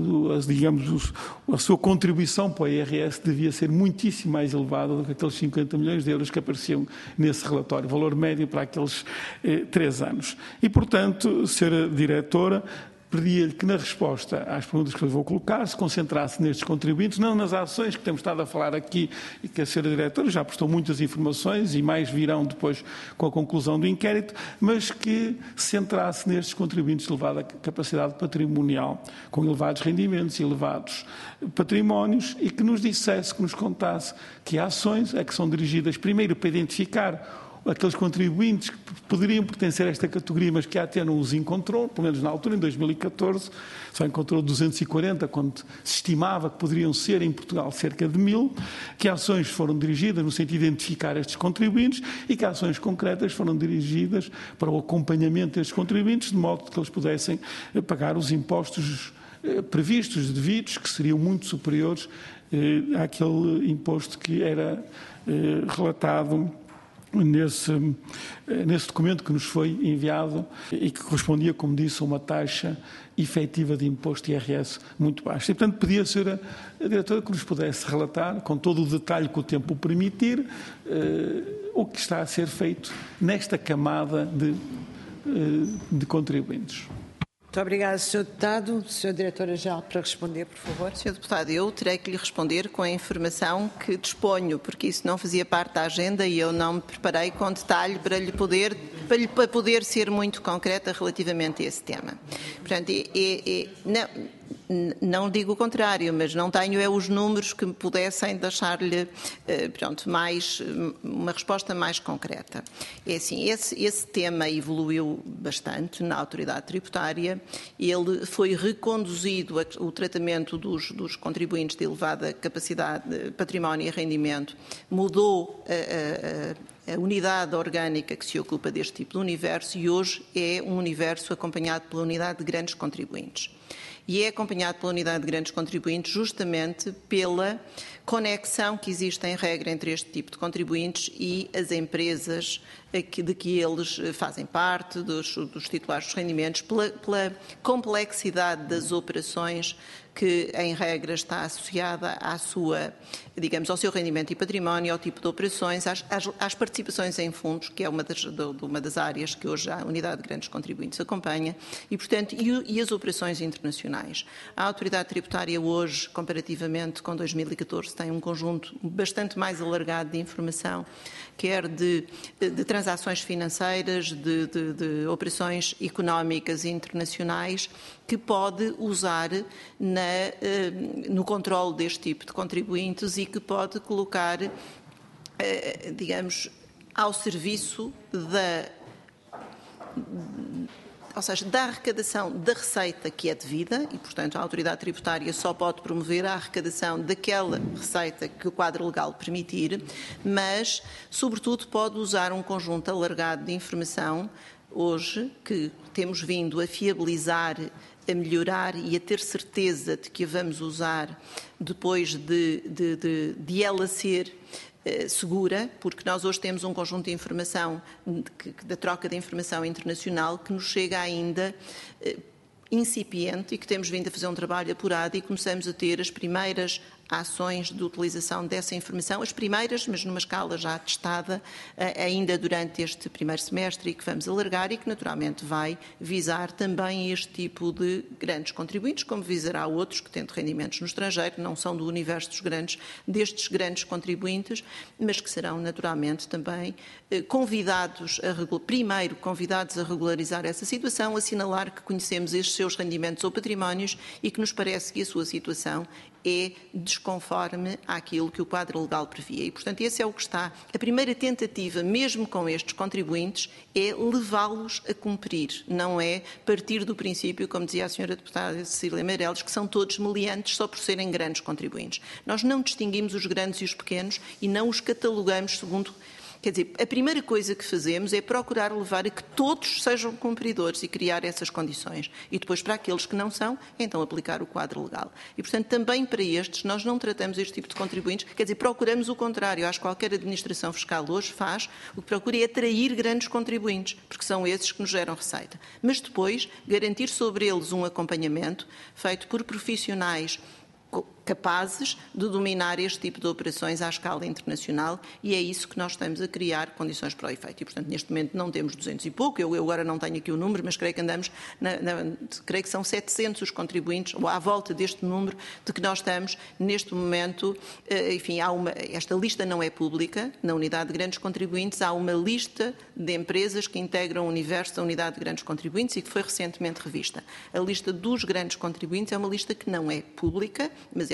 Speaker 11: a sua contribuição para o IRS devia ser muitíssimo mais elevada do que aqueles 50 milhões de euros que apareciam nesse relatório, valor médio para aqueles 3 anos. E, portanto, Sra. Diretora, pedia-lhe que, na resposta às perguntas que eu vou colocar, se concentrasse nestes contribuintes, não nas ações que temos estado a falar aqui e que a Sra. Diretora já prestou muitas informações e mais virão depois com a conclusão do inquérito, mas que se centrasse nestes contribuintes de elevada capacidade patrimonial, com elevados rendimentos e elevados patrimónios e que nos dissesse, que nos contasse que ações é que são dirigidas primeiro para identificar aqueles contribuintes que poderiam pertencer a esta categoria, mas que a AT não os encontrou, pelo menos na altura, em 2014, só encontrou 240, quando se estimava que poderiam ser em Portugal cerca de 1000, que ações foram dirigidas no sentido de identificar estes contribuintes e que ações concretas foram dirigidas para o acompanhamento destes contribuintes, de modo que eles pudessem pagar os impostos previstos, devidos, que seriam muito superiores àquele imposto que era relatado nesse documento que nos foi enviado e que correspondia, como disse, a uma taxa efetiva de imposto IRS muito baixa. E, portanto, pedia à senhora diretora que nos pudesse relatar, com todo o detalhe que o tempo o permitir, o que está a ser feito nesta camada de contribuintes.
Speaker 1: Muito obrigada, Sr. Deputado. Sra. Diretora-Geral, para responder, por favor.
Speaker 7: Sr. Deputado, eu terei que lhe responder com a informação que disponho, porque isso não fazia parte da agenda e eu não me preparei com detalhe para poder ser muito concreta relativamente a esse tema. Portanto, não digo o contrário, mas não tenho os números que me pudessem deixar-lhe uma resposta mais concreta. É assim, esse tema evoluiu bastante na autoridade tributária, ele foi reconduzido, o tratamento dos contribuintes de elevada capacidade, património e rendimento, mudou a unidade orgânica que se ocupa deste tipo de universo e hoje é um universo acompanhado pela unidade de grandes contribuintes. E é acompanhado pela unidade de grandes contribuintes justamente pela conexão que existe em regra entre este tipo de contribuintes e as empresas de que eles fazem parte, dos titulares dos rendimentos, pela complexidade das operações que, em regra, está associada ao seu rendimento e património, ao tipo de operações, às participações em fundos, que é uma das áreas que hoje a unidade de grandes contribuintes acompanha, e, portanto, e as operações internacionais. A autoridade tributária hoje, comparativamente com 2014, tem um conjunto bastante mais alargado de informação, quer de transações financeiras, de operações económicas internacionais, que pode usar no controle deste tipo de contribuintes e que pode colocar, ao serviço da arrecadação da receita que é devida e, portanto, a autoridade tributária só pode promover a arrecadação daquela receita que o quadro legal permitir, mas, sobretudo, pode usar um conjunto alargado de informação, hoje, que temos vindo a fiabilizar, a melhorar e a ter certeza de que a vamos usar depois de ela ser segura, porque nós hoje temos um conjunto de informação, da troca de informação internacional, que nos chega ainda incipiente e que temos vindo a fazer um trabalho apurado e começamos a ter as primeiras ações de utilização dessa informação, as primeiras, mas numa escala já testada, ainda durante este primeiro semestre e que vamos alargar e que naturalmente vai visar também este tipo de grandes contribuintes, como visará outros que têm rendimentos no estrangeiro, não são do universo destes grandes contribuintes, mas que serão naturalmente também convidados a regularizar essa situação, assinalar que conhecemos estes seus rendimentos ou patrimónios e que nos parece que a sua situação é desconforme àquilo que o quadro legal previa. E, portanto, esse é o que está. A primeira tentativa, mesmo com estes contribuintes, é levá-los a cumprir. Não é partir do princípio, como dizia a senhora deputada Cecília Meireles, que são todos meliantes só por serem grandes contribuintes. Nós não distinguimos os grandes e os pequenos e não os catalogamos segundo... Quer dizer, a primeira coisa que fazemos é procurar levar a que todos sejam cumpridores e criar essas condições. E depois, para aqueles que não são, então aplicar o quadro legal. E, portanto, também para estes, nós não tratamos este tipo de contribuintes, quer dizer, procuramos o contrário. Acho que qualquer administração fiscal hoje faz, o que procura é atrair grandes contribuintes, porque são esses que nos geram receita. Mas depois, garantir sobre eles um acompanhamento feito por profissionais capazes de dominar este tipo de operações à escala internacional e é isso que nós estamos a criar condições para o efeito. E, portanto, neste momento não temos 200 e pouco, eu agora não tenho aqui o número, mas creio que andamos, creio que são 700 os contribuintes, ou à volta deste número, de que nós estamos neste momento, enfim, esta lista não é pública, na unidade de grandes contribuintes há uma lista de empresas que integram o universo da unidade de grandes contribuintes e que foi recentemente revista. A lista dos grandes contribuintes é uma lista que não é pública, mas é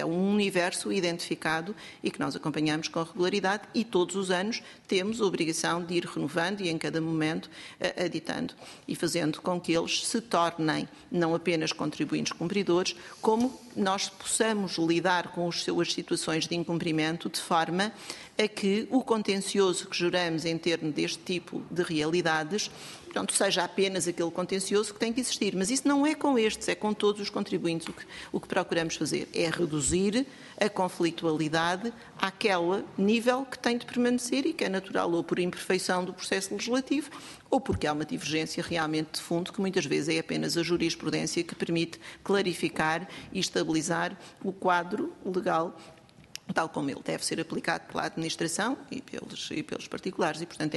Speaker 7: é um universo identificado e que nós acompanhamos com regularidade e todos os anos temos a obrigação de ir renovando e em cada momento aditando e fazendo com que eles se tornem não apenas contribuintes cumpridores, como nós possamos lidar com as suas situações de incumprimento de forma a que o contencioso que geramos em termos deste tipo de realidades, portanto, seja apenas aquele contencioso que tem que existir. Mas isso não é com estes, é com todos os contribuintes. O que procuramos fazer é reduzir a conflitualidade àquele nível que tem de permanecer e que é natural ou por imperfeição do processo legislativo ou porque há uma divergência realmente de fundo que muitas vezes é apenas a jurisprudência que permite clarificar e estabilizar o quadro legal tal como ele deve ser aplicado pela administração e pelos particulares. E, portanto, é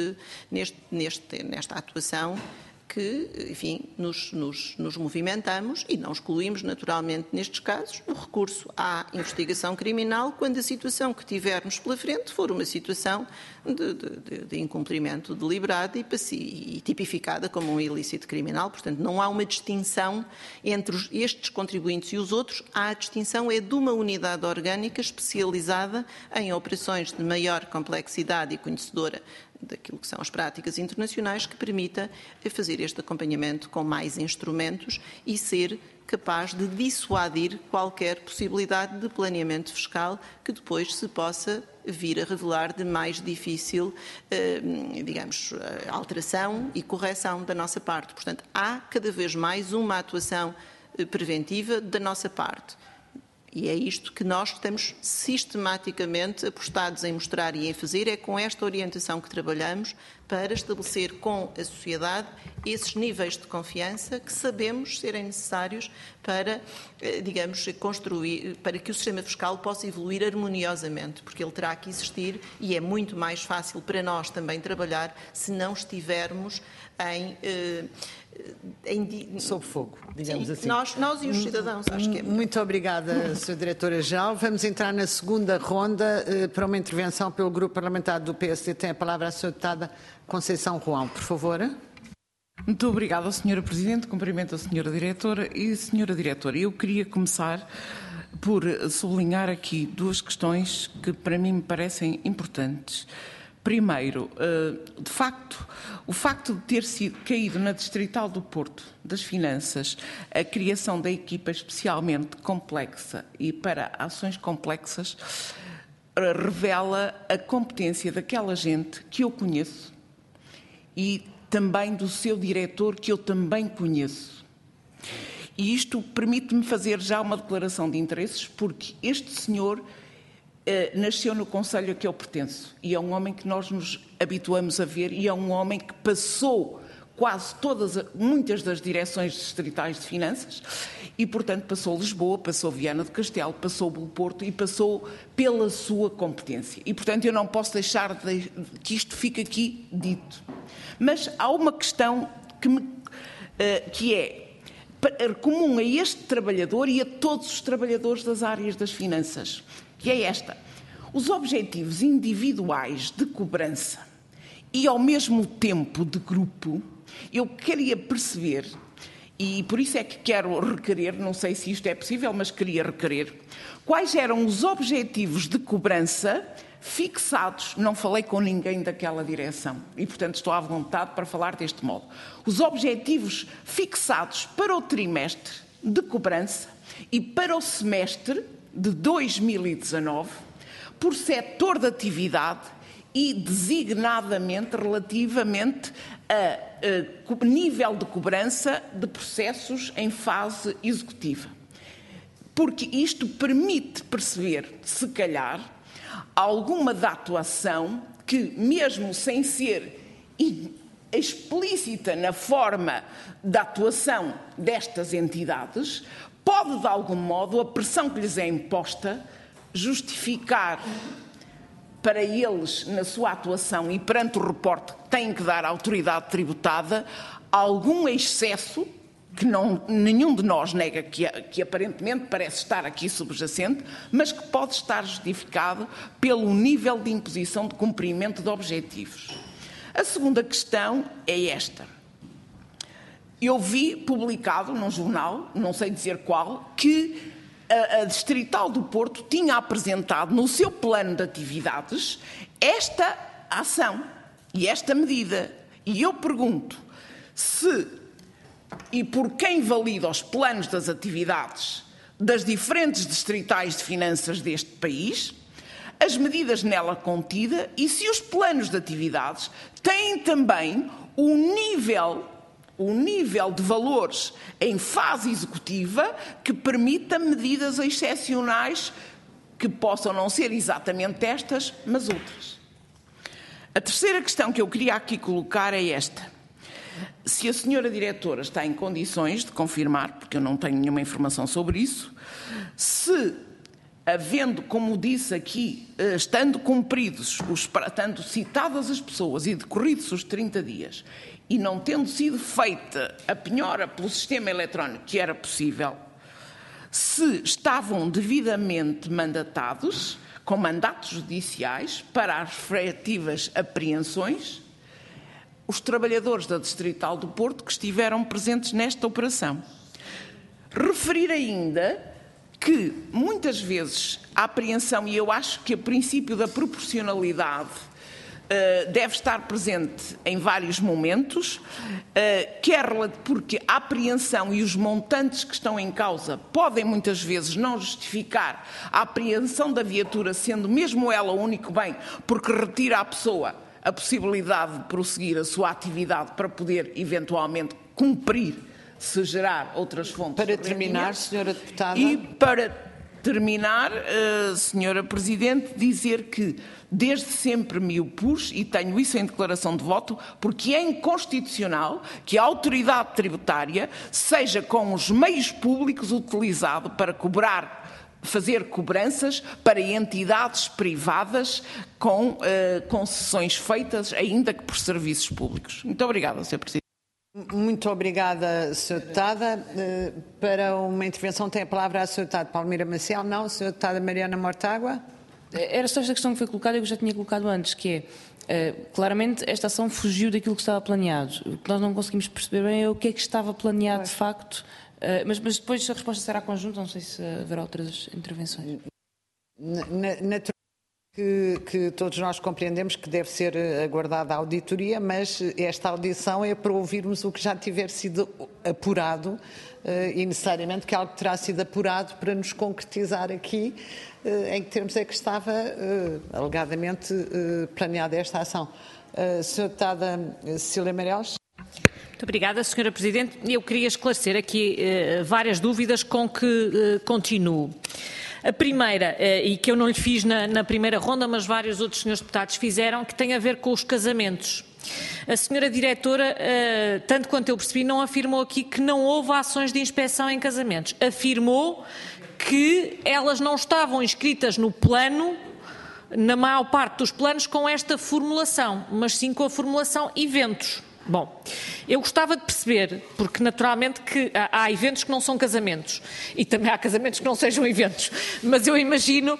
Speaker 7: nesta atuação que, enfim, nos movimentamos e não excluímos, naturalmente, nestes casos, o recurso à investigação criminal quando a situação que tivermos pela frente for uma situação de incumprimento deliberado e tipificada como um ilícito criminal. Portanto, não há uma distinção entre estes contribuintes e os outros. Há a distinção de uma unidade orgânica especializada em operações de maior complexidade e conhecedora daquilo que são as práticas internacionais que permita fazer este acompanhamento com mais instrumentos e ser capaz de dissuadir qualquer possibilidade de planeamento fiscal que depois se possa vir a revelar de mais difícil, digamos, alteração e correção da nossa parte. Portanto, há cada vez mais uma atuação preventiva da nossa parte. E é isto que nós estamos sistematicamente apostados em mostrar e em fazer, é com esta orientação que trabalhamos para estabelecer com a sociedade esses níveis de confiança que sabemos serem necessários para, digamos, construir, para que o sistema fiscal possa evoluir harmoniosamente, porque ele terá que existir e é muito mais fácil para nós também trabalhar se não estivermos
Speaker 1: sob fogo, digamos
Speaker 7: sim,
Speaker 1: assim.
Speaker 7: Nós e os cidadãos, acho que é.
Speaker 1: Muito obrigada, Sra. Diretora-Geral. Vamos entrar na segunda ronda para uma intervenção pelo Grupo Parlamentar do PSD. Tem a palavra a Sra. Deputada Conceição Ruão, por favor.
Speaker 12: Muito obrigada, Sra. Presidente. Cumprimento a Sra. Diretora e Sra. Diretora. Eu queria começar por sublinhar aqui duas questões que para mim me parecem importantes. Primeiro, de facto, o facto de ter sido caído na Distrital do Porto das Finanças a criação da equipa especialmente complexa e para ações complexas revela a competência daquela gente que eu conheço e também do seu diretor que eu também conheço. E isto permite-me fazer já uma declaração de interesses porque este senhor nasceu no concelho a que eu pertenço e é um homem que nós nos habituamos a ver e é um homem que passou muitas das direções distritais de finanças e, portanto, passou Lisboa, passou Viana do Castelo, passou Belo Porto e passou pela sua competência. E, portanto, eu não posso deixar que isto fique aqui dito. Mas há uma questão que é comum a este trabalhador e a todos os trabalhadores das áreas das finanças, que é esta. Os objetivos individuais de cobrança e, ao mesmo tempo, de grupo, eu queria perceber, e por isso é que quero requerer, não sei se isto é possível, mas queria requerer, quais eram os objetivos de cobrança fixados, não falei com ninguém daquela direção, e, portanto, estou à vontade para falar deste modo, os objetivos fixados para o trimestre de cobrança e para o semestre de 2019, por setor de atividade e designadamente relativamente a nível de cobrança de processos em fase executiva. Porque isto permite perceber, se calhar, alguma da atuação que, mesmo sem ser explícita na forma da atuação destas entidades, pode, de algum modo, a pressão que lhes é imposta justificar para eles, na sua atuação e perante o reporte que têm que dar à autoridade tributada, algum excesso, que nenhum de nós nega que aparentemente parece estar aqui subjacente, mas que pode estar justificado pelo nível de imposição de cumprimento de objetivos. A segunda questão é esta. Eu vi publicado num jornal, não sei dizer qual, que a Distrital do Porto tinha apresentado no seu plano de atividades esta ação e esta medida. E eu pergunto se e por quem valida os planos das atividades das diferentes distritais de finanças deste país, as medidas nela contidas e se os planos de atividades têm também o nível de valores em fase executiva que permita medidas excepcionais que possam não ser exatamente estas, mas outras. A terceira questão que eu queria aqui colocar é esta. Se a senhora diretora está em condições de confirmar, porque eu não tenho nenhuma informação sobre isso, se, havendo, como disse aqui, estando cumpridos, estando citadas as pessoas e decorridos os 30 dias, e não tendo sido feita a penhora pelo sistema eletrónico que era possível, se estavam devidamente mandatados, com mandatos judiciais, para as respectivas apreensões, os trabalhadores da Distrital do Porto que estiveram presentes nesta operação. Referir ainda que, muitas vezes, a apreensão, e eu acho que o princípio da proporcionalidade deve estar presente em vários momentos, porque a apreensão e os montantes que estão em causa podem muitas vezes não justificar a apreensão da viatura, sendo mesmo ela o único bem, porque retira à pessoa a possibilidade de prosseguir a sua atividade para poder eventualmente cumprir, se gerar outras fontes.
Speaker 1: Para terminar, Sra. Deputada.
Speaker 12: E para terminar, Sra. Presidente, dizer que desde sempre me opus, e tenho isso em declaração de voto, porque é inconstitucional que a autoridade tributária seja com os meios públicos utilizado para fazer cobranças para entidades privadas com concessões feitas, ainda que por serviços públicos. Muito obrigada, Sr. Presidente.
Speaker 1: Muito obrigada, Sra. Deputada. Para uma intervenção tem a palavra a Sra. Deputada Palmira Maciel. Não, Sra. Deputada Mariana Mortágua.
Speaker 9: Era só esta questão que foi colocada e eu já tinha colocado antes, que é, claramente esta ação fugiu daquilo que estava planeado. O que nós não conseguimos perceber bem é o que é que estava planeado de facto, mas depois a resposta será conjunta, não sei se haverá outras intervenções.
Speaker 1: Naturalmente que todos nós compreendemos que deve ser aguardada a auditoria, mas esta audição é para ouvirmos o que já tiver sido apurado e necessariamente que algo terá sido apurado para nos concretizar aqui em que termos é que estava alegadamente planeada esta ação. Sra. Deputada Cecília Meirelles.
Speaker 10: Muito obrigada, Sra. Presidente. Eu queria esclarecer aqui várias dúvidas com que continuo. A primeira, e que eu não lhe fiz na primeira ronda, mas vários outros senhores deputados fizeram, que tem a ver com os casamentos. A senhora diretora, tanto quanto eu percebi, não afirmou aqui que não houve ações de inspeção em casamentos. Afirmou que elas não estavam inscritas no plano, na maior parte dos planos, com esta formulação, mas sim com a formulação eventos. Bom, eu gostava de perceber, porque naturalmente que há eventos que não são casamentos e também há casamentos que não sejam eventos, mas eu imagino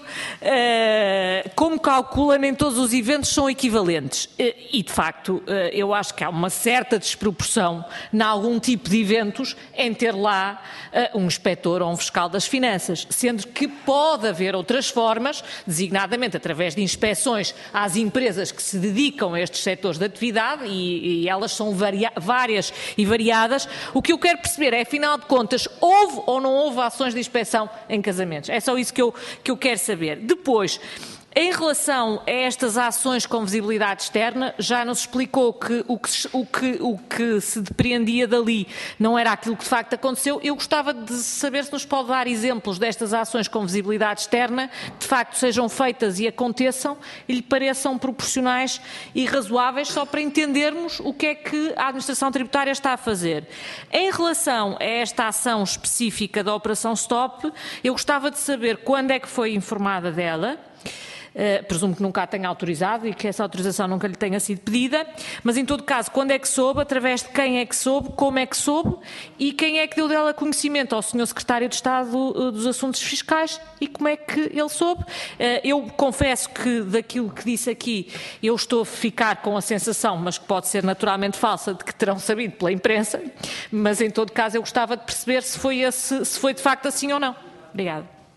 Speaker 10: como calcula nem todos os eventos são equivalentes e de facto eu acho que há uma certa desproporção em algum tipo de eventos em ter lá um inspetor ou um fiscal das finanças, sendo que pode haver outras formas, designadamente através de inspeções às empresas que se dedicam a estes setores de atividade e elas são várias e variadas. O que eu quero perceber é, afinal de contas, houve ou não houve ações de inspeção em casamentos? É só isso que eu quero saber. Depois, em relação a estas ações com visibilidade externa, já nos explicou que o que se depreendia dali não era aquilo que de facto aconteceu. Eu gostava de saber se nos pode dar exemplos destas ações com visibilidade externa, que de facto sejam feitas e aconteçam e lhe pareçam proporcionais e razoáveis, só para entendermos o que é que a Administração Tributária está a fazer. Em relação a esta ação específica da Operação Stop, eu gostava de saber quando é que foi informada dela. Presumo que nunca a tenha autorizado e que essa autorização nunca lhe tenha sido pedida, mas em todo caso, quando é que soube, através de quem é que soube, como é que soube e quem é que deu dela conhecimento ao Sr. Secretário de Estado dos Assuntos Fiscais e como é que ele soube. Eu confesso que daquilo que disse aqui eu estou a ficar com a sensação, mas que pode ser naturalmente falsa, de que terão sabido pela imprensa, mas em todo caso eu gostava de perceber se foi de facto assim ou não. Obrigada.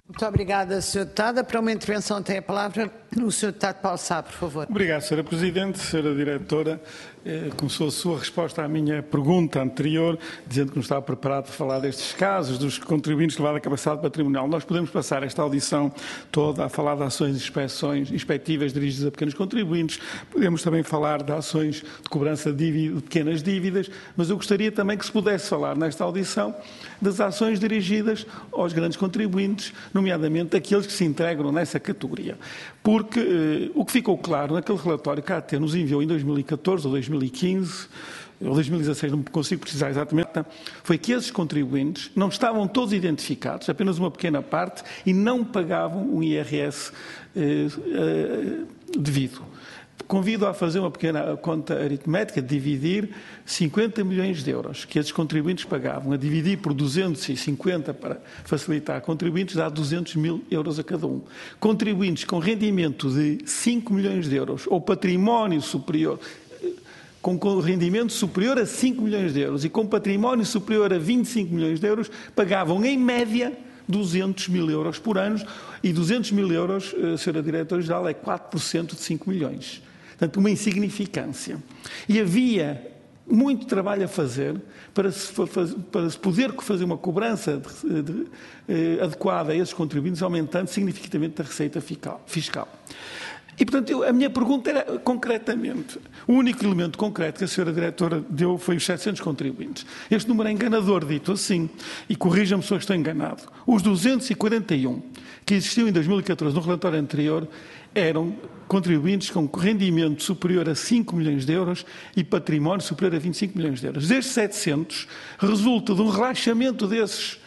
Speaker 1: Muito obrigada, Sr. Deputada. Para uma intervenção tem a palavra o Sr. Deputado Paulo Sá, por favor.
Speaker 11: Obrigado, Sra. Presidente. Sra. Diretora, começou a sua resposta à minha pergunta anterior, dizendo que não estava preparado para falar destes casos, dos contribuintes que levaram a capacidade patrimonial. Nós podemos passar esta audição toda a falar de ações de inspectivas dirigidas a pequenos contribuintes, podemos também falar de ações de cobrança de pequenas dívidas, mas eu gostaria também que se pudesse falar nesta audição das ações dirigidas aos grandes contribuintes, nomeadamente aqueles que se integram nessa categoria. Porque o que ficou claro naquele relatório que a AT nos enviou em 2014 ou 2015, ou 2016, não consigo precisar exatamente, foi que esses contribuintes não estavam todos identificados, apenas uma pequena parte, e não pagavam um IRS devido. Convido a fazer uma pequena conta aritmética, dividir 50 milhões de euros que esses contribuintes pagavam, a dividir por 250 para facilitar contribuintes, dá 200 mil euros a cada um. Contribuintes com rendimento de 5 milhões de euros ou património superior, com rendimento superior a 5 milhões de euros e com património superior a 25 milhões de euros, pagavam em média 200 mil euros por ano, e 200 mil euros, Sra. Diretora-Geral, é 4% de 5 milhões. Portanto, uma insignificância. E havia muito trabalho a fazer para se poder fazer uma cobrança adequada a esses contribuintes, aumentando significativamente a receita fiscal. E, portanto, a minha pergunta era, concretamente, o único elemento concreto que a Sra. Diretora deu foi os 700 contribuintes. Este número é enganador, dito assim, e corrija-me se eu estou enganado. Os 241 que existiam em 2014 no relatório anterior eram contribuintes com rendimento superior a 5 milhões de euros e património superior a 25 milhões de euros. Destes 700, resulta de um relaxamento desses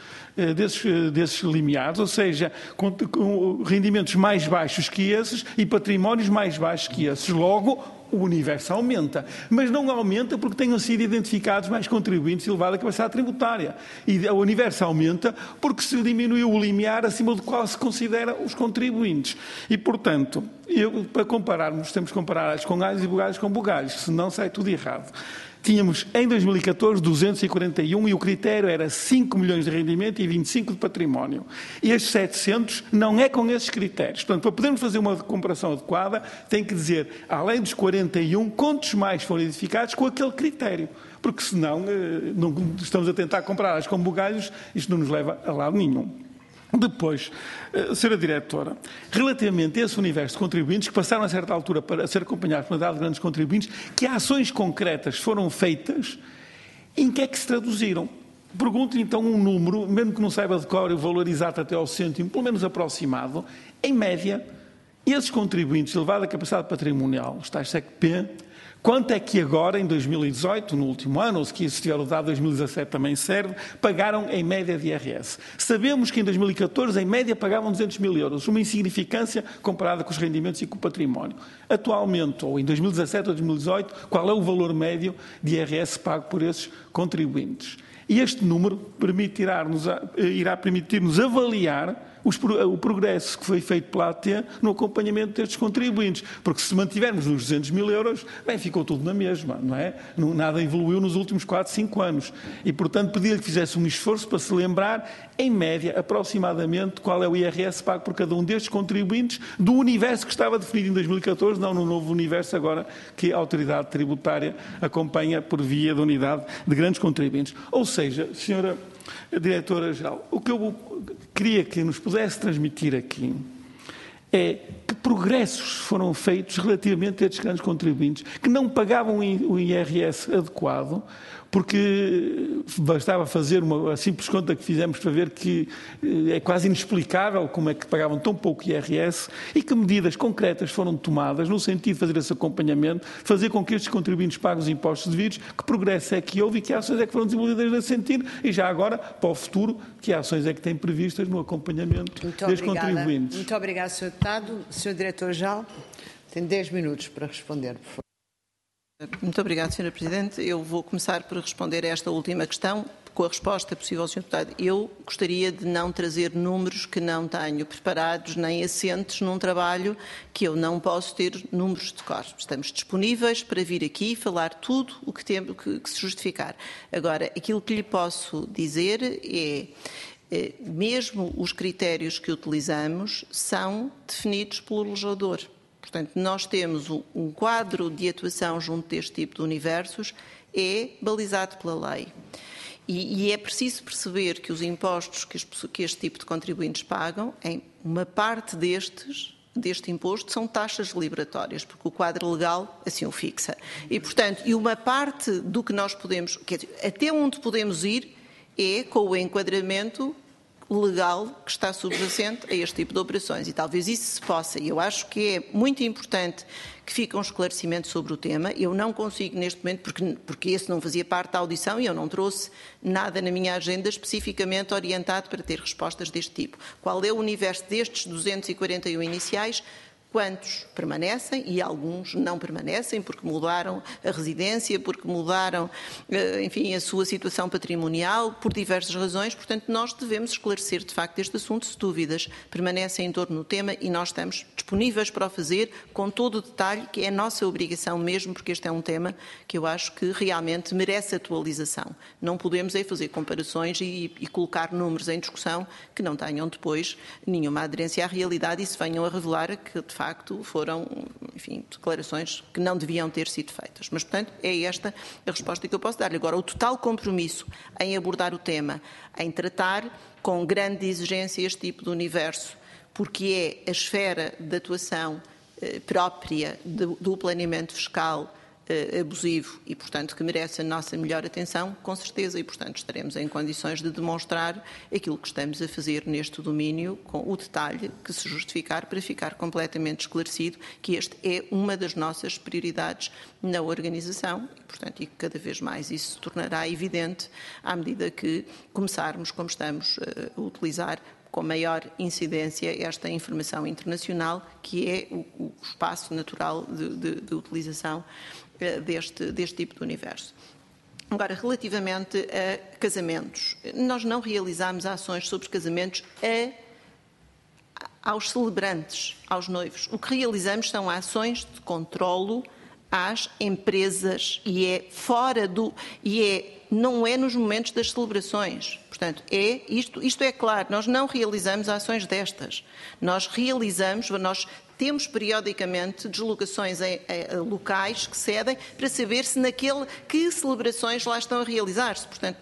Speaker 11: limiares, ou seja, com rendimentos mais baixos que esses e patrimónios mais baixos que esses. Logo, o universo aumenta. Mas não aumenta porque tenham sido identificados mais contribuintes e elevada capacidade tributária. E o universo aumenta porque se diminuiu o limiar acima do qual se considera os contribuintes. E, portanto, para compararmos, temos que comparar alhos com alhos e bugalhos com bugalhos, senão sai tudo errado. Tínhamos, em 2014, 241 e o critério era 5 milhões de rendimento e 25 de património. Estes 700 não é com esses critérios. Portanto, para podermos fazer uma comparação adequada, tem que dizer, além dos 41, quantos mais foram identificados com aquele critério. Porque senão, não estamos a tentar comparar com bugalhos, isto não nos leva a lado nenhum. Depois, Sra. Diretora, relativamente a esse universo de contribuintes que passaram a certa altura para ser acompanhados por uma data de grandes contribuintes, que ações concretas foram feitas, em que é que se traduziram? Pergunto-lhe então um número, mesmo que não saiba de cor o valor exato até ao cêntimo, pelo menos aproximado, em média, esses contribuintes, elevada capacidade patrimonial, os tais SECP, quanto é que agora, em 2018, no último ano, ou se tiver o dado 2017 também serve, pagaram em média de IRS? Sabemos que em 2014, em média, pagavam 200 mil euros, uma insignificância comparada com os rendimentos e com o património. Atualmente, ou em 2017 ou 2018, qual é o valor médio de IRS pago por esses contribuintes? E este número irá permitir-nos avaliar o progresso que foi feito pela AT no acompanhamento destes contribuintes. Porque se mantivermos nos 200 mil euros, bem, ficou tudo na mesma, não é? Nada evoluiu nos últimos 4, 5 anos. E, portanto, pedir-lhe que fizesse um esforço para se lembrar, em média, aproximadamente, qual é o IRS pago por cada um destes contribuintes do universo que estava definido em 2014, não no novo universo agora que a autoridade tributária acompanha por via da unidade de grandes contribuintes. Ou seja, Sra. Diretora-Geral, o que eu queria que nos pudesse transmitir aqui é que progressos foram feitos relativamente a estes grandes contribuintes que não pagavam o IRS adequado, porque bastava fazer a simples conta que fizemos para ver que é quase inexplicável como é que pagavam tão pouco IRS e que medidas concretas foram tomadas no sentido de fazer esse acompanhamento, fazer com que estes contribuintes paguem os impostos devidos, que progresso é que houve e que ações é que foram desenvolvidas nesse sentido e já agora, para o futuro, que ações é que têm previstas no acompanhamento destes contribuintes.
Speaker 1: Muito obrigada, Sr. Deputado. Sr. Diretor-Geral, tem 10 minutos para responder, por favor.
Speaker 7: Muito obrigada, Sra. Presidente. Eu vou começar por responder a esta última questão, com a resposta possível, Sr. Deputado. Eu gostaria de não trazer números que não tenho preparados nem assentes num trabalho que eu não posso ter números de cor. Estamos disponíveis para vir aqui e falar tudo o que tem que se justificar. Agora, aquilo que lhe posso dizer é mesmo os critérios que utilizamos são definidos pelo legislador. Portanto, nós temos um quadro de atuação junto deste tipo de universos, é balizado pela lei. E é preciso perceber que os impostos que este tipo de contribuintes pagam, em uma parte deste imposto, são taxas liberatórias, porque o quadro legal assim o fixa. E, portanto, uma parte do que nós podemos, quer dizer, até onde podemos ir é com o enquadramento legal que está subjacente a este tipo de operações. E talvez isso se possa. E eu acho que é muito importante que fique um esclarecimento sobre o tema. Eu não consigo neste momento, porque esse não fazia parte da audição e eu não trouxe nada na minha agenda especificamente orientado para ter respostas deste tipo. Qual é o universo destes 241 iniciais? Quantos permanecem e alguns não permanecem porque mudaram a residência, porque mudaram, enfim, a sua situação patrimonial, por diversas razões. Portanto, nós devemos esclarecer, de facto, este assunto. Se dúvidas permanecem em torno do tema e nós estamos disponíveis para o fazer com todo o detalhe, que é a nossa obrigação mesmo, porque este é um tema que eu acho que realmente merece atualização. Não podemos fazer comparações e colocar números em discussão que não tenham depois nenhuma aderência à realidade e se venham a revelar que, de facto, foram, enfim, declarações que não deviam ter sido feitas. Mas, portanto, é esta a resposta que eu posso dar-lhe. Agora, o total compromisso em abordar o tema, em tratar com grande exigência este tipo de universo, porque é a esfera de atuação própria do planeamento fiscal abusivo e, portanto, que merece a nossa melhor atenção, com certeza, e, portanto, estaremos em condições de demonstrar aquilo que estamos a fazer neste domínio, com o detalhe que se justificar para ficar completamente esclarecido que este é uma das nossas prioridades na organização e, portanto, e cada vez mais isso se tornará evidente à medida que começarmos, como estamos a utilizar, com maior incidência esta informação internacional, que é o espaço natural de utilização deste tipo de universo. Agora, relativamente a casamentos, nós não realizamos ações sobre casamentos aos celebrantes, aos noivos. O que realizamos são ações de controlo às empresas e é fora do... não é nos momentos das celebrações. Portanto, isto é claro, nós não realizamos ações destas. Nós temos periodicamente deslocações a locais que cedem para saber se que celebrações lá estão a realizar-se. Portanto,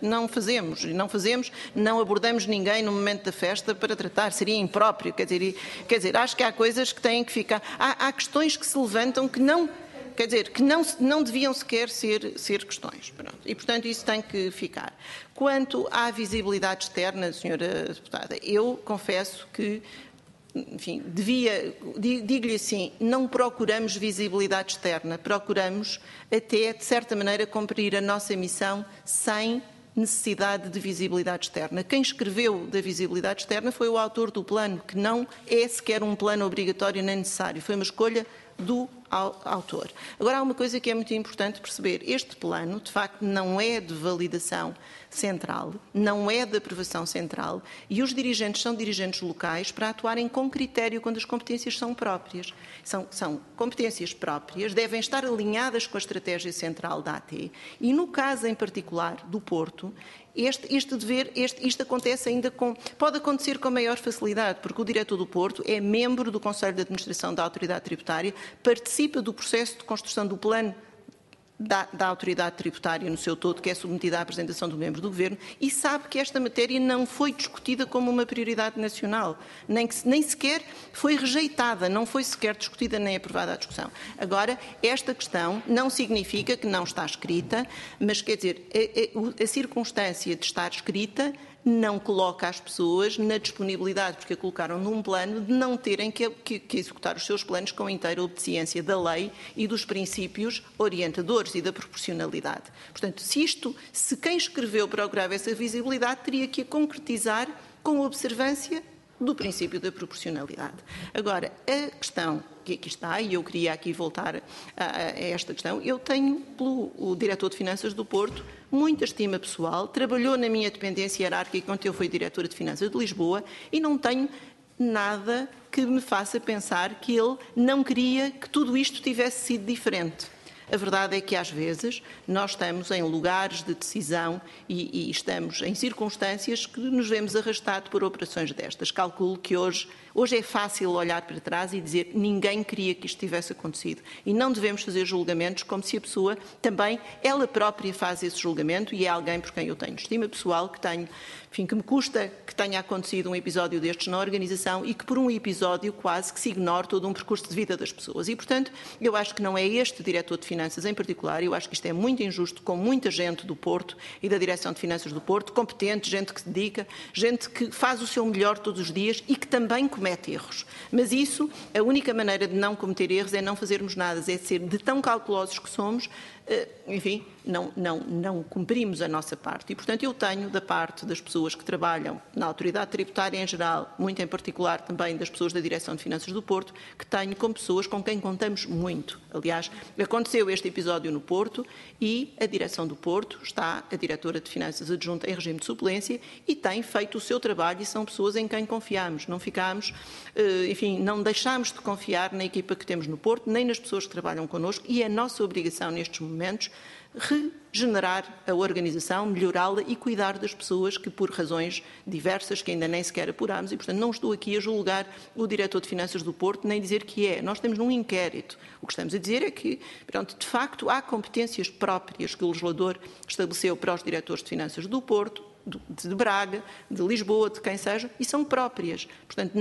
Speaker 7: não abordamos ninguém no momento da festa para tratar, seria impróprio. Quer dizer, acho que há coisas que têm que ficar... Há questões que se levantam que não... Quer dizer, que não deviam sequer ser questões. Pronto. E, portanto, isso tem que ficar. Quanto à visibilidade externa, Sra. Deputada, eu confesso que, enfim, digo-lhe assim, não procuramos visibilidade externa, procuramos até, de certa maneira, cumprir a nossa missão sem necessidade de visibilidade externa. Quem escreveu da visibilidade externa foi o autor do plano, que não é sequer um plano obrigatório nem necessário, foi uma escolha do autor. Agora, há uma coisa que é muito importante perceber. Este plano, de facto, não é de validação central, não é de aprovação central e os dirigentes são dirigentes locais para atuarem com critério quando as competências são próprias. São competências próprias, devem estar alinhadas com a estratégia central da AT e, no caso em particular do Porto, isto acontece ainda pode acontecer com maior facilidade, porque o diretor do Porto é membro do Conselho de Administração da Autoridade Tributária, participa do processo de construção do plano da autoridade tributária no seu todo, que é submetida à apresentação do membro do Governo, e sabe que esta matéria não foi discutida como uma prioridade nacional, nem sequer foi rejeitada, não foi sequer discutida nem aprovada a discussão. Agora, esta questão não significa que não está escrita, mas, quer dizer, a circunstância de estar escrita não coloca as pessoas na disponibilidade, porque a colocaram num plano, de não terem que executar os seus planos com inteira obediência da lei e dos princípios orientadores e da proporcionalidade. Portanto, se quem escreveu procurava essa visibilidade, teria que a concretizar com a observância do princípio da proporcionalidade. Agora, a questão que aqui está, e eu queria aqui voltar a esta questão, eu tenho, pelo diretor de Finanças do Porto, muita estima pessoal, trabalhou na minha dependência hierárquica quando eu fui diretora de Finanças de Lisboa e não tenho nada que me faça pensar que ele não queria que tudo isto tivesse sido diferente. A verdade é que, às vezes, nós estamos em lugares de decisão e estamos em circunstâncias que nos vemos arrastados por operações destas. Calculo que hoje é fácil olhar para trás e dizer ninguém queria que isto tivesse acontecido. E não devemos fazer julgamentos como se a pessoa também, ela própria faz esse julgamento e é alguém por quem eu tenho estima pessoal, que me custa que tenha acontecido um episódio destes na organização e que por um episódio quase que se ignore todo um percurso de vida das pessoas. E, portanto, eu acho que não é este diretor de Finanças em particular, eu acho que isto é muito injusto com muita gente do Porto e da Direção de Finanças do Porto, competente, gente que se dedica, gente que faz o seu melhor todos os dias e que também comete erros. Mas isso, a única maneira de não cometer erros é não fazermos nada, é ser de tão cautelosos que somos, enfim, não cumprimos a nossa parte. E, portanto, eu tenho da parte das pessoas que trabalham na autoridade tributária em geral, muito em particular também das pessoas da Direção de Finanças do Porto, que tenho como pessoas com quem contamos muito. Aliás, aconteceu este episódio no Porto e a Direção do Porto está, a Diretora de Finanças adjunta em regime de suplência e tem feito o seu trabalho e são pessoas em quem confiamos. Não ficamos, enfim, não deixamos de confiar na equipa que temos no Porto, nem nas pessoas que trabalham connosco e é nossa obrigação nestes momentos regenerar a organização, melhorá-la e cuidar das pessoas que, por razões diversas, que ainda nem sequer apuramos, e, portanto, não estou aqui a julgar o diretor de Finanças do Porto, nem dizer que é. Nós estamos num inquérito. O que estamos a dizer é que, pronto, de facto, há competências próprias que o legislador estabeleceu para os diretores de Finanças do Porto, de Braga, de Lisboa, de quem seja, e são próprias. Portanto,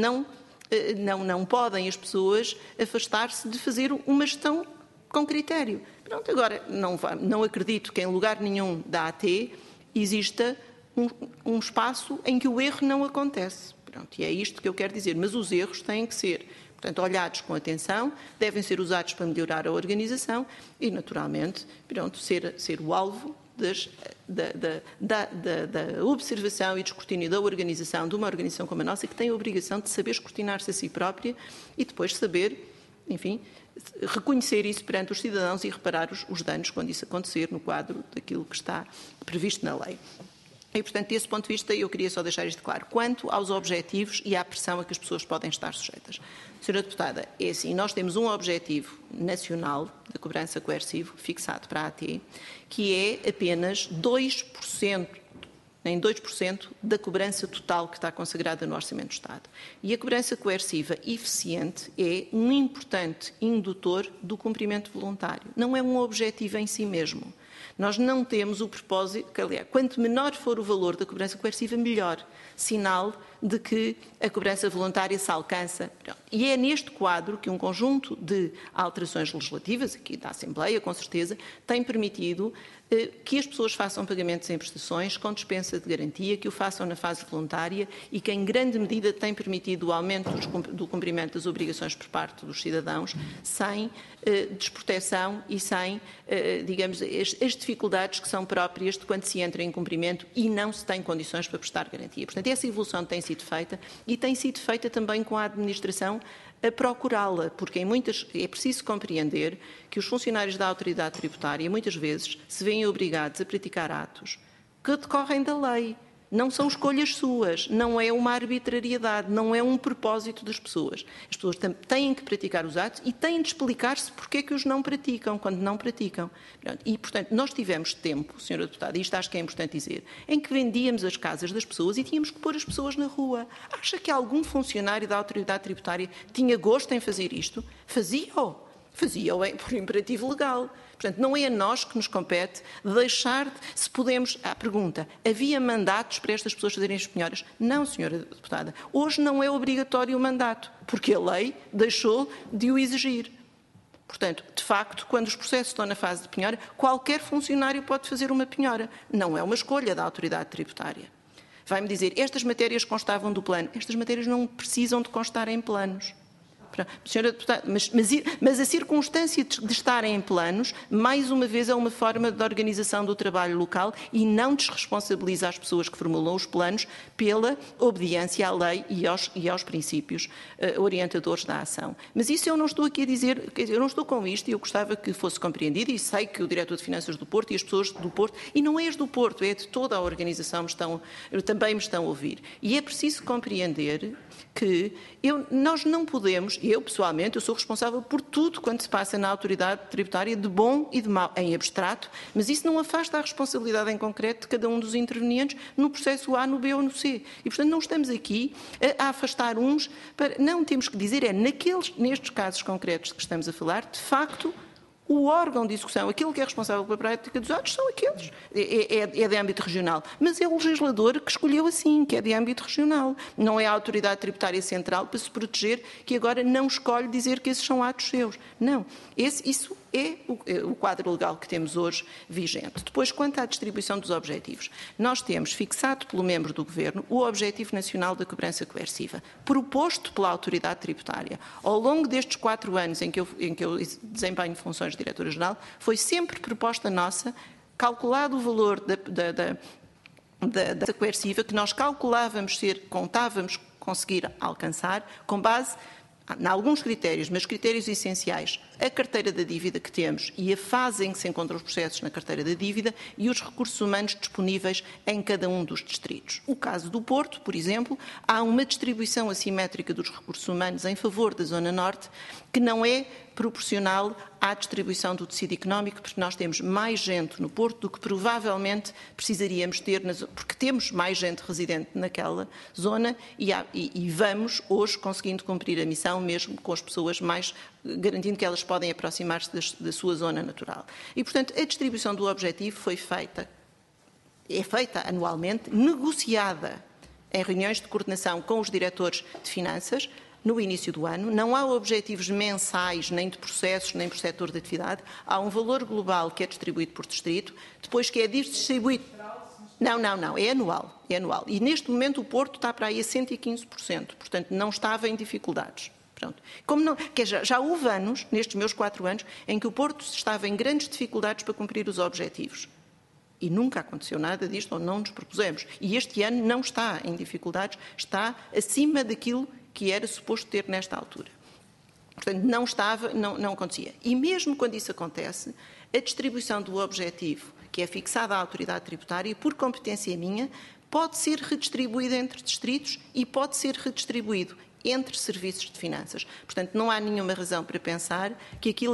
Speaker 7: não podem as pessoas afastar-se de fazer uma gestão com critério. Pronto, agora, não acredito que em lugar nenhum da AT exista um espaço em que o erro não acontece. Pronto, e é isto que eu quero dizer. Mas os erros têm que ser, portanto, olhados com atenção, devem ser usados para melhorar a organização e, naturalmente, pronto, ser o alvo da observação e de escrutínio da organização, de uma organização como a nossa, que tem a obrigação de saber escrutinar-se a si própria e depois saber, enfim, reconhecer isso perante os cidadãos e reparar os danos quando isso acontecer no quadro daquilo que está previsto na lei. E, portanto, desse ponto de vista, eu queria só deixar isto claro. Quanto aos objetivos e à pressão a que as pessoas podem estar sujeitas. Senhora Deputada, é assim, nós temos um objetivo nacional de cobrança coercivo fixado para a AT, que é apenas 2%, em 2% da cobrança total que está consagrada no Orçamento do Estado. E a cobrança coerciva eficiente é um importante indutor do cumprimento voluntário. Não é um objetivo em si mesmo. Nós não temos o propósito, que, aliás, quanto menor for o valor da cobrança coerciva, melhor. Sinal de que a cobrança voluntária se alcança. E é neste quadro que um conjunto de alterações legislativas, aqui da Assembleia, com certeza, tem permitido que as pessoas façam pagamentos em prestações com dispensa de garantia, que o façam na fase voluntária e que, em grande medida, tem permitido o aumento do cumprimento das obrigações por parte dos cidadãos, sem desproteção e sem, digamos, as dificuldades que são próprias de quando se entra em cumprimento e não se tem condições para prestar garantia. Portanto, essa evolução tem sido feita e tem sido feita também com a administração a procurá-la, porque é preciso compreender que os funcionários da autoridade tributária muitas vezes se veem obrigados a praticar atos que decorrem da lei. Não são escolhas suas, não é uma arbitrariedade, não é um propósito das pessoas. As pessoas têm que praticar os atos e têm de explicar-se porque é que os não praticam, quando não praticam. E, portanto, nós tivemos tempo, Sra. Deputada, e isto acho que é importante dizer, em que vendíamos as casas das pessoas e tínhamos que pôr as pessoas na rua. Acha que algum funcionário da autoridade tributária tinha gosto em fazer isto? Fazia-o por imperativo legal. Portanto, não é a nós que nos compete deixar de, se podemos, pergunta, havia mandatos para estas pessoas fazerem as penhoras? Não, Sra. Deputada. Hoje não é obrigatório o mandato, porque a lei deixou de o exigir. Portanto, de facto, quando os processos estão na fase de penhora, qualquer funcionário pode fazer uma penhora. Não é uma escolha da autoridade tributária. Vai-me dizer, estas matérias constavam do plano. Estas matérias não precisam de constar em planos. Senhora Deputada, mas a circunstância de estarem em planos, mais uma vez, é uma forma de organização do trabalho local e não desresponsabiliza as pessoas que formulam os planos pela obediência à lei e aos princípios orientadores da ação. Mas isso eu não estou aqui a dizer, eu não estou com isto e eu gostava que fosse compreendido e sei que o Diretor de Finanças do Porto e as pessoas do Porto, e não é as do Porto, é de toda a organização, também me estão a ouvir. E é preciso compreender que nós não podemos, eu pessoalmente, eu sou responsável por tudo quanto se passa na autoridade tributária, de bom e de mau, em abstrato, mas isso não afasta a responsabilidade em concreto de cada um dos intervenientes no processo A, no B ou no C. E, portanto, não estamos aqui a afastar uns para... Não, temos que dizer, nestes casos concretos de que estamos a falar, de facto, o órgão de execução, aquele que é responsável pela prática dos atos, são aqueles. É de âmbito regional. Mas é o legislador que escolheu assim, que é de âmbito regional. Não é a autoridade tributária central para se proteger, que agora não escolhe dizer que esses são atos seus. Não. Isso é o quadro legal que temos hoje vigente. Depois, quanto à distribuição dos objetivos, nós temos fixado pelo membro do Governo o Objetivo Nacional da Cobrança Coerciva, proposto pela autoridade tributária. Ao longo destes 4 anos em que eu desempenho funções de diretora-geral, foi sempre proposta nossa, calculado o valor da coerciva, que nós contávamos conseguir alcançar, com base em alguns critérios, mas critérios essenciais, a carteira da dívida que temos e a fase em que se encontram os processos na carteira da dívida e os recursos humanos disponíveis em cada um dos distritos. O caso do Porto, por exemplo, há uma distribuição assimétrica dos recursos humanos em favor da Zona Norte que não é proporcional à distribuição do tecido económico, porque nós temos mais gente no Porto do que provavelmente precisaríamos ter, porque temos mais gente residente naquela zona e vamos hoje conseguindo cumprir a missão mesmo com as pessoas mais, garantindo que elas podem aproximar-se da sua zona natural. E, portanto, a distribuição do objetivo é feita anualmente, negociada em reuniões de coordenação com os diretores de finanças, no início do ano. Não há objetivos mensais, nem de processos, nem por setor de atividade. Há um valor global que é distribuído por distrito, depois que é distribuído... Não, é anual. E neste momento o Porto está para aí a 115%, portanto não estava em dificuldades. Pronto. Já houve anos, nestes meus 4 anos, em que o Porto estava em grandes dificuldades para cumprir os objetivos. E nunca aconteceu nada disto, ou não nos propusemos. E este ano não está em dificuldades, está acima daquilo que era suposto ter nesta altura. Portanto, não acontecia. E mesmo quando isso acontece, a distribuição do objetivo, que é fixada à autoridade tributária, por competência minha, pode ser redistribuída entre distritos e pode ser redistribuído entre serviços de finanças. Portanto, não há nenhuma razão para pensar que aquilo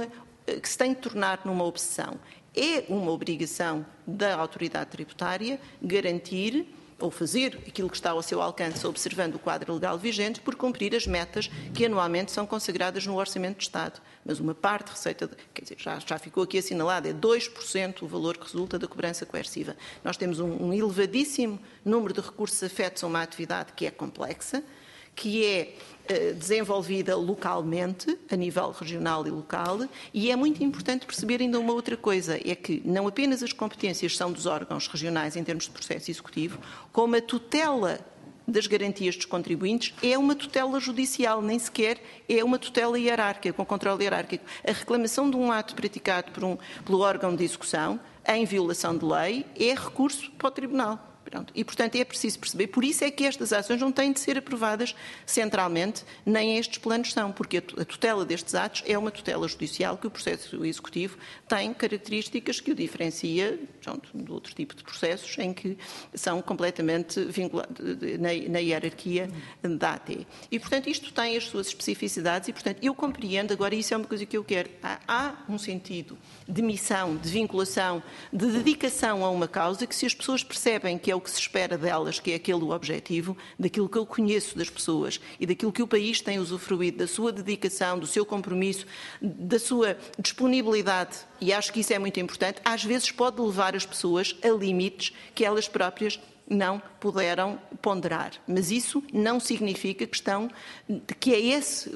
Speaker 7: que se tem de tornar numa obsessão. É uma obrigação da autoridade tributária garantir ou fazer aquilo que está ao seu alcance, observando o quadro legal vigente, por cumprir as metas que anualmente são consagradas no Orçamento de Estado. Mas uma parte de receita, quer dizer, já ficou aqui assinalado, é 2% o valor que resulta da cobrança coerciva. Nós temos um elevadíssimo número de recursos afetos a uma atividade que é complexa, que é desenvolvida localmente, a nível regional e local, e é muito importante perceber ainda uma outra coisa, é que não apenas as competências são dos órgãos regionais em termos de processo executivo, como a tutela das garantias dos contribuintes é uma tutela judicial, nem sequer é uma tutela hierárquica, com controle hierárquico. A reclamação de um ato praticado pelo órgão de execução, em violação de lei, é recurso para o Tribunal. Pronto. E, portanto, é preciso perceber. Por isso é que estas ações não têm de ser aprovadas centralmente, nem estes planos são, porque a tutela destes atos é uma tutela judicial que o processo executivo tem características que o diferencia do outro tipo de processos em que são completamente vinculados na hierarquia da AT. E, portanto, isto tem as suas especificidades e, portanto, eu compreendo, agora isso é uma coisa que eu quero, há um sentido de missão, de vinculação, de dedicação a uma causa que se as pessoas percebem que é o que se espera delas, que é aquele o objetivo, daquilo que eu conheço das pessoas e daquilo que o país tem usufruído, da sua dedicação, do seu compromisso, da sua disponibilidade, e acho que isso é muito importante, às vezes pode levar as pessoas a limites que elas próprias não puderam ponderar. Mas isso não significa que é esse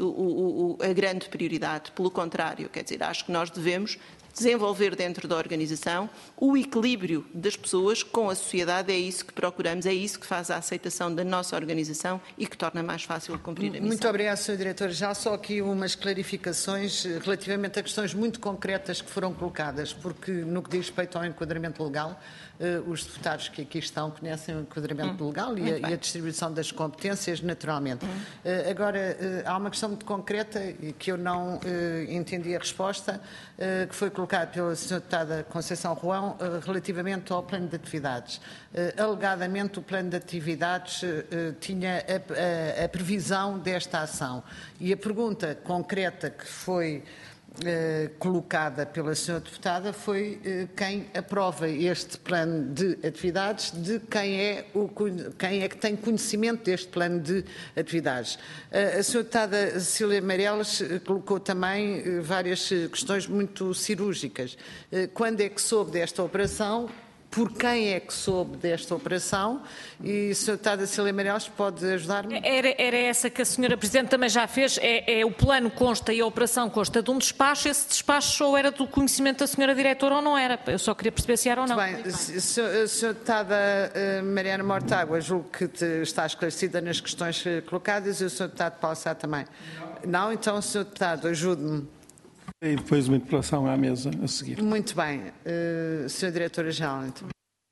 Speaker 7: a grande prioridade. Pelo contrário, quer dizer, acho que nós devemos desenvolver dentro da organização o equilíbrio das pessoas com a sociedade, é isso que procuramos, é isso que faz a aceitação da nossa organização e que torna mais fácil cumprir a missão.
Speaker 1: Muito obrigada, Sr. Diretor. Já só aqui umas clarificações relativamente a questões muito concretas que foram colocadas, porque no que diz respeito ao enquadramento legal, os deputados que aqui estão conhecem o enquadramento legal e a distribuição das competências, naturalmente. Agora, há uma questão muito concreta que eu não entendi a resposta, que foi colocada colocada pela Sra. Deputada Conceição Roão relativamente ao plano de atividades. Alegadamente, o plano de atividades tinha a previsão desta ação. E a pergunta concreta que foi colocada pela Sra. Deputada foi quem aprova este plano de atividades, de quem é que tem conhecimento deste plano de atividades. A Sra. Deputada Cília Meireles colocou também várias questões muito cirúrgicas. Quando é que soube desta operação? Por quem é que soube desta operação? E a Sra. Deputada Cília Meireles pode ajudar-me?
Speaker 10: Era essa que a Sra. Presidente também já fez. O plano consta e a operação consta de um despacho. Esse despacho ou era do conhecimento da Sra. Diretora ou não era. Eu só queria perceber se era ou não.
Speaker 1: Muito bem. A Sra. Deputada Mariana Mortágua, julgo que está esclarecida nas questões colocadas, e o Sr. Deputado Paulo Sá também. Não? Então, Sr. Deputado, ajude-me.
Speaker 11: E depois uma interpelação à mesa a seguir.
Speaker 1: Muito bem. Sra. Diretora-Geral, então.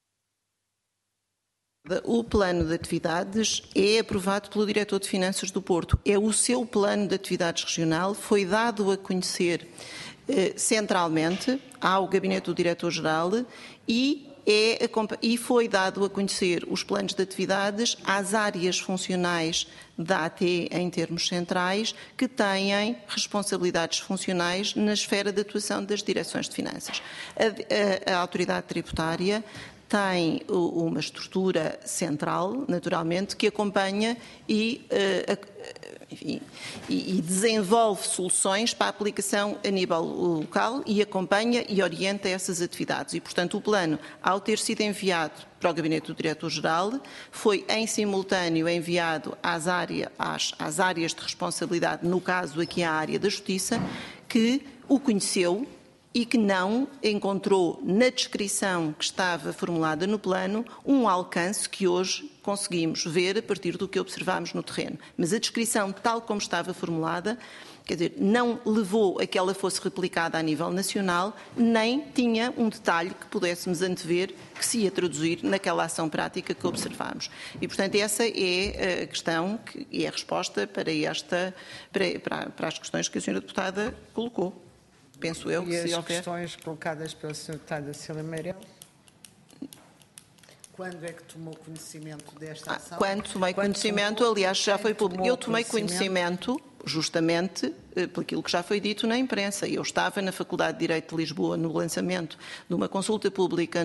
Speaker 7: O plano de atividades é aprovado pelo Diretor de Finanças do Porto. É o seu plano de atividades regional, foi dado a conhecer centralmente ao Gabinete do Diretor-Geral e foi dado a conhecer os planos de atividades às áreas funcionais da AT em termos centrais, que têm responsabilidades funcionais na esfera de atuação das direções de finanças. A autoridade tributária tem uma estrutura central, naturalmente, que acompanha e desenvolve soluções para a aplicação a nível local e acompanha e orienta essas atividades. E, portanto, o plano, ao ter sido enviado para o Gabinete do Diretor-Geral, foi em simultâneo enviado às áreas de responsabilidade, no caso aqui a área da Justiça, que o conheceu e que não encontrou na descrição que estava formulada no plano um alcance que hoje conseguimos ver a partir do que observámos no terreno. Mas a descrição, tal como estava formulada, quer dizer, não levou a que ela fosse replicada a nível nacional, nem tinha um detalhe que pudéssemos antever que se ia traduzir naquela ação prática que observámos. E, portanto, essa é a questão e é a resposta para as questões que a Sra. Deputada colocou. Penso eu que
Speaker 1: se houver.
Speaker 7: E as
Speaker 1: questões colocadas pela Sra. Deputada Cília Meireles? Quando é que tomou conhecimento desta ação?
Speaker 7: Quando tomei conhecimento, aliás, já foi público. Eu tomei conhecimento justamente por aquilo que já foi dito na imprensa. Eu estava na Faculdade de Direito de Lisboa no lançamento de uma consulta pública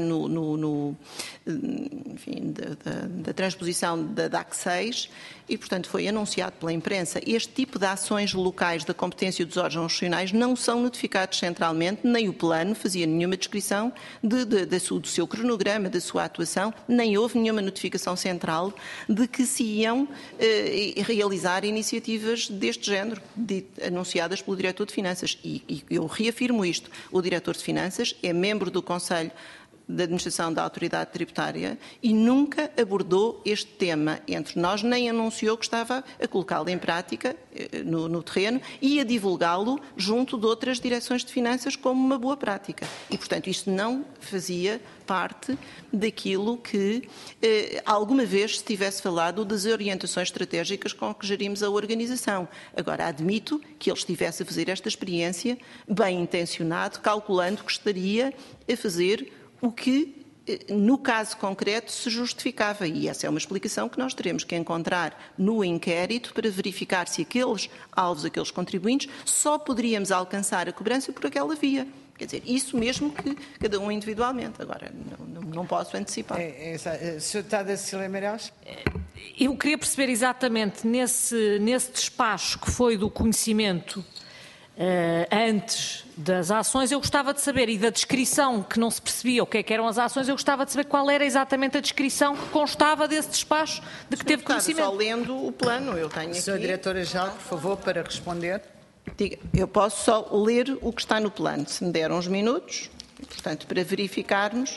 Speaker 7: da transposição da DAC 6 e, portanto, foi anunciado pela imprensa. Este tipo de ações locais da competência dos órgãos regionais não são notificados centralmente, nem o plano fazia nenhuma descrição do seu cronograma, da sua atuação, nem houve nenhuma notificação central de que se iam realizar iniciativas deste género, anunciadas pelo Diretor de Finanças. E eu reafirmo isto. O Diretor de Finanças é membro do Conselho de Administração da Autoridade Tributária e nunca abordou este tema entre nós, nem anunciou que estava a colocá-lo em prática no terreno e a divulgá-lo junto de outras direções de finanças como uma boa prática. E, portanto, isto não fazia parte daquilo que alguma vez se tivesse falado das orientações estratégicas com que gerimos a organização. Agora, admito que ele estivesse a fazer esta experiência bem intencionado, calculando que estaria a fazer o que, no caso concreto, se justificava. E essa é uma explicação que nós teremos que encontrar no inquérito para verificar se aqueles alvos, aqueles contribuintes, só poderíamos alcançar a cobrança por aquela via. Quer dizer, isso mesmo que cada um individualmente. Agora, não posso antecipar.
Speaker 1: Sra. Deputada Cília Meireles?
Speaker 10: Eu queria perceber exatamente nesse despacho que foi do conhecimento antes das ações, eu gostava de saber, e da descrição que não se percebia o que eram as ações, eu gostava de saber qual era exatamente a descrição que constava desse despacho de que teve conhecimento.
Speaker 7: Só lendo o plano, eu tenho aqui.
Speaker 1: Sra. Diretora-Geral, por favor, para responder.
Speaker 7: Diga, eu posso só ler o que está no plano, se me deram uns minutos, portanto, para verificarmos.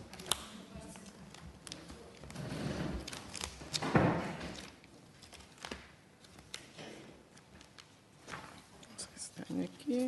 Speaker 7: Tenho aqui,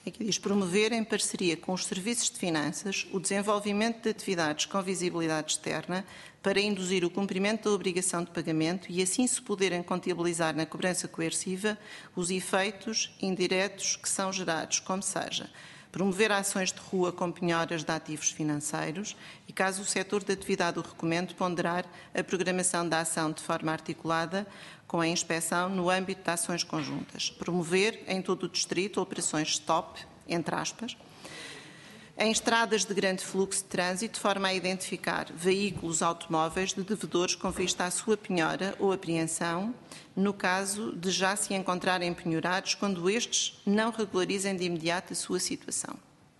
Speaker 7: Aqui diz promover, em parceria com os serviços de finanças, o desenvolvimento de atividades com visibilidade externa para induzir o cumprimento da obrigação de pagamento e assim se poderem contabilizar na cobrança coerciva os efeitos indiretos que são gerados, como seja, promover ações de rua com penhoras de ativos financeiros e, caso o setor de atividade o recomende, ponderar a programação da ação de forma articulada com a inspeção no âmbito de ações conjuntas. Promover em todo o distrito operações stop, entre aspas, em estradas de grande fluxo de trânsito, de forma a identificar veículos automóveis de devedores com vista à sua penhora ou apreensão, no caso de já se encontrarem penhorados, quando estes não regularizem de imediato a sua situação.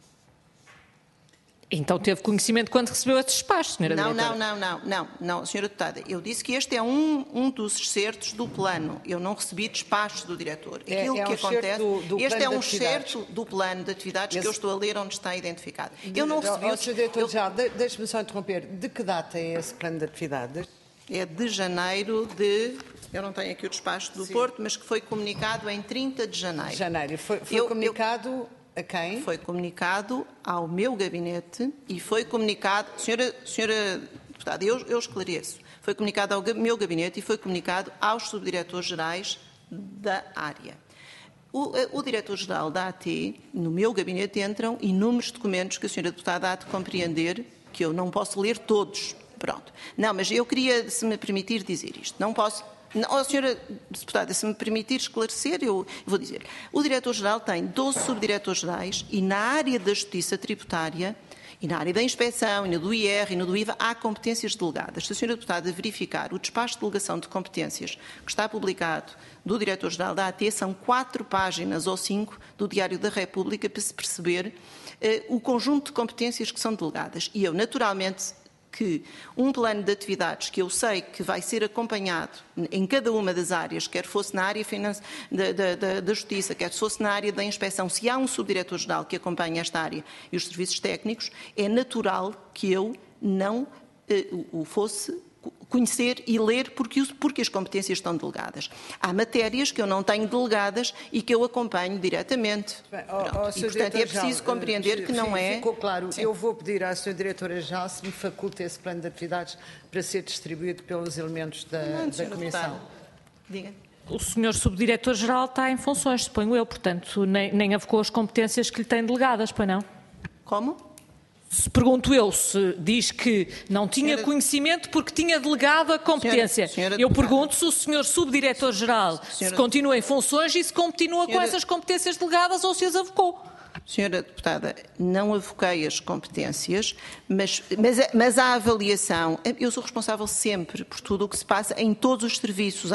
Speaker 10: Então teve conhecimento quando recebeu esse despacho, Sra. Diretora?
Speaker 7: Não, Sra. Deputada. Eu disse que este é um dos excertos do plano. Eu não recebi despachos do diretor. Aquilo que acontece, este é um excerto do plano de atividades que eu estou a ler onde está identificado. Eu não recebi...
Speaker 1: Sr. Diretor, deixe-me só interromper. De que data é esse plano de atividades?
Speaker 7: É de janeiro de... Eu não tenho aqui o despacho do Porto, mas que foi comunicado em 30 de janeiro.
Speaker 1: Foi comunicado... A quem?
Speaker 7: Foi comunicado ao meu gabinete e foi comunicado... Senhora Deputada, eu esclareço. Foi comunicado ao meu gabinete e foi comunicado aos subdiretores-gerais da área. O diretor-geral da AT, no meu gabinete, entram inúmeros documentos que a senhora Deputada há de compreender, que eu não posso ler todos. Pronto. Não, mas eu queria, se me permitir, dizer isto. Não posso... Senhora Deputada, se me permitir esclarecer, eu vou dizer. O Diretor-Geral tem 12 subdiretores-gerais e na área da Justiça Tributária e na área da Inspeção, e no do IR e no do IVA, há competências delegadas. Se a Senhora Deputada verificar o despacho de delegação de competências que está publicado do Diretor-Geral da AT, são 4 páginas ou 5 do Diário da República para se perceber o conjunto de competências que são delegadas. E eu, naturalmente, que um plano de atividades que eu sei que vai ser acompanhado em cada uma das áreas, quer fosse na área da Justiça, quer fosse na área da Inspeção, se há um subdiretor-geral que acompanha esta área e os serviços técnicos, é natural que eu não o fosse conhecer e ler porque as competências estão delegadas. Há matérias que eu não tenho delegadas e que eu acompanho diretamente. E, portanto, é preciso compreender que não é...
Speaker 1: Ficou claro. Sim. Eu vou pedir à Sra. Diretora-Geral se me faculta esse plano de atividades para ser distribuído pelos elementos da Comissão.
Speaker 7: Diga.
Speaker 10: O Sr. Subdiretor-Geral está em funções, suponho eu, portanto, nem avocou as competências que lhe têm delegadas, pois não?
Speaker 7: Como?
Speaker 10: Pergunto eu, se diz que não tinha conhecimento porque tinha delegado a competência. Eu pergunto se o Sr. Subdiretor-Geral se continua em funções e se continua com essas competências delegadas ou se as avocou.
Speaker 7: Senhora Deputada, não avoquei as competências, mas a avaliação... Eu sou responsável sempre por tudo o que se passa em todos os serviços,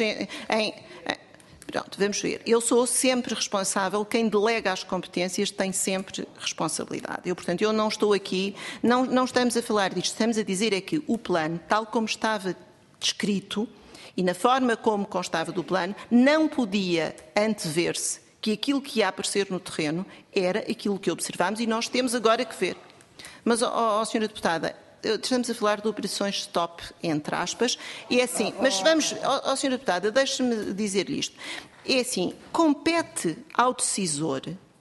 Speaker 7: Pronto, vamos ver. Eu sou sempre responsável, quem delega as competências tem sempre responsabilidade. Portanto, eu não estou aqui, não estamos a falar disto, estamos a dizer é que o plano, tal como estava descrito e na forma como constava do plano, não podia antever-se que aquilo que ia aparecer no terreno era aquilo que observámos e nós temos agora que ver. Mas, Sra. Deputada, estamos a falar de operações stop, entre aspas, e é assim, mas vamos, Sra. Deputada, deixe-me dizer-lhe isto. É assim, compete ao decisor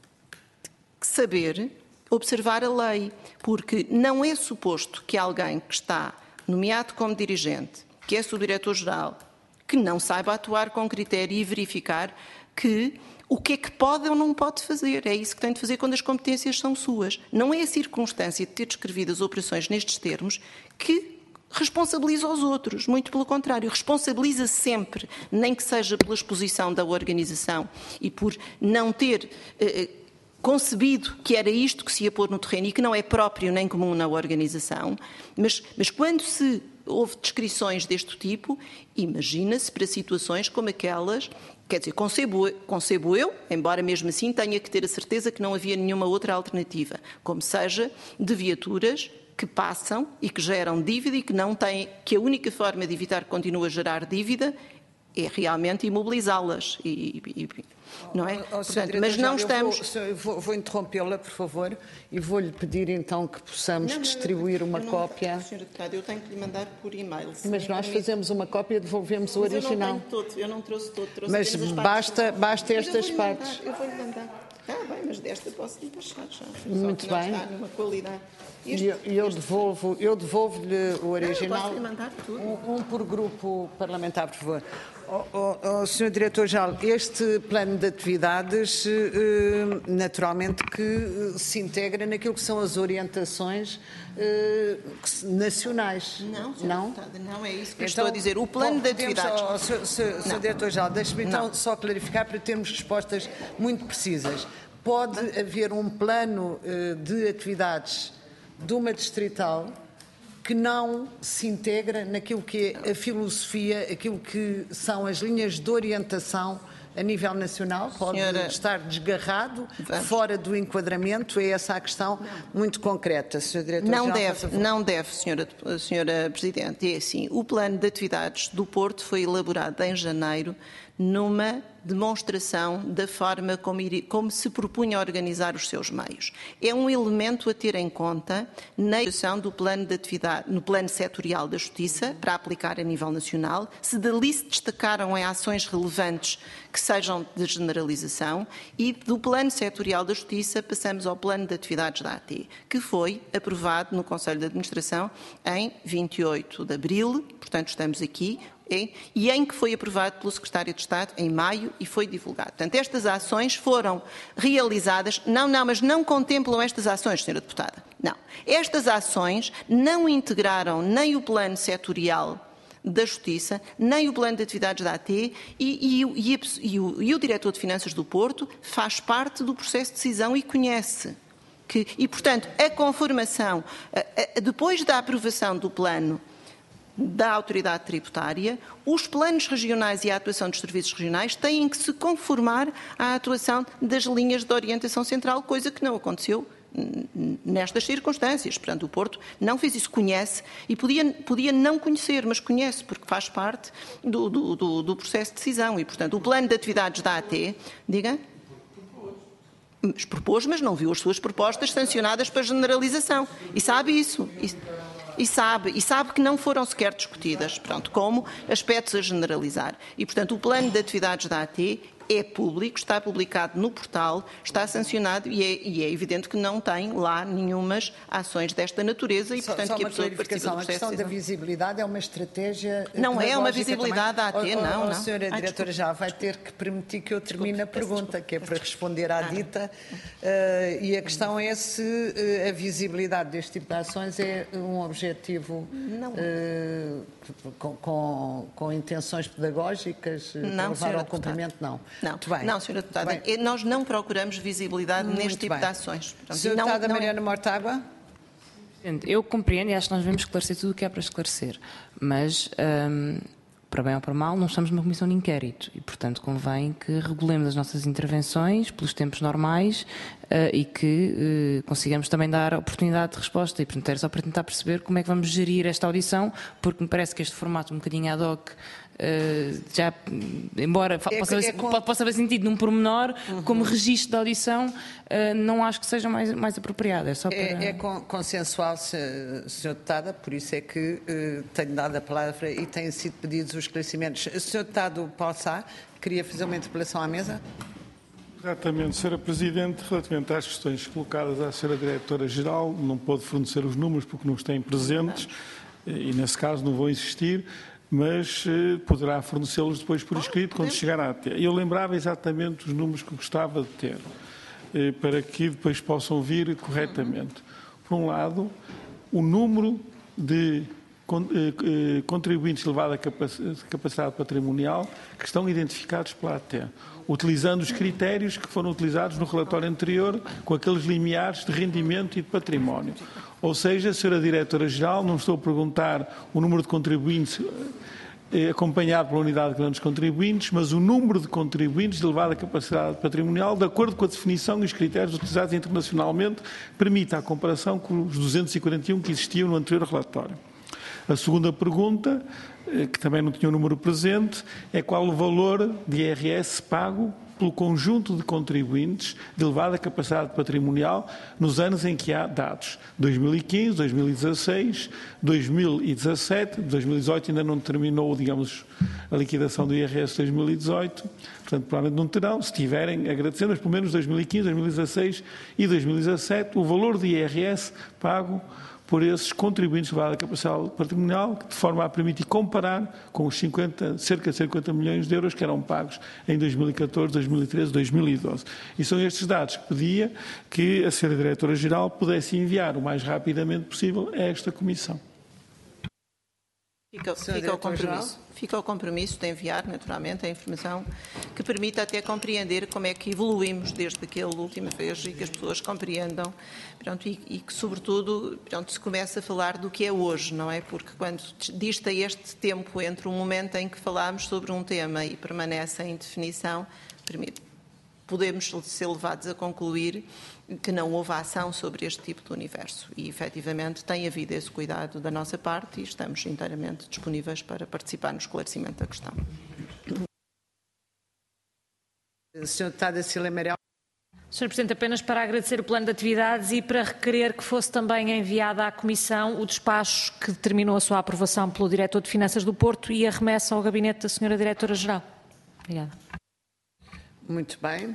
Speaker 7: saber observar a lei, porque não é suposto que alguém que está nomeado como dirigente, que é subdiretor-geral, que não saiba atuar com critério e verificar que o que é que pode ou não pode fazer. É isso que tem de fazer quando as competências são suas. Não é a circunstância de ter descrevido as operações nestes termos que responsabiliza os outros. Muito pelo contrário, responsabiliza sempre, nem que seja pela exposição da organização e por não ter concebido que era isto que se ia pôr no terreno e que não é próprio nem comum na organização. Mas quando se houve descrições deste tipo, imagina-se para situações como aquelas, quer dizer, concebo eu, embora mesmo assim tenha que ter a certeza que não havia nenhuma outra alternativa, como seja de viaturas que passam e que geram dívida e que não têm, que a única forma de evitar que continue a gerar dívida é realmente imobilizá-las. Não é? Portanto, mas não estamos...
Speaker 1: Vou interrompê-la, por favor, e vou-lhe pedir então que possamos distribuir uma cópia.
Speaker 7: Senhora Deputada, eu tenho que lhe mandar por e-mail.
Speaker 1: Mas nós fazemos uma cópia e devolvemos o original.
Speaker 7: Eu não tenho todo, eu não trouxe todo.
Speaker 1: Mas basta estas partes.
Speaker 7: Eu vou-lhe mandar. Bem, mas desta posso lhe passar já.
Speaker 1: Muito
Speaker 7: só que
Speaker 1: bem.
Speaker 7: Não está numa qualidade.
Speaker 1: Eu devolvo-lhe o original.
Speaker 7: Posso lhe mandar tudo.
Speaker 1: Um por grupo parlamentar, por favor. Sr. Diretor-Geral, este plano de atividades, naturalmente, que se integra naquilo que são as orientações nacionais.
Speaker 7: Não, não é isso que eu estou a dizer. O plano de atividades...
Speaker 1: Sr. Diretor-Geral, deixe-me então só clarificar para termos respostas muito precisas. Pode haver um plano de atividades de uma distrital que não se integra naquilo que é a filosofia, aquilo que são as linhas de orientação a nível nacional, pode estar desgarrado, fora do enquadramento, é essa a questão muito concreta. Sr. Diretor-Geral,
Speaker 7: não deve, Senhora Presidente. É assim, o plano de atividades do Porto foi elaborado em janeiro numa demonstração da forma como se propunha organizar os seus meios. É um elemento a ter em conta na elaboração do plano de atividade, no plano setorial da Justiça, para aplicar a nível nacional. Se dali se destacaram em ações relevantes que sejam de generalização, e do plano setorial da Justiça passamos ao plano de atividades da AT, que foi aprovado no Conselho de Administração em 28 de abril, portanto estamos aqui, e em que foi aprovado pelo Secretário de Estado em maio e foi divulgado. Portanto, estas ações foram realizadas... mas não contemplam estas ações, Sra. Deputada. Não. Estas ações não integraram nem o plano setorial da Justiça, nem o plano de atividades da AT e o Diretor de Finanças do Porto faz parte do processo de decisão e conhece. E, portanto, a conformação, depois da aprovação do plano da autoridade tributária, os planos regionais e a atuação dos serviços regionais têm que se conformar à atuação das linhas de orientação central, coisa que não aconteceu nestas circunstâncias. Portanto, o Porto não fez isso, conhece, e podia não conhecer, mas conhece, porque faz parte do processo de decisão. E, portanto, o plano de atividades da AT, diga... Mas propôs, mas não viu as suas propostas sancionadas para generalização. E sabe isso. E sabe que não foram sequer discutidas, pronto, como aspectos a generalizar. E, portanto, o plano de atividades da AT é público, está publicado no portal, está sancionado e é evidente que não tem lá nenhumas ações desta natureza e, portanto, que a pessoa participa do processo.
Speaker 1: A questão da visibilidade é uma estratégia...
Speaker 7: Não é uma visibilidade da AT, não.
Speaker 1: A senhora Diretora já vai ter que permitir que eu termine a pergunta, que é para responder à dita, e a questão é se a visibilidade deste tipo de ações é um objetivo com intenções pedagógicas para levar ao cumprimento, não.
Speaker 7: Não, Sra. Deputada, nós não procuramos visibilidade neste tipo de ações.
Speaker 1: Sra. Deputada Mariana Mortágua.
Speaker 9: Eu compreendo e acho que nós devemos esclarecer tudo o que é para esclarecer, mas, para bem ou para mal, não estamos numa comissão de inquérito e, portanto, convém que regulemos as nossas intervenções pelos tempos normais e que consigamos também dar oportunidade de resposta. E, portanto, era só para tentar perceber como é que vamos gerir esta audição, porque me parece que este formato um bocadinho ad hoc já, embora possa haver sentido num pormenor, como registro de audição, não acho que seja mais apropriado. É só para...
Speaker 1: É consensual, Sra. Deputada, por isso é que tenho dado a palavra e têm sido pedidos os esclarecimentos. Sr. Deputado Paulo Sá, queria fazer uma interpelação à mesa?
Speaker 11: Exatamente, Sra. Presidente, relativamente às questões colocadas à Sra. Diretora-Geral, não pôde fornecer os números porque não os têm presentes e, nesse caso, não vou insistir, mas poderá fornecê-los depois por escrito quando chegar à AT. Eu lembrava exatamente os números que gostava de ter, para que depois possam vir corretamente. Por um lado, o número de contribuintes de elevada capacidade patrimonial que estão identificados pela AT, utilizando os critérios que foram utilizados no relatório anterior, com aqueles limiares de rendimento e de património. Ou seja, Sra. Diretora-Geral, não estou a perguntar o número de contribuintes acompanhado pela unidade de grandes contribuintes, mas o número de contribuintes de elevada capacidade patrimonial, de acordo com a definição e os critérios utilizados internacionalmente, permite a comparação com os 241 que existiam no anterior relatório. A segunda pergunta, que também não tinha o número presente, é qual o valor de IRS pago pelo conjunto de contribuintes de elevada capacidade patrimonial nos anos em que há dados. 2015, 2016, 2017, 2018 ainda não terminou, digamos, a liquidação do IRS 2018, portanto, provavelmente não terão, se tiverem, agradecendo, mas pelo menos 2015, 2016 e 2017, o valor de IRS pago por esses contribuintes de elevada capacidade patrimonial, de forma a permitir comparar com os cerca de 50 milhões de euros que eram pagos em 2014, 2013, 2012. E são estes dados que pedia que a Sra. Diretora-Geral pudesse enviar o mais rapidamente possível a esta Comissão.
Speaker 7: Fica o compromisso de enviar, naturalmente, a informação que permita até compreender como é que evoluímos desde aquela última vez e que as pessoas compreendam, pronto, e que, sobretudo, pronto, se começa a falar do que é hoje, não é? Porque quando dista este tempo entre o momento em que falámos sobre um tema e permanece em definição, podemos ser levados a concluir que não houve ação sobre este tipo de universo. E, efetivamente, tem havido esse cuidado da nossa parte e estamos inteiramente disponíveis para participar no esclarecimento da questão.
Speaker 1: Sr. Deputada Cília Meirelles.
Speaker 10: Sr. Presidente, apenas para agradecer o plano de atividades e para requerer que fosse também enviada à Comissão o despacho que determinou a sua aprovação pelo Diretor de Finanças do Porto e a remessa ao gabinete da Sra. Diretora-Geral. Obrigada.
Speaker 1: Muito bem.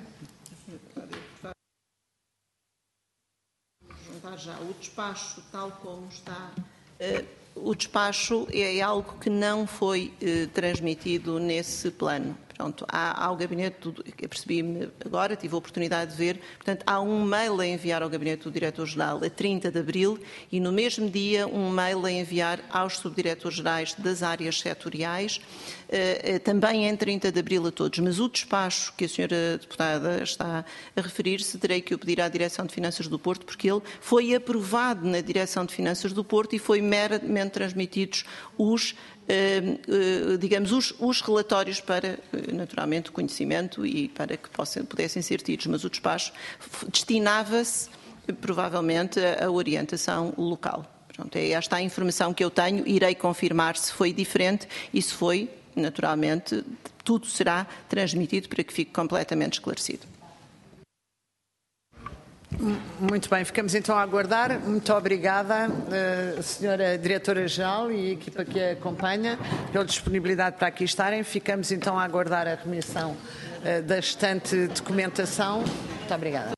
Speaker 7: Já o despacho, tal como está, o despacho é algo que não foi transmitido nesse plano. Pronto, há ao gabinete, eu percebi-me agora, tive a oportunidade de ver, portanto, há um mail a enviar ao gabinete do Diretor-Geral a 30 de abril e no mesmo dia um mail a enviar aos subdiretores-gerais das áreas setoriais, também em 30 de abril a todos. Mas o despacho que a Sra. Deputada está a referir-se, terei que o pedir à Direção de Finanças do Porto, porque ele foi aprovado na Direção de Finanças do Porto e foi meramente transmitidos os relatórios para, naturalmente, o conhecimento e para que pudessem ser tidos, mas o despacho destinava-se, provavelmente, à orientação local. Pronto, é esta a informação que eu tenho, irei confirmar se foi diferente e se foi, naturalmente, tudo será transmitido para que fique completamente esclarecido.
Speaker 1: Muito bem, ficamos então a aguardar. Muito obrigada, Sra. Diretora-Geral e a equipa que a acompanha, pela disponibilidade para aqui estarem. Ficamos então a aguardar a remissão da restante documentação. Muito obrigada.